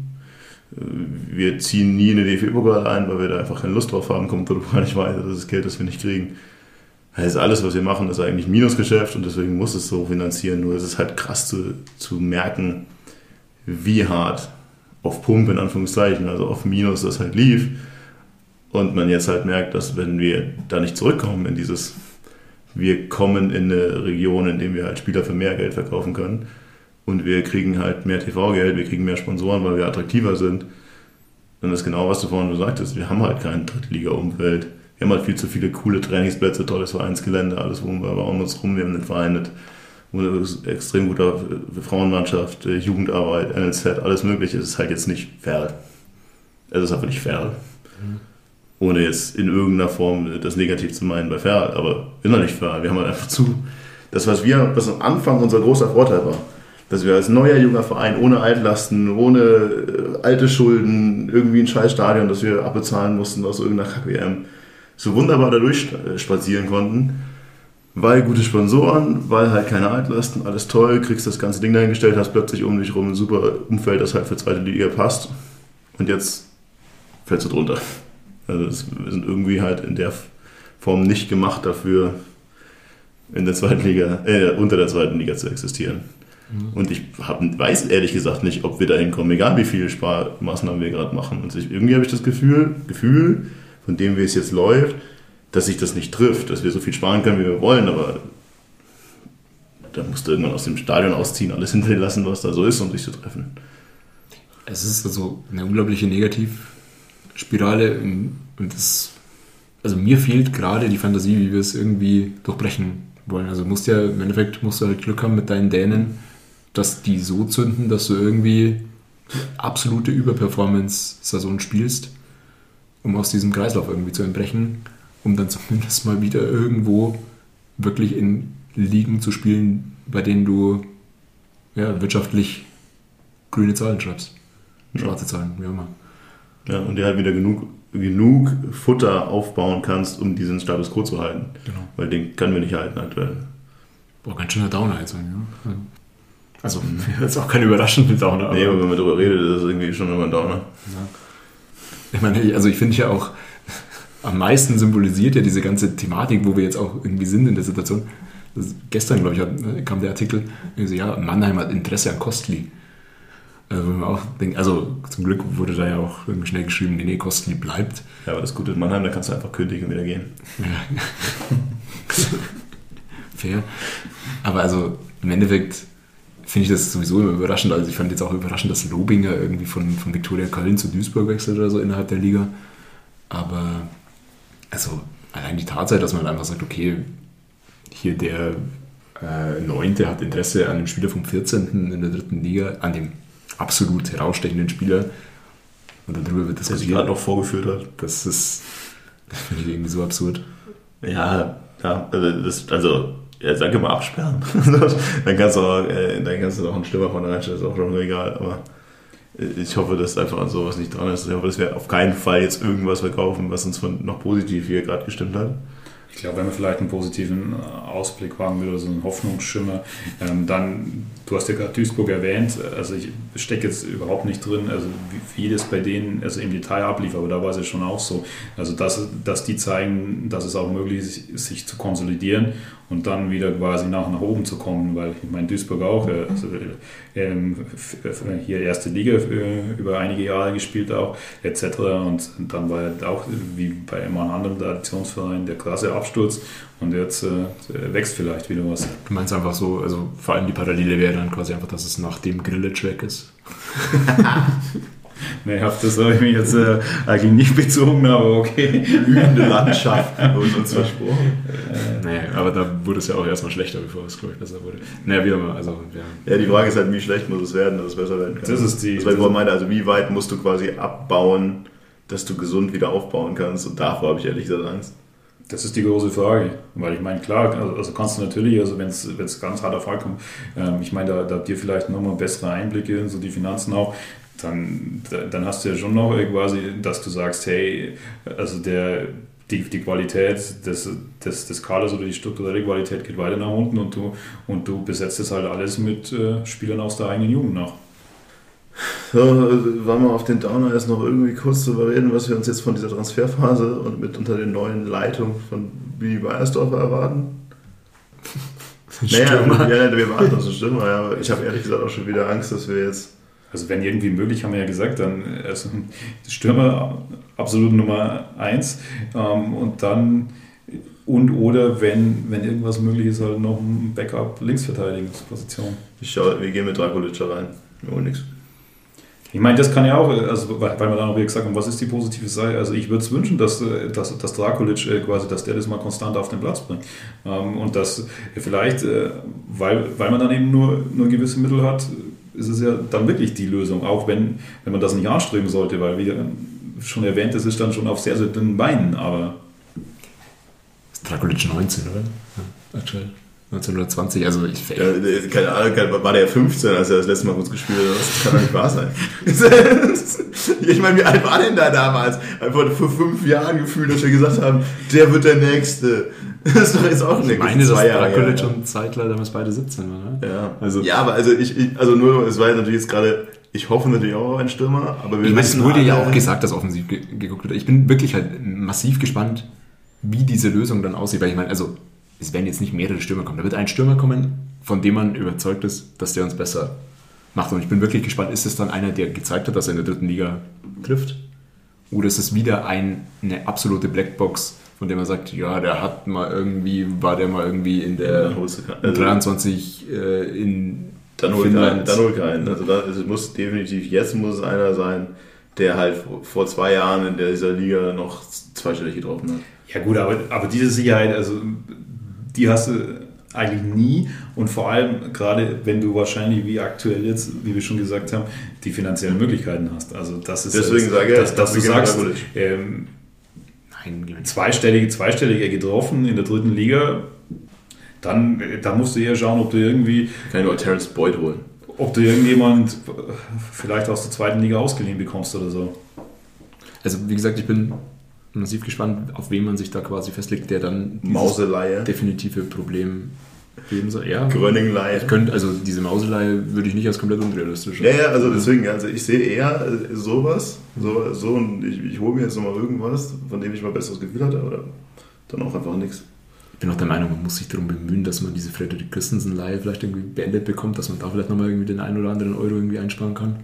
Wir ziehen nie in den D F B-Pokal ein, weil wir da einfach keine Lust drauf haben, kommt gar nicht weiter, das ist Geld, das wir nicht kriegen. Das heißt, alles, was wir machen, ist eigentlich Minusgeschäft und deswegen muss es so finanzieren. Nur es ist halt krass zu, zu merken, wie hart auf Pump in Anführungszeichen, also auf Minus das halt lief. Und man jetzt halt merkt, dass wenn wir da nicht zurückkommen in dieses, wir kommen in eine Region, in der wir halt Spieler für mehr Geld verkaufen können und wir kriegen halt mehr T V-Geld, wir kriegen mehr Sponsoren, weil wir attraktiver sind, dann ist genau, was du vorhin gesagt hast, wir haben halt keine Drittliga-Umwelt. Wir haben halt viel zu viele coole Trainingsplätze, tolles Vereinsgelände, alles um, um uns rum, wir haben einen Verein mit extrem guter Frauenmannschaft, Jugendarbeit, N L Z, alles mögliche. Es ist halt jetzt nicht fair. Es ist einfach nicht fair. Mhm. Ohne jetzt in irgendeiner Form das negativ zu meinen bei fair, aber ist noch nicht fair. Wir haben halt einfach zu. Das, was wir, was am Anfang unser großer Vorteil war, dass wir als neuer junger Verein ohne Altlasten, ohne alte Schulden, irgendwie ein scheiß Stadion, das wir abbezahlen mussten aus irgendeiner Kack-W M, so wunderbar da durchspazieren konnten. Weil gute Sponsoren, weil halt keine Altlasten, alles toll, kriegst das ganze Ding dahingestellt, hast plötzlich um dich rum ein super Umfeld, das halt für zweite Liga passt. Und jetzt fällst du drunter. Also das, wir sind irgendwie halt in der Form nicht gemacht dafür, in der zweiten Liga, äh, unter der zweiten Liga zu existieren. Mhm. Und ich hab, weiß ehrlich gesagt nicht, ob wir da hinkommen, egal wie viele Sparmaßnahmen wir gerade machen. Und ich, irgendwie habe ich das Gefühl, Gefühl, von dem wie es jetzt läuft, dass sich das nicht trifft, dass wir so viel sparen können, wie wir wollen, aber da musst du irgendwann aus dem Stadion ausziehen, alles hinter dir lassen, was da so ist, um sich zu treffen. Es ist also eine unglaubliche Negativspirale und das, also mir fehlt gerade die Fantasie, wie wir es irgendwie durchbrechen wollen. Also musst ja, im Endeffekt musst du halt Glück haben mit deinen Dänen, dass die so zünden, dass du irgendwie absolute Überperformance-Saison spielst, um aus diesem Kreislauf irgendwie zu entbrechen, um dann zumindest mal wieder irgendwo wirklich in Ligen zu spielen, bei denen du ja, wirtschaftlich grüne Zahlen schreibst. Schwarze Zahlen, wie auch immer. Ja, und dir halt wieder genug, genug Futter aufbauen kannst, um diesen Status quo zu halten. Genau. Weil den können wir nicht halten aktuell. Boah, ganz schöner Downer jetzt. Ja. Also, das ist auch kein überraschender Downer. Nee, aber wenn man darüber redet, ist das irgendwie schon immer ein Downer. Ja. Ich meine, also ich finde ja auch, am meisten symbolisiert ja diese ganze Thematik, wo wir jetzt auch irgendwie sind in der Situation. Das, gestern, glaube ich, kam der Artikel, also, ja, Mannheim hat Interesse an Kostli. Also, wo man auch denkt, also zum Glück wurde da ja auch irgendwie schnell geschrieben, nee, nee, Kostli bleibt. Ja, aber das Gute in Mannheim, da kannst du einfach kündigen und wieder gehen. Ja. Fair. Aber also im Endeffekt finde ich das sowieso immer überraschend. Also ich fand jetzt auch überraschend, dass Lobinger irgendwie von, von Viktoria Köln zu Duisburg wechselt oder so innerhalb der Liga. Aber also allein die Tatsache, dass man einfach sagt, okay, hier der äh, Neunte hat Interesse an dem Spieler vom vierzehnten in der dritten Liga, an dem absolut herausstechenden Spieler, und darüber wird diskutiert. Der sich gerade noch vorgeführt hat. Das ist, das finde ich irgendwie so absurd. Ja, ja, also, das, also ja, sag mal absperren. Dann kannst du auch, äh, dann kannst du auch einen Stürmer von reinstellen, ist auch schon egal, aber ich hoffe, dass einfach an sowas nicht dran ist. Ich hoffe, dass wir auf keinen Fall jetzt irgendwas verkaufen, was uns von noch positiv hier gerade gestimmt hat. Ich glaube, wenn man vielleicht einen positiven Ausblick wagen will oder so einen Hoffnungsschimmer, ähm, dann, du hast ja gerade Duisburg erwähnt, also ich stecke jetzt überhaupt nicht drin, also wie, wie das bei denen also im Detail ablief, aber da war es ja schon auch so, also dass, dass die zeigen, dass es auch möglich ist, sich zu konsolidieren und dann wieder quasi nach, nach oben zu kommen, weil ich meine, Duisburg auch, also, ähm, hier erste Liga über einige Jahre gespielt auch, et cetera. Und dann war ja auch, wie bei immer einem anderen Traditionsverein, der krasse Absturz und jetzt äh, wächst vielleicht wieder was. Du meinst einfach so, also vor allem die Parallele wäre dann quasi einfach, dass es nach dem Grillage weg ist. Nee, auf das habe ich mich jetzt äh, eigentlich nicht bezogen, aber okay. Blühende Landschaft wurde uns versprochen. Äh, naja, aber da wurde es ja auch erstmal schlechter, bevor es, glaube ich, besser wurde. Naja, wie immer, also, ja. Ja, die Frage ist halt, wie schlecht muss es werden, dass es besser werden kann. Das ist die... Das war ich meine, also wie weit musst du quasi abbauen, dass du gesund wieder aufbauen kannst, und davor habe ich ehrlich gesagt Angst. Das ist die große Frage, weil ich meine, klar, also kannst du natürlich, also wenn es ganz hart auf hart kommt, ähm, ich meine, da, da habt ihr vielleicht nochmal bessere Einblicke in so die Finanzen auch, dann, dann hast du ja schon noch quasi, dass du sagst, hey, also der, die, die Qualität des, des, des Kaders oder die strukturelle Qualität geht weiter nach unten und du, und du besetzt das halt alles mit äh, Spielern aus der eigenen Jugend nach. So, wollen wir auf den Downer erst noch irgendwie kurz darüber reden, was wir uns jetzt von dieser Transferphase und mit unter den neuen Leitungen von Willi Beiersdorfer erwarten? Naja, ja, wir warten uns einen Stürmer, ja, aber ich habe ehrlich gesagt auch schon wieder Angst, dass wir jetzt... Also wenn irgendwie möglich, haben wir ja gesagt, dann also Stürmer absolut Nummer eins ähm, und dann und oder wenn, wenn irgendwas möglich ist, halt noch ein Backup Linksverteidigungsposition. Ich schaue, wir gehen mit Drakulic rein, wir holen nichts. Ich meine, das kann ja auch, also weil wir dann auch wieder gesagt haben, was ist die positive Seite? Also ich würde es wünschen, dass, dass, dass Drakulic quasi, dass der das mal konstant auf den Platz bringt. Und dass vielleicht, weil, weil man dann eben nur, nur gewisse Mittel hat, ist es ja dann wirklich die Lösung, auch wenn, wenn man das nicht anstreben sollte, weil wie schon erwähnt, das ist dann schon auf sehr, sehr dünnen Beinen, aber... Ist Drakulic neunzehn, oder? Ja, aktuell. neunzehnhundertzwanzig, also ich... Ja, keine Ahnung, war der fünfzehn, als er das letzte Mal kurz gespielt hat? Das kann doch nicht wahr sein. Ich meine, wie alt war denn da damals? Einfach vor fünf Jahren gefühlt, dass wir gesagt haben, der wird der Nächste. Das ist doch jetzt auch nicht. Ich meine, dass Drakulic und Zeitler damals beide siebzehn waren, ne? Ja, also, ja, aber also ich, ich, also nur, es war jetzt natürlich jetzt gerade, ich hoffe natürlich auch auf einen Stürmer, aber wir ich meine, es wurde alle, ja auch gesagt, dass offensiv ge- geguckt wird. Ich bin wirklich halt massiv gespannt, wie diese Lösung dann aussieht, weil ich meine, also es werden jetzt nicht mehrere Stürmer kommen. Da wird ein Stürmer kommen, von dem man überzeugt ist, dass der uns besser macht. Und ich bin wirklich gespannt, ist es dann einer, der gezeigt hat, dass er in der dritten Liga trifft? Oder ist es wieder ein, eine absolute Blackbox, von dem man sagt, ja, der hat mal irgendwie, war der mal irgendwie in der ja, dreiundzwanzig äh, in dann hol Finnland. Dann hol keinen. Also, da, also es muss definitiv, jetzt muss es einer sein, der halt vor zwei Jahren in dieser Liga noch zweistellig getroffen hat. Ja gut, aber, aber diese Sicherheit, also die hast du eigentlich nie und vor allem gerade, wenn du wahrscheinlich wie aktuell jetzt, wie wir schon gesagt haben, die finanziellen Möglichkeiten hast. Also das ist deswegen sage ich, dass, dass du sagst, ähm, nein, zweistellig, zweistellig getroffen in der dritten Liga, dann da musst du eher schauen, ob du irgendwie kann ich nur Terence Boyd holen, ob du irgendjemand vielleicht aus der zweiten Liga ausgeliehen bekommst oder so. Also wie gesagt, ich bin massiv gespannt, auf wen man sich da quasi festlegt, der dann Mauseleihe definitive Problem geben soll. Ja, Grönningleihe. Ich könnte, also diese Mauseleihe würde ich nicht als komplett unrealistisch. Ja, ja, also deswegen, also ich sehe eher sowas, so, so und ich, ich hole mir jetzt nochmal irgendwas, von dem ich mal besseres Gefühl hatte, oder dann auch einfach nichts. Ich bin auch der Meinung, man muss sich darum bemühen, dass man diese Frederik Christensen-Leihe vielleicht irgendwie beendet bekommt, dass man da vielleicht nochmal irgendwie den einen oder anderen Euro irgendwie einsparen kann.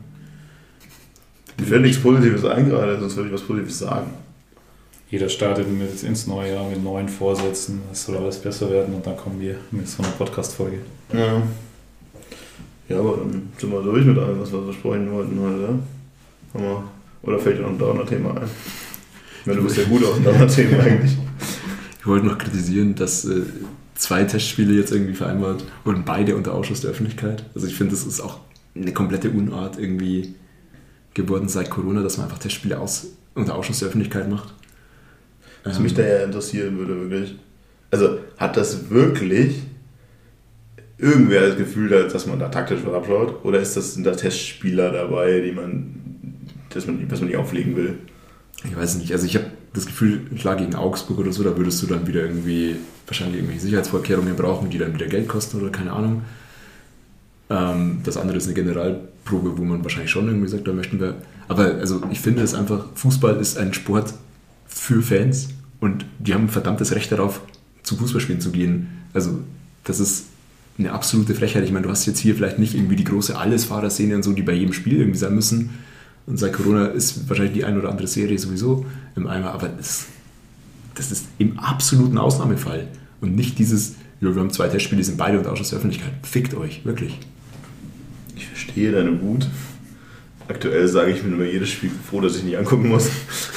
Ich werde nichts Positives ein gerade, sonst würde ich was Positives sagen. Jeder startet mit ins neue Jahr mit neuen Vorsätzen, es soll alles besser werden und dann kommen wir mit so einer Podcast-Folge. Ja. Ja, aber dann sind wir durch mit allem, was wir versprechen wollten heute. Haben wir, oder fällt dir noch ein Downer-Thema ein? Wenn du bist ja gut auf dem Downer-Thema eigentlich. Ich wollte noch kritisieren, dass äh, zwei Testspiele jetzt irgendwie vereinbart wurden, beide unter Ausschuss der Öffentlichkeit. Also ich finde, das ist auch eine komplette Unart irgendwie geworden seit Corona, dass man einfach Testspiele aus, unter Ausschuss der Öffentlichkeit macht. Was ähm, mich da ja interessieren würde, wirklich. Also hat das wirklich irgendwer das Gefühl, dass man da taktisch was abschaut? Oder ist das, sind da Testspieler dabei, die man, dass man, dass man nicht auflegen will? Ich weiß nicht, also ich habe das Gefühl, klar gegen Augsburg oder so, da würdest du dann wieder irgendwie wahrscheinlich irgendwelche Sicherheitsvorkehrungen brauchen, die dann wieder Geld kosten oder keine Ahnung. Ähm, das andere ist eine Generalprobe, wo man wahrscheinlich schon irgendwie sagt, da möchten wir... Aber also ich finde es einfach, Fußball ist ein Sport für Fans und die haben ein verdammtes Recht darauf, zu Fußballspielen zu gehen. Also das ist eine absolute Frechheit. Ich meine, du hast jetzt hier vielleicht nicht irgendwie die große Allesfahrerszene und so, die bei jedem Spiel irgendwie sein müssen. Und seit Corona ist wahrscheinlich die ein oder andere Serie sowieso im Eimer, aber das, das ist im absoluten Ausnahmefall. Und nicht dieses, ja, wir haben zwei Testspiele, die sind beide unter Ausschuss der Öffentlichkeit. Fickt euch, wirklich. Ich verstehe deine Wut. Aktuell sage ich mir über jedes Spiel froh, dass ich nicht angucken muss.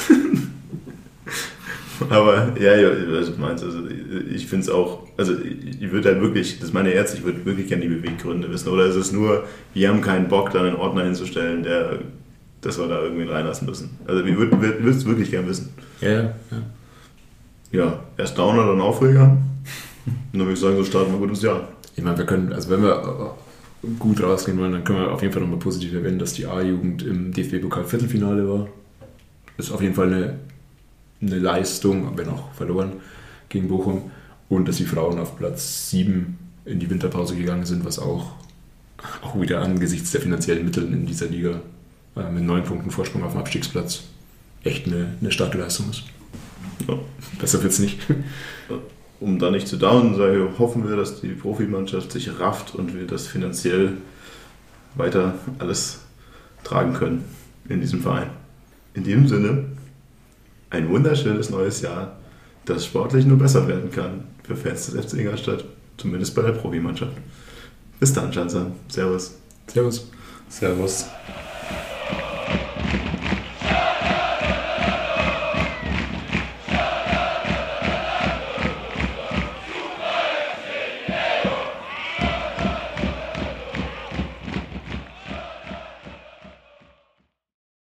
Aber ja, ja, was du meinst, also ich finde es auch, also ich würde halt wirklich, das ist meine Ärzte, ich würde wirklich gerne die Beweggründe wissen. Oder ist es nur, wir haben keinen Bock, da einen Ordner hinzustellen, der, dass wir da irgendwie reinlassen müssen. Also wir würden es wirklich gerne wissen. Ja, ja, ja. Ja, erst Downer, dann Aufreger. Und dann würde ich sagen, so starten wir gut ins Jahr. Ich meine, wir können, also wenn wir gut rausgehen wollen, dann können wir auf jeden Fall nochmal positiv erwähnen, dass die A-Jugend im D F B-Pokal-Viertelfinale war. Das ist auf jeden Fall eine, eine Leistung, wenn auch verloren, gegen Bochum. Und dass die Frauen auf Platz sieben in die Winterpause gegangen sind, was auch, auch wieder angesichts der finanziellen Mittel in dieser Liga äh, mit neun Punkten Vorsprung auf dem Abstiegsplatz echt eine, eine starke Leistung ist. Ja. Besser wird's nicht. Um da nicht zu downen, sage ich, hoffen wir, dass die Profimannschaft sich rafft und wir das finanziell weiter alles tragen können in diesem Verein. In diesem Sinne, ein wunderschönes neues Jahr, das sportlich nur besser werden kann für Fans des F C Ingolstadt, zumindest bei der Profimannschaft. Bis dann, Schanzer. Servus. Servus. Servus.